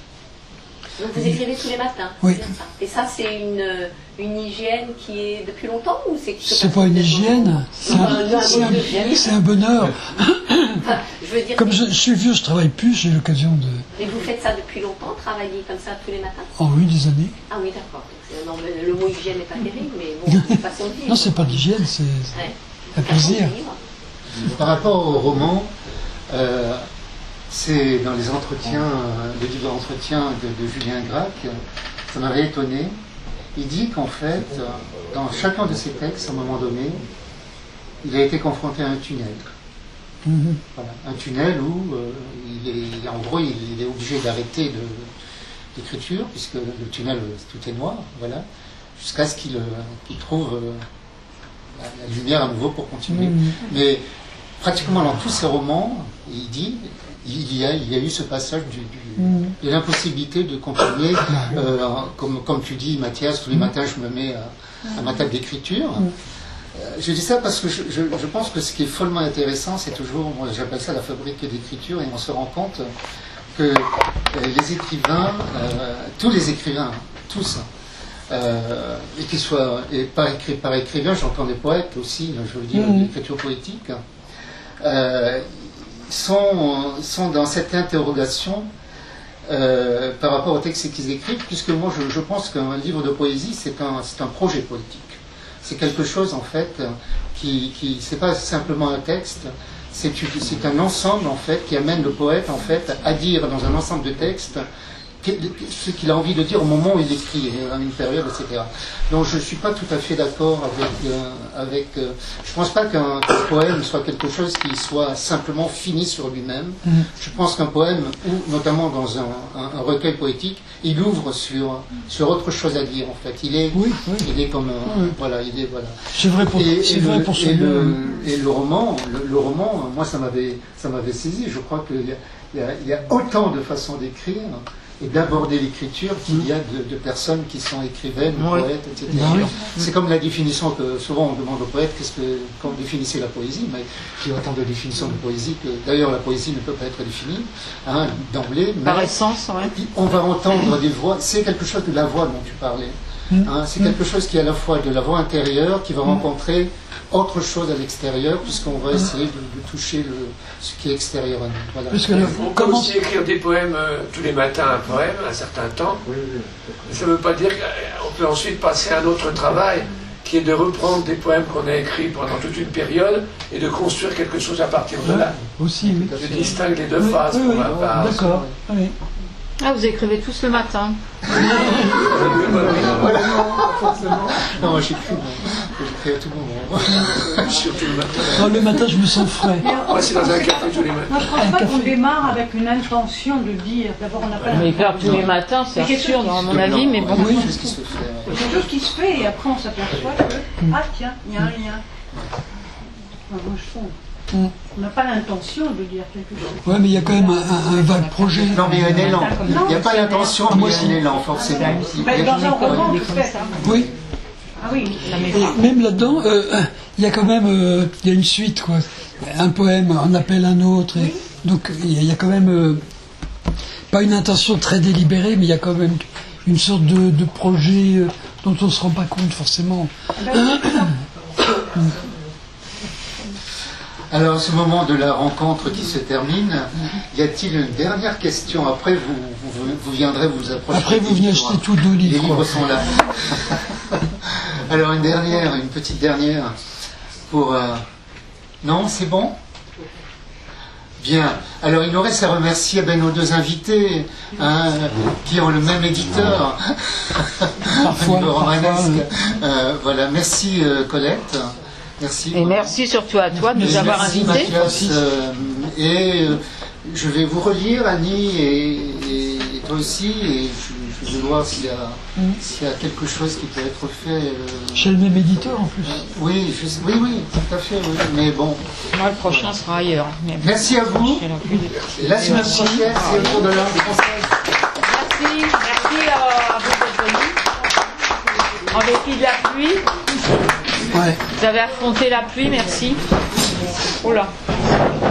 Donc vous écrivez tous les matins, Oui. c'est bien ça. Et ça, c'est une, une hygiène qui est depuis longtemps ou c'est quelque chose C'est pas une hygiène, c'est un, Euh, c'est un- non, hygiène. c'est un bonheur. Enfin, je veux dire, Comme je, je suis vieux, je travaille plus, j'ai l'occasion de. mais vous faites ça depuis longtemps, travailler comme ça tous les matins? Oh oui, des années. Ah oui, d'accord. Donc, c'est- non, mais le mot hygiène n'est pas terrible, mais bon, c'est une façon de vivre. Non, c'est pas d'hygiène, c'est Ouais. un plaisir. Façon de vivre. Par rapport au roman, euh, c'est dans les entretiens, euh, le livre d'entretien de, de Julien Gracq, ça m'avait étonné. Il dit qu'en fait, euh, dans chacun de ses textes, à un moment donné, il a été confronté à un tunnel. Mhm. Voilà, un tunnel où euh, il est, en gros, il, il est obligé d'arrêter de- l'écriture, puisque le tunnel, euh, tout est noir, voilà, jusqu'à ce qu'il euh, qu'il trouve euh, la, la lumière à nouveau pour continuer. Mhm. Mais pratiquement dans tous ses romans, il dit, il y a, il y a eu ce passage du, du- Mhm. de l'impossibilité de continuer, euh, comme, comme tu dis, Mathias, tous les matins je me mets à, à ma table d'écriture. Euh, Je dis ça parce que je, je- je pense que ce qui est follement intéressant, c'est toujours, moi j'appelle ça la fabrique d'écriture, et on se rend compte que les écrivains, euh, tous les écrivains, tous, euh, et qu'ils soient, et par, écri, par écrivain, j'entends des poètes aussi, je veux dire, mmh. l'écriture poétique, euh, sont, sont dans cette interrogation euh, par rapport au texte qu'ils écrivent, puisque moi je, je pense qu'un livre de poésie, c'est un, c'est un projet politique. C'est quelque chose, en fait, qui, qui c'est pas simplement un texte, c'est, c'est un ensemble, en fait, qui amène le poète, en fait, à dire dans un ensemble de textes ce qu'il a envie de dire au moment où il écrit, à une période, et cetera. Donc je ne suis pas tout à fait d'accord avec... Euh, avec euh, je ne pense pas qu'un, qu'un poème soit quelque chose qui soit simplement fini sur lui-même. Mm. Je pense qu'un poème, ou notamment dans un, un, un recueil poétique, il ouvre sur, sur autre chose à dire, en fait. Il est, oui, oui. Il est comme un... Mm. Voilà, il est... Voilà. C'est vrai pour, et, c'est et vrai le, pour et, le, et le roman, le, le roman, moi, ça m'avait, ça m'avait saisi. Je crois qu'il y a, il y a, il y a autant de façons d'écrire et d'aborder l'écriture qu'il y a de, de personnes qui sont écrivaines, oui. poètes, et cetera. Oui. C'est comme la définition que souvent on demande aux poètes, qu'est-ce que, comment définissez la poésie, mais il y a autant de définitions de poésie que, d'ailleurs, la poésie ne peut pas être définie, hein, d'emblée. Par essence, oui. On va entendre des voix, c'est quelque chose de la voix dont tu parlais. Hein, c'est quelque chose qui est à la fois de la voix intérieure, qui va rencontrer autre chose à l'extérieur, puisqu'on va essayer de, de toucher le, ce qui est extérieur à nous. Voilà. Parce que, on peut aussi écrire des poèmes euh, tous les matins, un poème, un certain temps. Ça ne veut pas dire qu'on peut ensuite passer à un autre travail, qui est de reprendre des poèmes qu'on a écrits pendant toute une période et de construire quelque chose à partir de là. Aussi, oui. Je distingue les deux oui, phases oui, pour oui, ma part. D'accord. Oui. Ah, vous écrivez tous le matin. Voilà. Non, moi j'écris, j'écris à tout moment. Surtout le matin. Non, le matin, je me sens frais. Moi, c'est dans un café tous les matins. Moi, je ne pense pas qu'on démarre avec une intention de dire. D'abord, on n'a pas. Mais faire tous les matins, c'est absurde, dans mon avis, mais bon. Oui, c'est ce qui se fait. C'est quelque chose qui se fait, et après, on s'aperçoit que, ah tiens, il y a un lien. Enfin, moi, je trouve. Mm. On n'a pas l'intention de dire quelque chose. Oui, mais il y a quand même un, un, un vague projet. Non, mais il y a un élan. Il n'y a pas l'intention, mais il y a un élan, forcément. Mais dans un roman, peut-être. Oui. Ah oui. Et même là-dedans, euh, il y a quand même euh, il y a une suite, quoi. Un poème en appelle un autre. Et, oui. Donc il y, y a quand même euh, pas une intention très délibérée, mais il y a quand même une sorte de, de projet euh, dont on ne se rend pas compte forcément. Ben, alors, à ce moment de la rencontre qui se termine, y a-t-il une dernière question? Après, vous, vous, vous viendrez vous approcher. Après, vous venez acheter tous deux livres. Les livres sont là. Alors, une dernière, une petite dernière pour... Euh... Non, c'est bon? Bien. Alors, il nous reste à remercier ben, nos deux invités, hein, qui ont le même éditeur. Parfois, romanesque. Euh, voilà. Merci, euh, Colette. Merci. Et merci surtout à toi de nous avoir invités. Mathias, euh, et euh, je vais vous relire, Annie, et, et, et toi aussi, et je, je vais voir s'il y, mm. s'il y a quelque chose qui peut être fait. Euh, Chez le même éditeur en plus. Euh, oui, je, oui, oui, tout à fait, oui, mais bon. Moi, le prochain sera ailleurs. Mais merci à vous. La semaine prochaine, c'est le tour de l'art des conseils. Merci, merci à vous d'être venus. En dépit de la pluie. Ouais. Vous avez affronté la pluie, merci. Oh là.